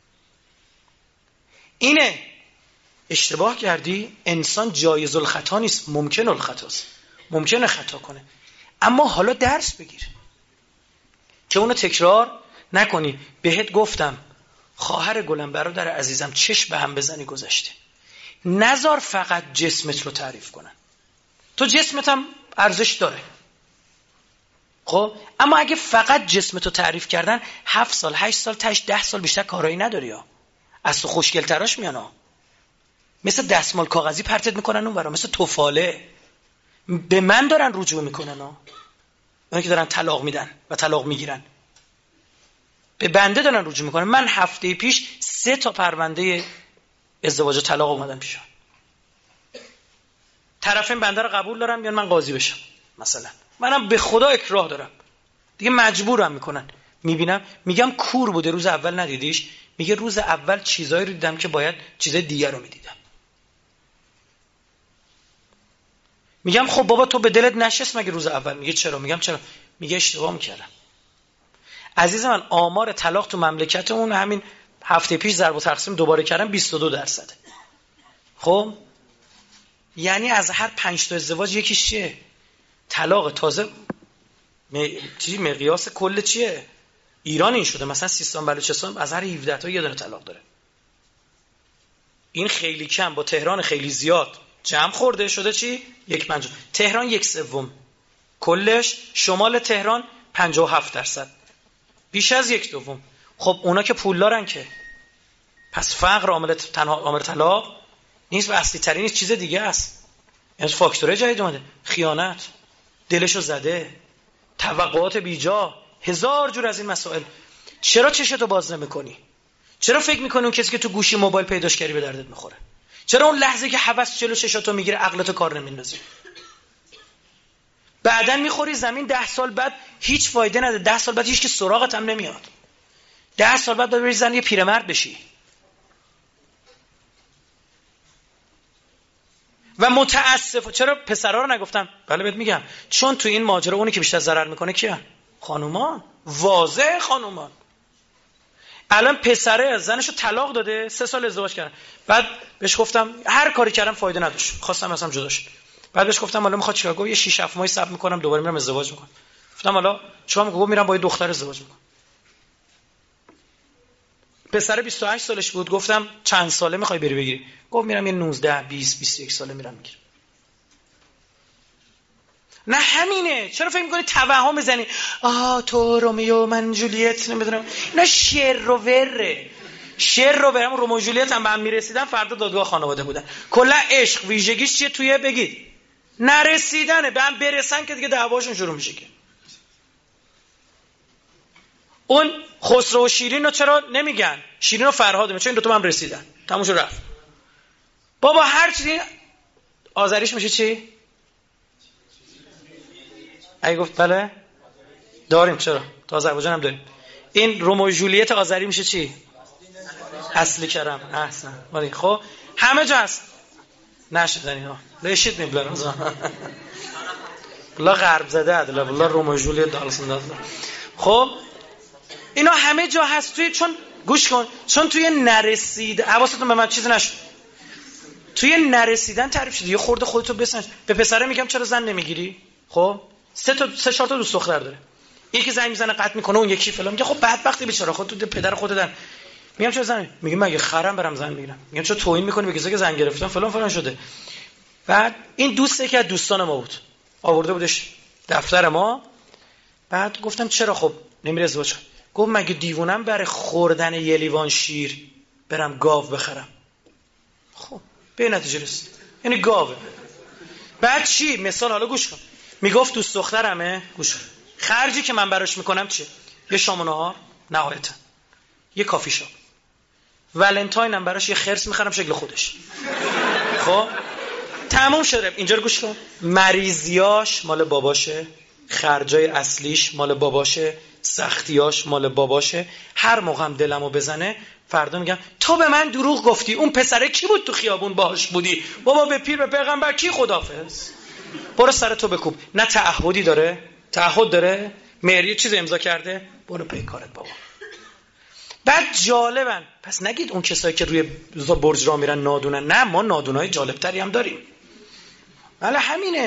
اینه. اشتباه کردی، انسان جایز الخطا نیست، ممکن الخطاست، ممکنه خطا کنه، اما حالا درس بگیر که اونو تکرار نکنی. بهت گفتم خواهر گلم، برادر عزیزم، چشم به هم بزنی گذشته. نذار فقط جسمت رو تعریف کنن. تو جسمت هم ارزش داره، خب، اما اگه فقط جسمت رو تعریف کردن 7 سال 8 سال تاش 10 سال بیشتر کارایی نداری ها. از تو خوشگل تراش میان ها. مثل دستمال کاغذی پرتت میکنن اون برا، مثل توفاله. به من دارن رجوع میکنن ها، اون که دارن طلاق میدن و طلاق میگیرن به بنده دارن رجوع میکنن. من هفته پیش 3 تا پرونده ازدواج و طلاق اومدن پیشم. طرفین بنده رو قبول دارم بیان من قاضی بشم مثلا، منم به خدا اکراه دارم دیگه، مجبورم میکنن. میبینم میگم کور بوده روز اول ندیدیش؟ میگه روز اول چیزایی رو دیدم که باید چیزای دیگر رو میدیدم. میگم خب بابا تو به دلت نشست مگه روز اول؟ میگه چرا؟ میگم چرا؟ میگه اشتباه میکردم. عزیز من، آمار طلاق تو مملکتمون همین هفته پیش ضرب و تقسیم دوباره کردم 22%. خب یعنی از هر 5 تا ازدواج یکیش چیه؟ طلاق. تازه چی مقیاس کل چیه؟ ایران این شده مثلا سیستان بلوچستان از هر 17 تا یه دونه طلاق داره. این خیلی کم با تهران خیلی زیاد جمع خورده شده چی؟ 1/5. تهران 1/3 کلش، شمال تهران 57%، بیش از 1/2. خب اونا که پولدارن که، پس فقر عامل طلاق نیست و اصلی ترین نیست، چیز دیگه است. یعنی فاکتوره جدید اومده، خیانت، دلشو زده، توقعات بیجا، 1000 جور از این مسائل. چرا چشتو باز نمی‌کنی؟ چرا فکر می‌کنی اون کسی که تو گوشی موبایل پیداش کردی به دردت می‌خوره؟ چرا اون لحظه که هوس جلو چشاتو میگیره عقلتو کار نمیندازی؟ بعدن میخوری زمین، 10 سال بعد هیچ فایده نداره، 10 سال بعد هیچ که سراغت هم نمیاد، 10 سال بعد بری زن یه پیرمرد بشی. و متاسف. چرا پسرا رو نگفتم؟ بله بهت میگم، چون تو این ماجرا اونی که بیشتر ضرر میکنه کیه؟ خانومان. واضح خانومان. الان پسره زنشو طلاق داده، 3 سال ازدواج کردن، بعد بهش گفتم هر کاری کردم فایده نداشت، خواستم اصلا جدا شه. بعد بهش گفتم حالا میخواد چیکار؟ گفت یه 6 7 ماهی صبر میکنم دوباره میرم ازدواج میکنم. گفتم حالا چیکار میکنم؟ گفت میرم با یه دختر ازدواج میکنم. پسر 28 سالش بود. گفتم چند ساله میخوای بری بگیری؟ گفت میرم یه 19 20 21 ساله میرم میگیرم. نه همینه. چرا فکر میکنی توهم بزنی تو رومیو من جولیت نمیدونم؟ اینا شر و وره. شر و ورم. رومیو و جولیت هم به هم میرسیدن، فردا دادگاه خانواده بودن. کلا عشق ویژگیش چیه توی بگید؟ نرسیدنه. به هم برسن که دیگه دعواشون شروع میشه. که اون خسرو و شیرین رو چرا نمیگن؟ شیرین و فرهاد چون این دو تا هم رسیدن، تموم شد رفت. بابا هر چیزی آذریش میشه چی؟ اگه گفت بله داریم. چرا؟ تا آذربایجان هم داریم. این رومئو و جولیت آذری میشه چی؟ اصلی کرم. احسن. ولی خب همه جا هست. نشدن اینا. لشید میبلن بلا غرب زده عدله بلا رومئو و جولیت دالسون داد. خب اینا همه جا هست. توی چون گوش کن، چون توی نرسید حواستون به من چیزی نشد. توی نرسیدن تعریف شده. یه خورده خودتو بسنج. به پسره میگم چرا زن نمیگیری؟ خب 3 4 تا دوست دختر داره. یکی زنگ میزنه قطع میکنه، اون یکی فلان. میگه خب بدبختی بیچاره خودت پدر خودت. میگم چرا زن؟ میگه مگه خرم برم زن بگیرم؟ میگم چرا توهین میکنی به کسی که زن گرفتن فلان فلان شده. بعد این دوست که از دوستان ما بود، آورده بودش دفتر ما. بعد گفتم چرا خب نمیره ازدواج؟ گفت مگه دیوونم برای خوردن یه لیوان شیر برم گاو بخرم؟ خب به نتیجه رسید یعنی گاوه. بعد چی؟ مثال حالا گوش کن. میگفت دوست دخترمه، گوش کن، خرجی که من براش میکنم چیه؟ یه شام و نهار نهایتا، یه کافی شاپ، ولنتاین هم براش یه خرس میخرم شکل خودش. خب تموم شده. اینجا رو گوش کن. مریضیاش مال باباشه، خرجای اصلیش مال باباشه، سختیاش مال باباشه. هر موقع هم دلمو بزنه فردا میگم تو به من دروغ گفتی. اون پسره کی بود تو خیابون باهاش بودی؟ بابا به پیر به پیغمبر کی خداحافظ. برو سر تو بکوب. نه تعهدی داره؟ تعهد داره؟ مهریه چیز امضا کرده؟ برو پی کارت بابا. بعد جالبن. پس نگید اون کسایی که روی برج را میرن نادونن. نه، ما نادونای جالبتری هم داریم. ولی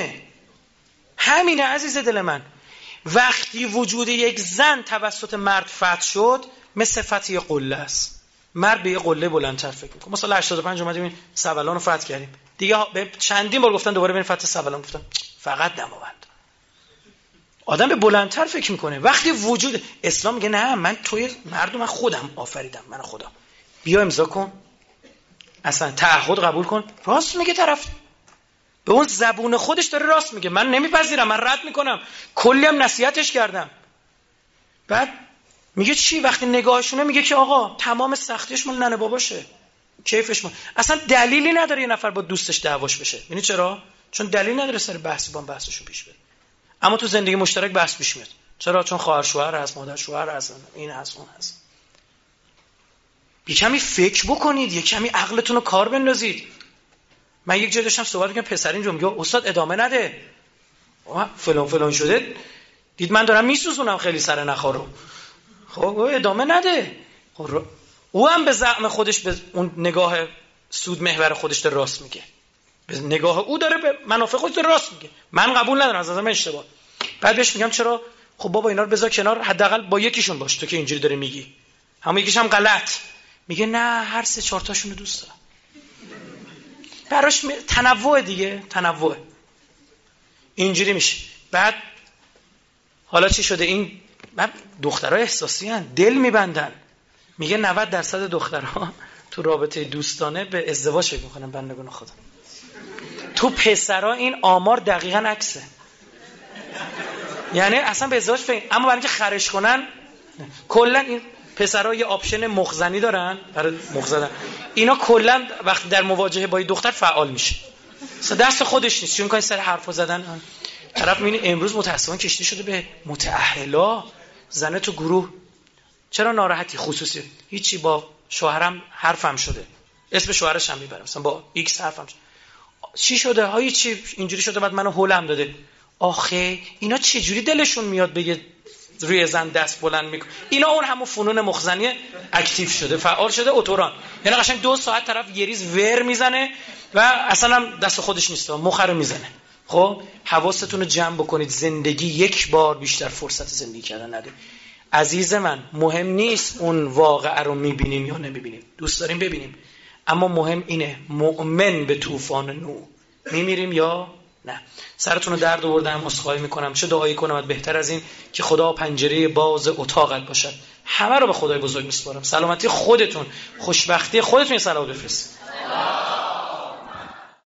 همینه عزیز دل من. وقتی وجود یک زن توسط مرد فتح شد، مثل فتح یه قله است. مرد به یه قله بلندتر فکر میکنه. مثلا 85 اومدیم این سبلان رو فتح کردیم. دیگه به چندین بار گفتن دوباره بریم فتح سبلان، گفتم فقط دماوند. آدم به بلندتر فکر میکنه. وقتی وجود اسلام میگه نه، من توی مردم من خودم آفریدم، من خودم. بیا امضا کن. اصلا تعهد قبول کن. راست میگه طرف. به اون زبون خودش داره راست میگه. من نمیپذیرم، من رد میکنم. کلی هم نصیحتش کردم. بعد میگه چی؟ وقتی نگاهشونه میگه که آقا تمام سختیش مال ننه باباشه، کیفش مال. اصلا دلیلی نداره یه نفر با دوستش دعواش بشه. یعنی چرا؟ چون دلیل نداره سر بحثشو پیش بره. اما تو زندگی مشترک بحث پیش میاد. چرا؟ چون خواهر شوهر هست، مادر شوهر هست، این هست اون هست. یه کمی فکر بکنید، یه کمی عقلتون رو کار بندازید. من یک جا داشتم صحبت می‌کردم، پسر اینجا میگه استاد ادامه نده، فلان شده، دید من دارم میسوزونم خیلی سر نخارو. خب ادامه نده. خب او هم به زعم خودش به اون نگاه سود محور خودش داره راست میگه. به نگاه او داره به منافع خودش داره راست میگه. من قبول ندارم، از نظر من اشتباه. بعد بهش میگم چرا؟ خب بابا اینا رو بذار کنار، حداقل با یکیشون باش. تو که اینجوری داره میگی، همون یکیش هم غلط میگه. نه، هر 3 4 تاشون رو دوست دارم. براش تنوع دیگه، تنوع اینجوری میشه. بعد حالا چی شده؟ این دخترها احساسی هن، دل میبندن. میگه 90% دخترها تو رابطه دوستانه به ازدواج فکر میکنن. بندگان خدا. تو پسرها این آمار دقیقاً عکسه. یعنی اصلا به ازدواج فکر، اما برای اینکه خرش کنن کلا این پسرها یه آپشن مخزنی دارن برای مخزدن. اینا کلا وقتی در مواجهه با دختر فعال میشه. دست خودش نیست، چون میگن سر حرفا زدن. طرف میبینی امروز متأسفانه کشته شده به متأهلا. زنه تو گروه چرا ناراحتی خصوصی؟ هیچی، با شوهرم حرفم شده، اسم شوهرش هم میبرم، مثلا با ایکس حرفم شده. چی شده؟ هایی چی اینجوری شده؟ بعد منو هولم داده. آخه اینا چه جوری دلشون میاد بگه روی زن دست بلند میکنه؟ اینا اون همون فنون مخزنی اکتیو شده، فعال شده، اتوران. یعنی قشنگ 2 ساعت طرف یه ریز ور میزنه و اصلا هم دست خودش نیست، مخره میزنه. خب حواستون رو جمع بکنید، زندگی یک بار بیشتر فرصت زندگی کردن نده. عزیز من، مهم نیست اون واقعه رو میبینیم یا نمیبینیم، دوست داریم ببینیم، اما مهم اینه مؤمن به طوفان نوح میمیریم یا نه. سرتون رو درد آوردم، عذرخواهی میکنم. چه دعایی کنم بهتر از این که خدا پنجره باز اتاقت باشد. همه رو به خدای بزرگ میسپارم. سلامتی خودتون، خوشبختی خودتون، صلوات بفرست.